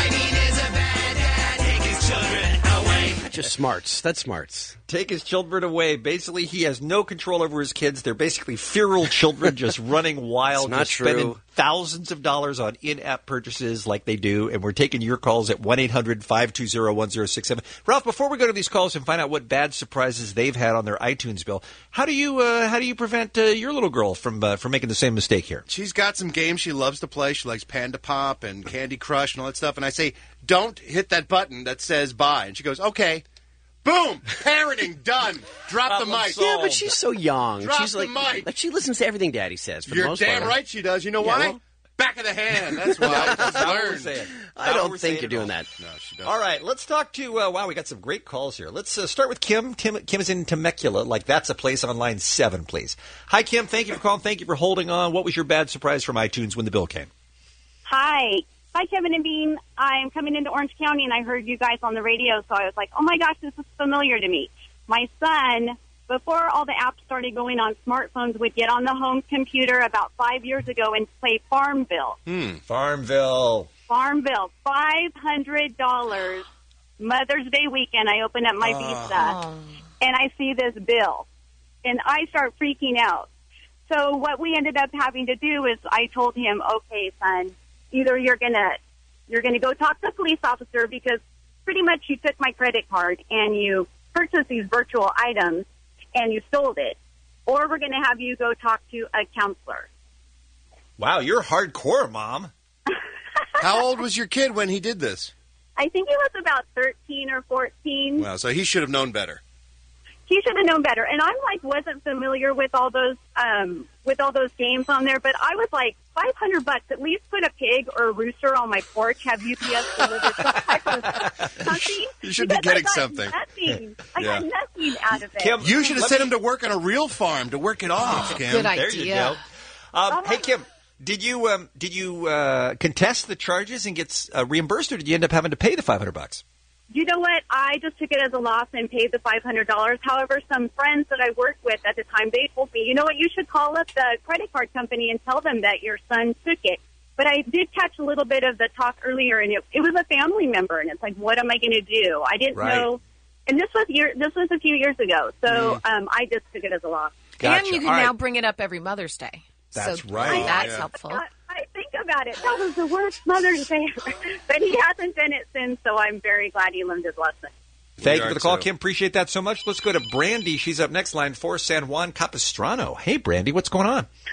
Just smarts. That's smarts. Take his children away. Basically, he has no control over his kids. They're basically feral children just running wild, It's not just true. spending thousands of dollars on in-app purchases like they do. And we're taking your calls at 1-800-520-1067. Ralph, before we go to these calls and find out what bad surprises they've had on their iTunes bill, how do you prevent your little girl from making the same mistake here? She's got some games she loves to play. She likes Panda Pop and Candy Crush and all that stuff. And I say, don't hit that button that says buy. And she goes, okay. Boom! Parenting done. Drop the mic. Yeah, but she's so young. Drop she's the mic. She listens to everything Daddy says. For the You're most damn part. right she does. You know Yeah, why? well- Back of the hand. That's why. That's not what we're Learn. saying. I don't think you're doing that. No, she doesn't. All right, let's talk to, wow, we got some great calls here. Let's start with Kim. Kim is in Temecula. Like, that's a place on line 7, please. Hi, Kim. Thank you for calling. Thank you for holding on. What was your bad surprise from iTunes when the bill came? Hi, Kevin and Bean. I'm coming into Orange County, and I heard you guys on the radio, so I was like, oh, my gosh, this is familiar to me. My son, before all the apps started going on smartphones, would get on the home computer about 5 years ago and play Farmville. Farmville. Farmville, $500. Mother's Day weekend, I open up my Visa, and I see this bill, and I start freaking out. So what we ended up having to do is I told him, okay, son, either you're gonna go talk to a police officer because pretty much you took my credit card and you purchased these virtual items and you sold it, or we're going to have you go talk to a counselor. Wow, you're hardcore, Mom. How old was your kid when he did this? I think he was about 13 or 14. Wow, so he should have known better. He should have known better. And I wasn't familiar with all those games on there, but I was like, $500 at least put a pig or a rooster on my porch, have UPS deliver some type of something. You should be getting something. Nothing. I Yeah. got nothing out of it. Kim, You should have sent him to work on a real farm to work it off, Kim. Good There you idea. go. Hey, Kim, did you contest the charges and get reimbursed, or did you end up having to pay the $500? You know what? I just took it as a loss and paid the $500. However, some friends that I worked with at the time, they told me, you know what, you should call up the credit card company and tell them that your son took it. But I did catch a little bit of the talk earlier, and it was a family member, and it's like, what am I going to do? I didn't know. And this was a few years ago, so I just took it as a loss. Gotcha. And you can All now right. bring it up every Mother's Day. That's so right. That's Yeah. helpful. I think about it. That was the worst Mother's Day ever. But he hasn't done it since, so I'm very glad he learned his lesson. Thank We you are for the call, too. Kim. Appreciate that so much. Let's go to Brandy. She's up next, line 4, San Juan Capistrano. Hey, Brandy, what's going on?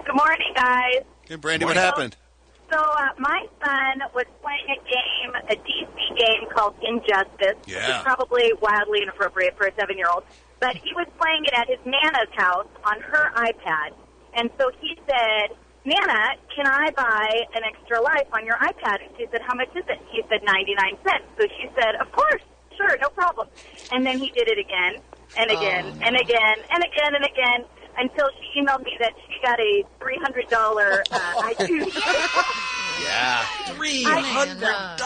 Good morning, guys. Hey, Brandy, what happened? So my son was playing a game, a DC game called Injustice. Yeah. Which is probably wildly inappropriate for a 7-year-old. But he was playing it at his Nana's house on her iPad. And so he said, Nana, can I buy an extra life on your iPad? And she said, how much is it? He said, 99 cents. So she said, of course, sure, no problem. And then he did it again and again and again and again and again until she emailed me that she got a $300 iTunes. Yeah. $300.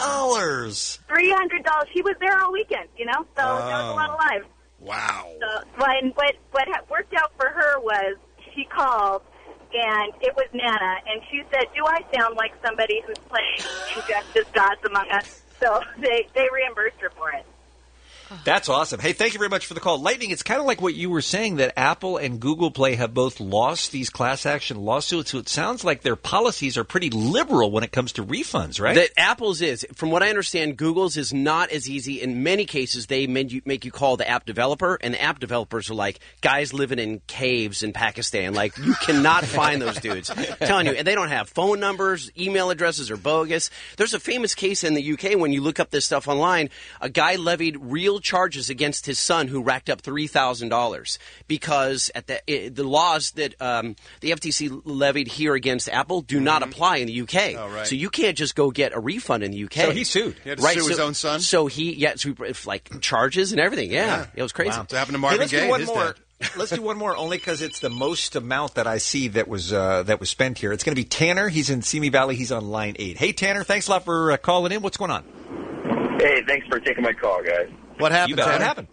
$300. He was there all weekend, you know? So that was a lot of lives. Wow. So what worked out for her was she called, and it was Nana, and she said, do I sound like somebody who's playing Injustice Gods Among Us? So they reimbursed her for it. That's awesome. Hey, thank you very much for the call. Lightning, it's kind of like what you were saying, that Apple and Google Play have both lost these class action lawsuits. So it sounds like their policies are pretty liberal when it comes to refunds, right? That Apple's is. From what I understand, Google's is not as easy. In many cases, they make you call the app developer, and the app developers are like guys living in caves in Pakistan. Like, you cannot find those dudes. I'm telling you, and they don't have phone numbers, email addresses are bogus. There's a famous case in the UK when you look up this stuff online. A guy levied real charges against his son who racked up $3,000 because at the laws that the FTC levied here against Apple do not apply in the UK. Oh, right. So you can't just go get a refund in the UK. So he sued. He had to sue his own son? So like charges and everything. Yeah. It was crazy. Wow. It happened to Marvin Gaye. Let's do one more. Let's do one more, only because it's the most amount that I see that was spent here. It's going to be Tanner. He's in Simi Valley. He's on line 8. Hey, Tanner, thanks a lot for calling in. What's going on? Hey, thanks for taking my call, guys. What happened, What happened?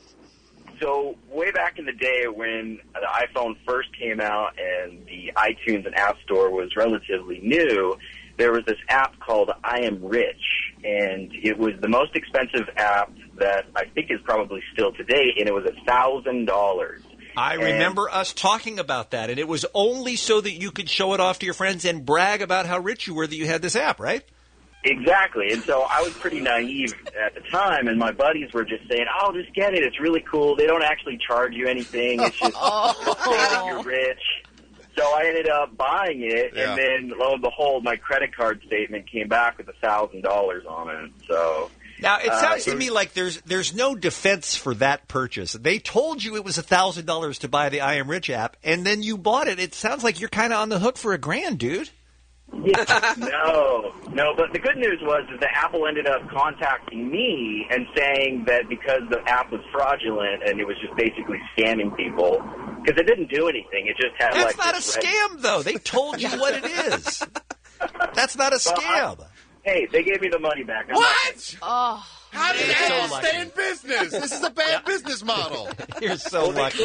So way back in the day when the iPhone first came out and the iTunes and App Store was relatively new, there was this app called I Am Rich, and it was the most expensive app that I think is probably still today, and it was $1,000. I remember us talking about that, and it was only so that you could show it off to your friends and brag about how rich you were that you had this app, right? Exactly. And so I was pretty naive at the time, and my buddies were just saying, oh, just get it. It's really cool. They don't actually charge you anything. It's just that you're rich. So I ended up buying it, and then, lo and behold, my credit card statement came back with $1,000 on it. So now, it sounds to me like there's no defense for that purchase. They told you it was $1,000 to buy the I Am Rich app, and then you bought it. It sounds like you're kind of on the hook for $1,000, dude. Yeah, no. But the good news was is that Apple ended up contacting me and saying that because the app was fraudulent and it was just basically scamming people, because it didn't do anything. It just had That's not a scam, though. They told you what it is. That's not a scam. Hey, they gave me the money back. What? Oh. How did You're Apple so stay in business? This is a bad business model. You're so lucky.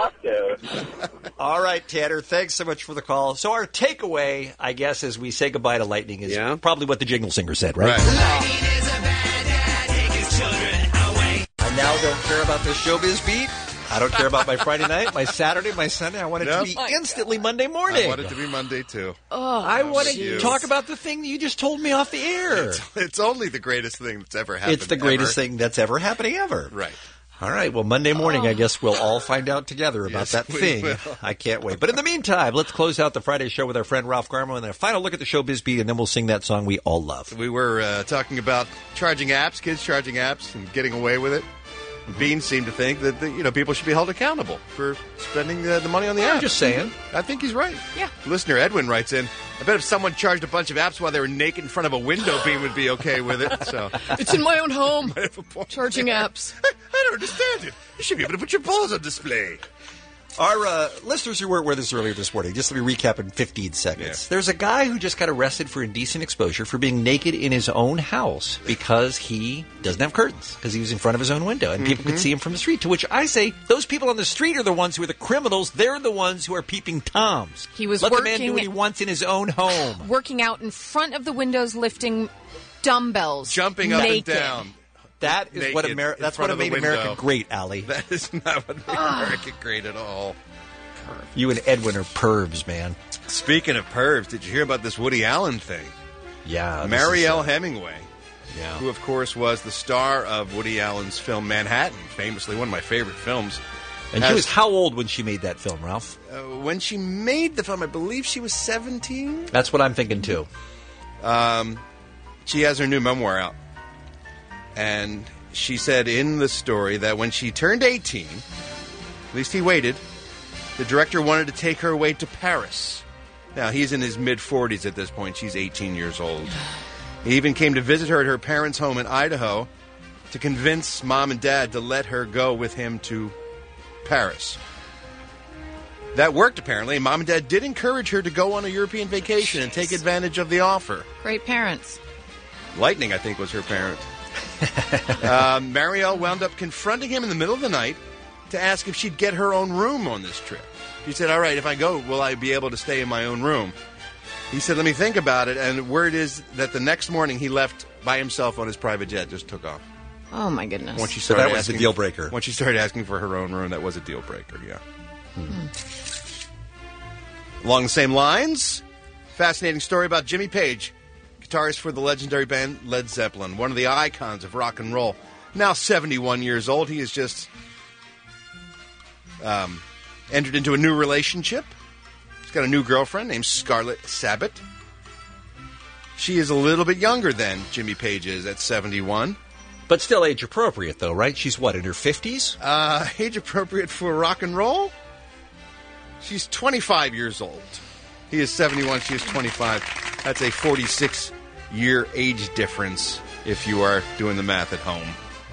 All right, Tanner, thanks so much for the call. So our takeaway, I guess, as we say goodbye to Lightning is probably what the Jingle Singer said, right? I now don't care about the showbiz beat. I don't care about my Friday night, my Saturday, my Sunday. I want it to be instantly Monday morning. I want it to be Monday, too. Oh, I want to talk about the thing that you just told me off the air. It's only the greatest thing that's ever happened. It's the greatest thing that's ever happening ever. Right. All right. Well, Monday morning, I guess we'll all find out together about that thing. I can't wait. But in the meantime, let's close out the Friday show with our friend Ralph Garman and a final look at the showbiz beat, and then we'll sing that song we all love. We were talking about charging apps, kids charging apps, and getting away with it. Bean seemed to think that people should be held accountable for spending the money on the app. I'm just saying. I think he's right. Yeah. Listener Edwin writes in, I bet if someone charged a bunch of apps while they were naked in front of a window, Bean would be okay with it. So It's in my own home. Charging apps. I don't understand it. You should be able to put your balls on display. Our listeners who weren't with us earlier this morning, just let me recap in 15 seconds. Yeah. There's a guy who just got arrested for indecent exposure for being naked in his own house because he doesn't have curtains, because he was in front of his own window, and people could see him from the street, to which I say, those people on the street are the ones who are the criminals. They're the ones who are peeping Toms. He was Let the man do what he wants in his own home. Working out in front of the windows, lifting dumbbells. Jumping up and down. That is what that's what made America great, Allie. That is not what made America great at all. You and Edwin are pervs, man. Speaking of pervs, did you hear about this Woody Allen thing? Yeah. Marielle Hemingway, who, of course, was the star of Woody Allen's film Manhattan, famously one of my favorite films, And she was how old when she made that film, Ralph? When she made the film, I believe she was 17. That's what I'm thinking, too. She has her new memoir out. And she said in the story that when she turned 18, at least he waited, the director wanted to take her away to Paris. Now, he's in his mid-40s at this point. She's 18 years old. He even came to visit her at her parents' home in Idaho to convince Mom and Dad to let her go with him to Paris. That worked, apparently. Mom and Dad did encourage her to go on a European vacation and take advantage of the offer. Great parents. Lightning, I think, was her parent. Marielle wound up confronting him in the middle of the night to ask if she'd get her own room on this trip. She said, all right, if I go, will I be able to stay in my own room? He said, let me think about it. And word is that the next morning he left by himself on his private jet, just took off. Oh, my goodness. Once she So started that was a deal breaker. Once she started asking for her own room, that was a deal breaker, yeah. Along the same lines, fascinating story about Jimmy Page, guitarist for the legendary band Led Zeppelin, one of the icons of rock and roll. Now 71 years old, he has just entered into a new relationship. He's got a new girlfriend named Scarlett Sabat. She is a little bit younger than Jimmy Page is at 71. But still age appropriate, though, right? She's what, in her 50s? Age appropriate for rock and roll? She's 25 years old. He is 71, she is 25. That's a 46-year age difference if you are doing the math at home.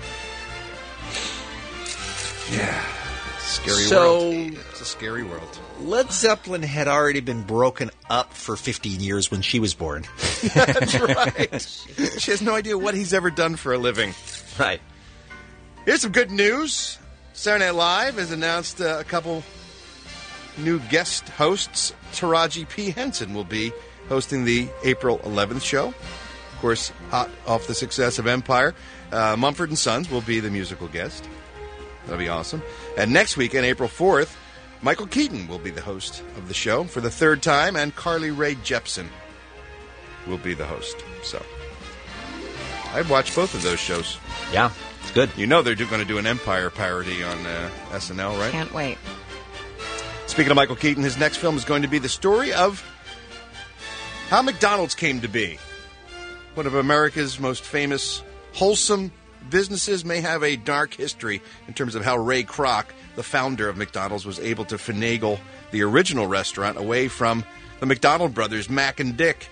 Yeah. Scary world. It's a scary world. Led Zeppelin had already been broken up for 15 years when she was born. That's right. She has no idea what he's ever done for a living. Right. Here's some good news. Saturday Night Live has announced a couple new guest hosts. Taraji P. Henson will be hosting the April 11th show. Of course, hot off the success of Empire. Mumford & Sons will be the musical guest. That'll be awesome. And next weekend, April 4th, Michael Keaton will be the host of the show for the third time, and Carly Rae Jepsen will be the host. So, I've watched both of those shows. Yeah, it's good. You know they're going to do an Empire parody on SNL, right? Can't wait. Speaking of Michael Keaton, his next film is going to be the story of how McDonald's came to be. One of America's most famous, wholesome businesses, may have a dark history in terms of how Ray Kroc, the founder of McDonald's, was able to finagle the original restaurant away from the McDonald brothers, Mac and Dick.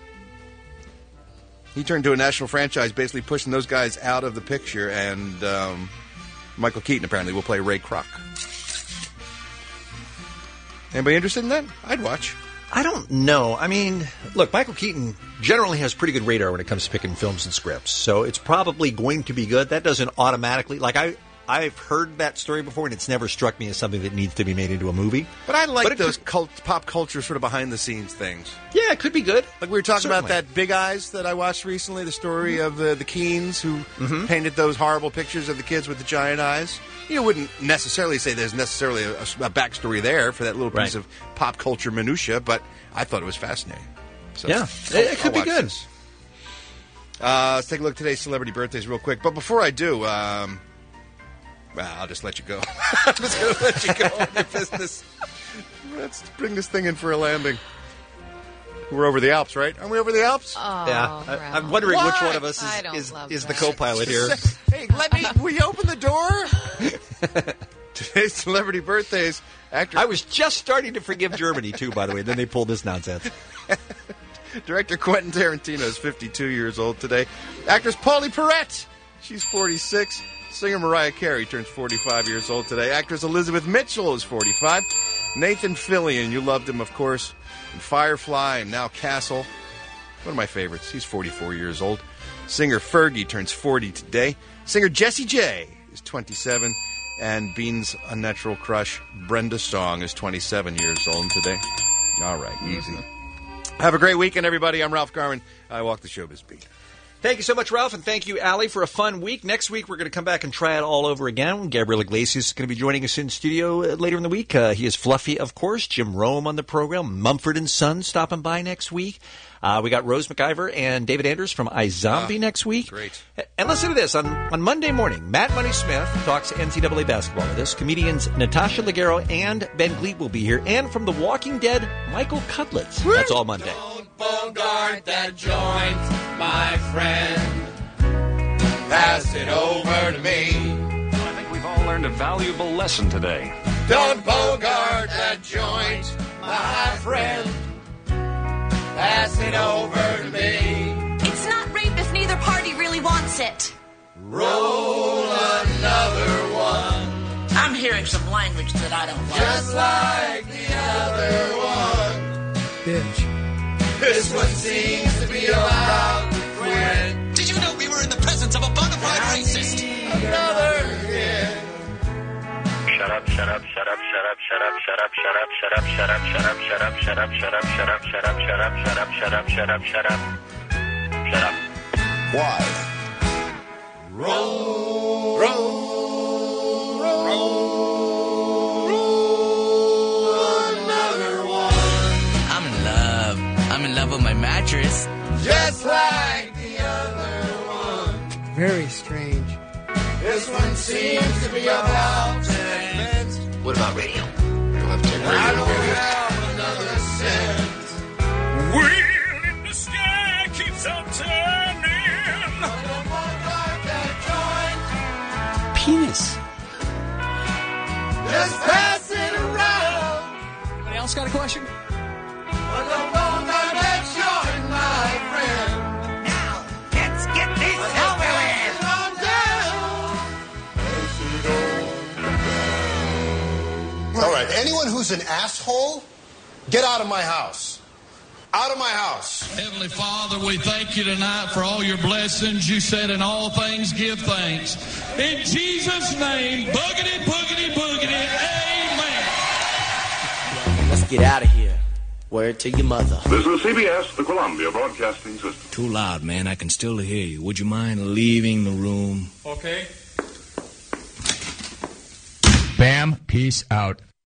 He turned to a national franchise, basically pushing those guys out of the picture, and Michael Keaton apparently will play Ray Kroc. Anybody interested in that? I'd watch. I don't know. I mean, look, Michael Keaton generally has pretty good radar when it comes to picking films and scripts, so it's probably going to be good. That doesn't automatically... I've heard that story before, and it's never struck me as something that needs to be made into a movie. But I like those pop culture sort of behind-the-scenes things. Yeah, it could be good. Like we were talking about that Big Eyes that I watched recently, the story of the Keens who painted those horrible pictures of the kids with the giant eyes. You wouldn't necessarily say there's necessarily a backstory there for that little piece of pop culture minutia, but I thought it was fascinating. So yeah, it could be good. Let's take a look at today's celebrity birthdays real quick. But before I do... I'll just let you go. I'm just going to let you go on your business. Let's bring this thing in for a landing. We're over the Alps, right? Aren't we over the Alps? Oh, yeah. I'm wondering which one of us is the co-pilot here. Hey, will you open the door? Today's celebrity birthdays. I was just starting to forgive Germany, too, by the way. Then they pulled this nonsense. Director Quentin Tarantino is 52 years old today. Actress Pauley Perrette, she's 46. Singer Mariah Carey turns 45 years old today. Actress Elizabeth Mitchell is 45. Nathan Fillion, you loved him, of course, in Firefly and now Castle. One of my favorites. He's 44 years old. Singer Fergie turns 40 today. Singer Jessie J is 27. And Bean's unnatural crush, Brenda Song, is 27 years old today. All right, easy. Have a great weekend, everybody. I'm Ralph Garman. I walk the showbiz beat. Thank you so much, Ralph, and thank you, Allie, for a fun week. Next week, we're going to come back and try it all over again. Gabriel Iglesias is going to be joining us in studio later in the week. He is Fluffy, of course. Jim Rome on the program. Mumford & Sons stopping by next week. We got Rose McIver and David Anders from iZombie next week. Great. And listen to this. On Monday morning, Matt Money Smith talks NCAA basketball with us. Comedians Natasha Leggero and Ben Gleat will be here. And from The Walking Dead, Michael Cudlitz. That's all Monday. Don't bogart that joint, my friend. Pass it over to me. I think we've all learned a valuable lesson today. Don't bogart that joint, my friend. Pass it over to me. It's not rape if neither party really wants it. Roll another one. I'm hearing some language that I don't like. Just like the other one. Bitch. This one seems to be about to quit. Did you know we were in the presence of a bona fide racist? Another hit. Shut up, shut up, shut up, shut up, shut up, shut up, shut up, shut up, shut up, shut up, shut up, shut up, shut up, shut up, shut up, shut up, shut up, shut up, shut up, shut up. Shut up. Why? Roll, roll, roll, roll another one. I'm in love. I'm in love with my mattress. Just like the other one. Very strange. This one seems to be about to end. What about radio? You'll have to take radio. I don't have another cent. Wheel in the sky keeps on turning. Penis. Just pass it around. Anybody else got a question? But don't bogart that joint, my friend. Now, let's get this over with. All right, anyone who's an asshole, get out of my house. Out of my house. Heavenly Father, we thank you tonight for all your blessings. You said in all things give thanks. In Jesus' name, boogity, boogity, boogity, amen. Let's get out of here. Word to your mother. This is CBS, the Columbia Broadcasting System. Too loud, man. I can still hear you. Would you mind leaving the room? Okay. Bam, peace out.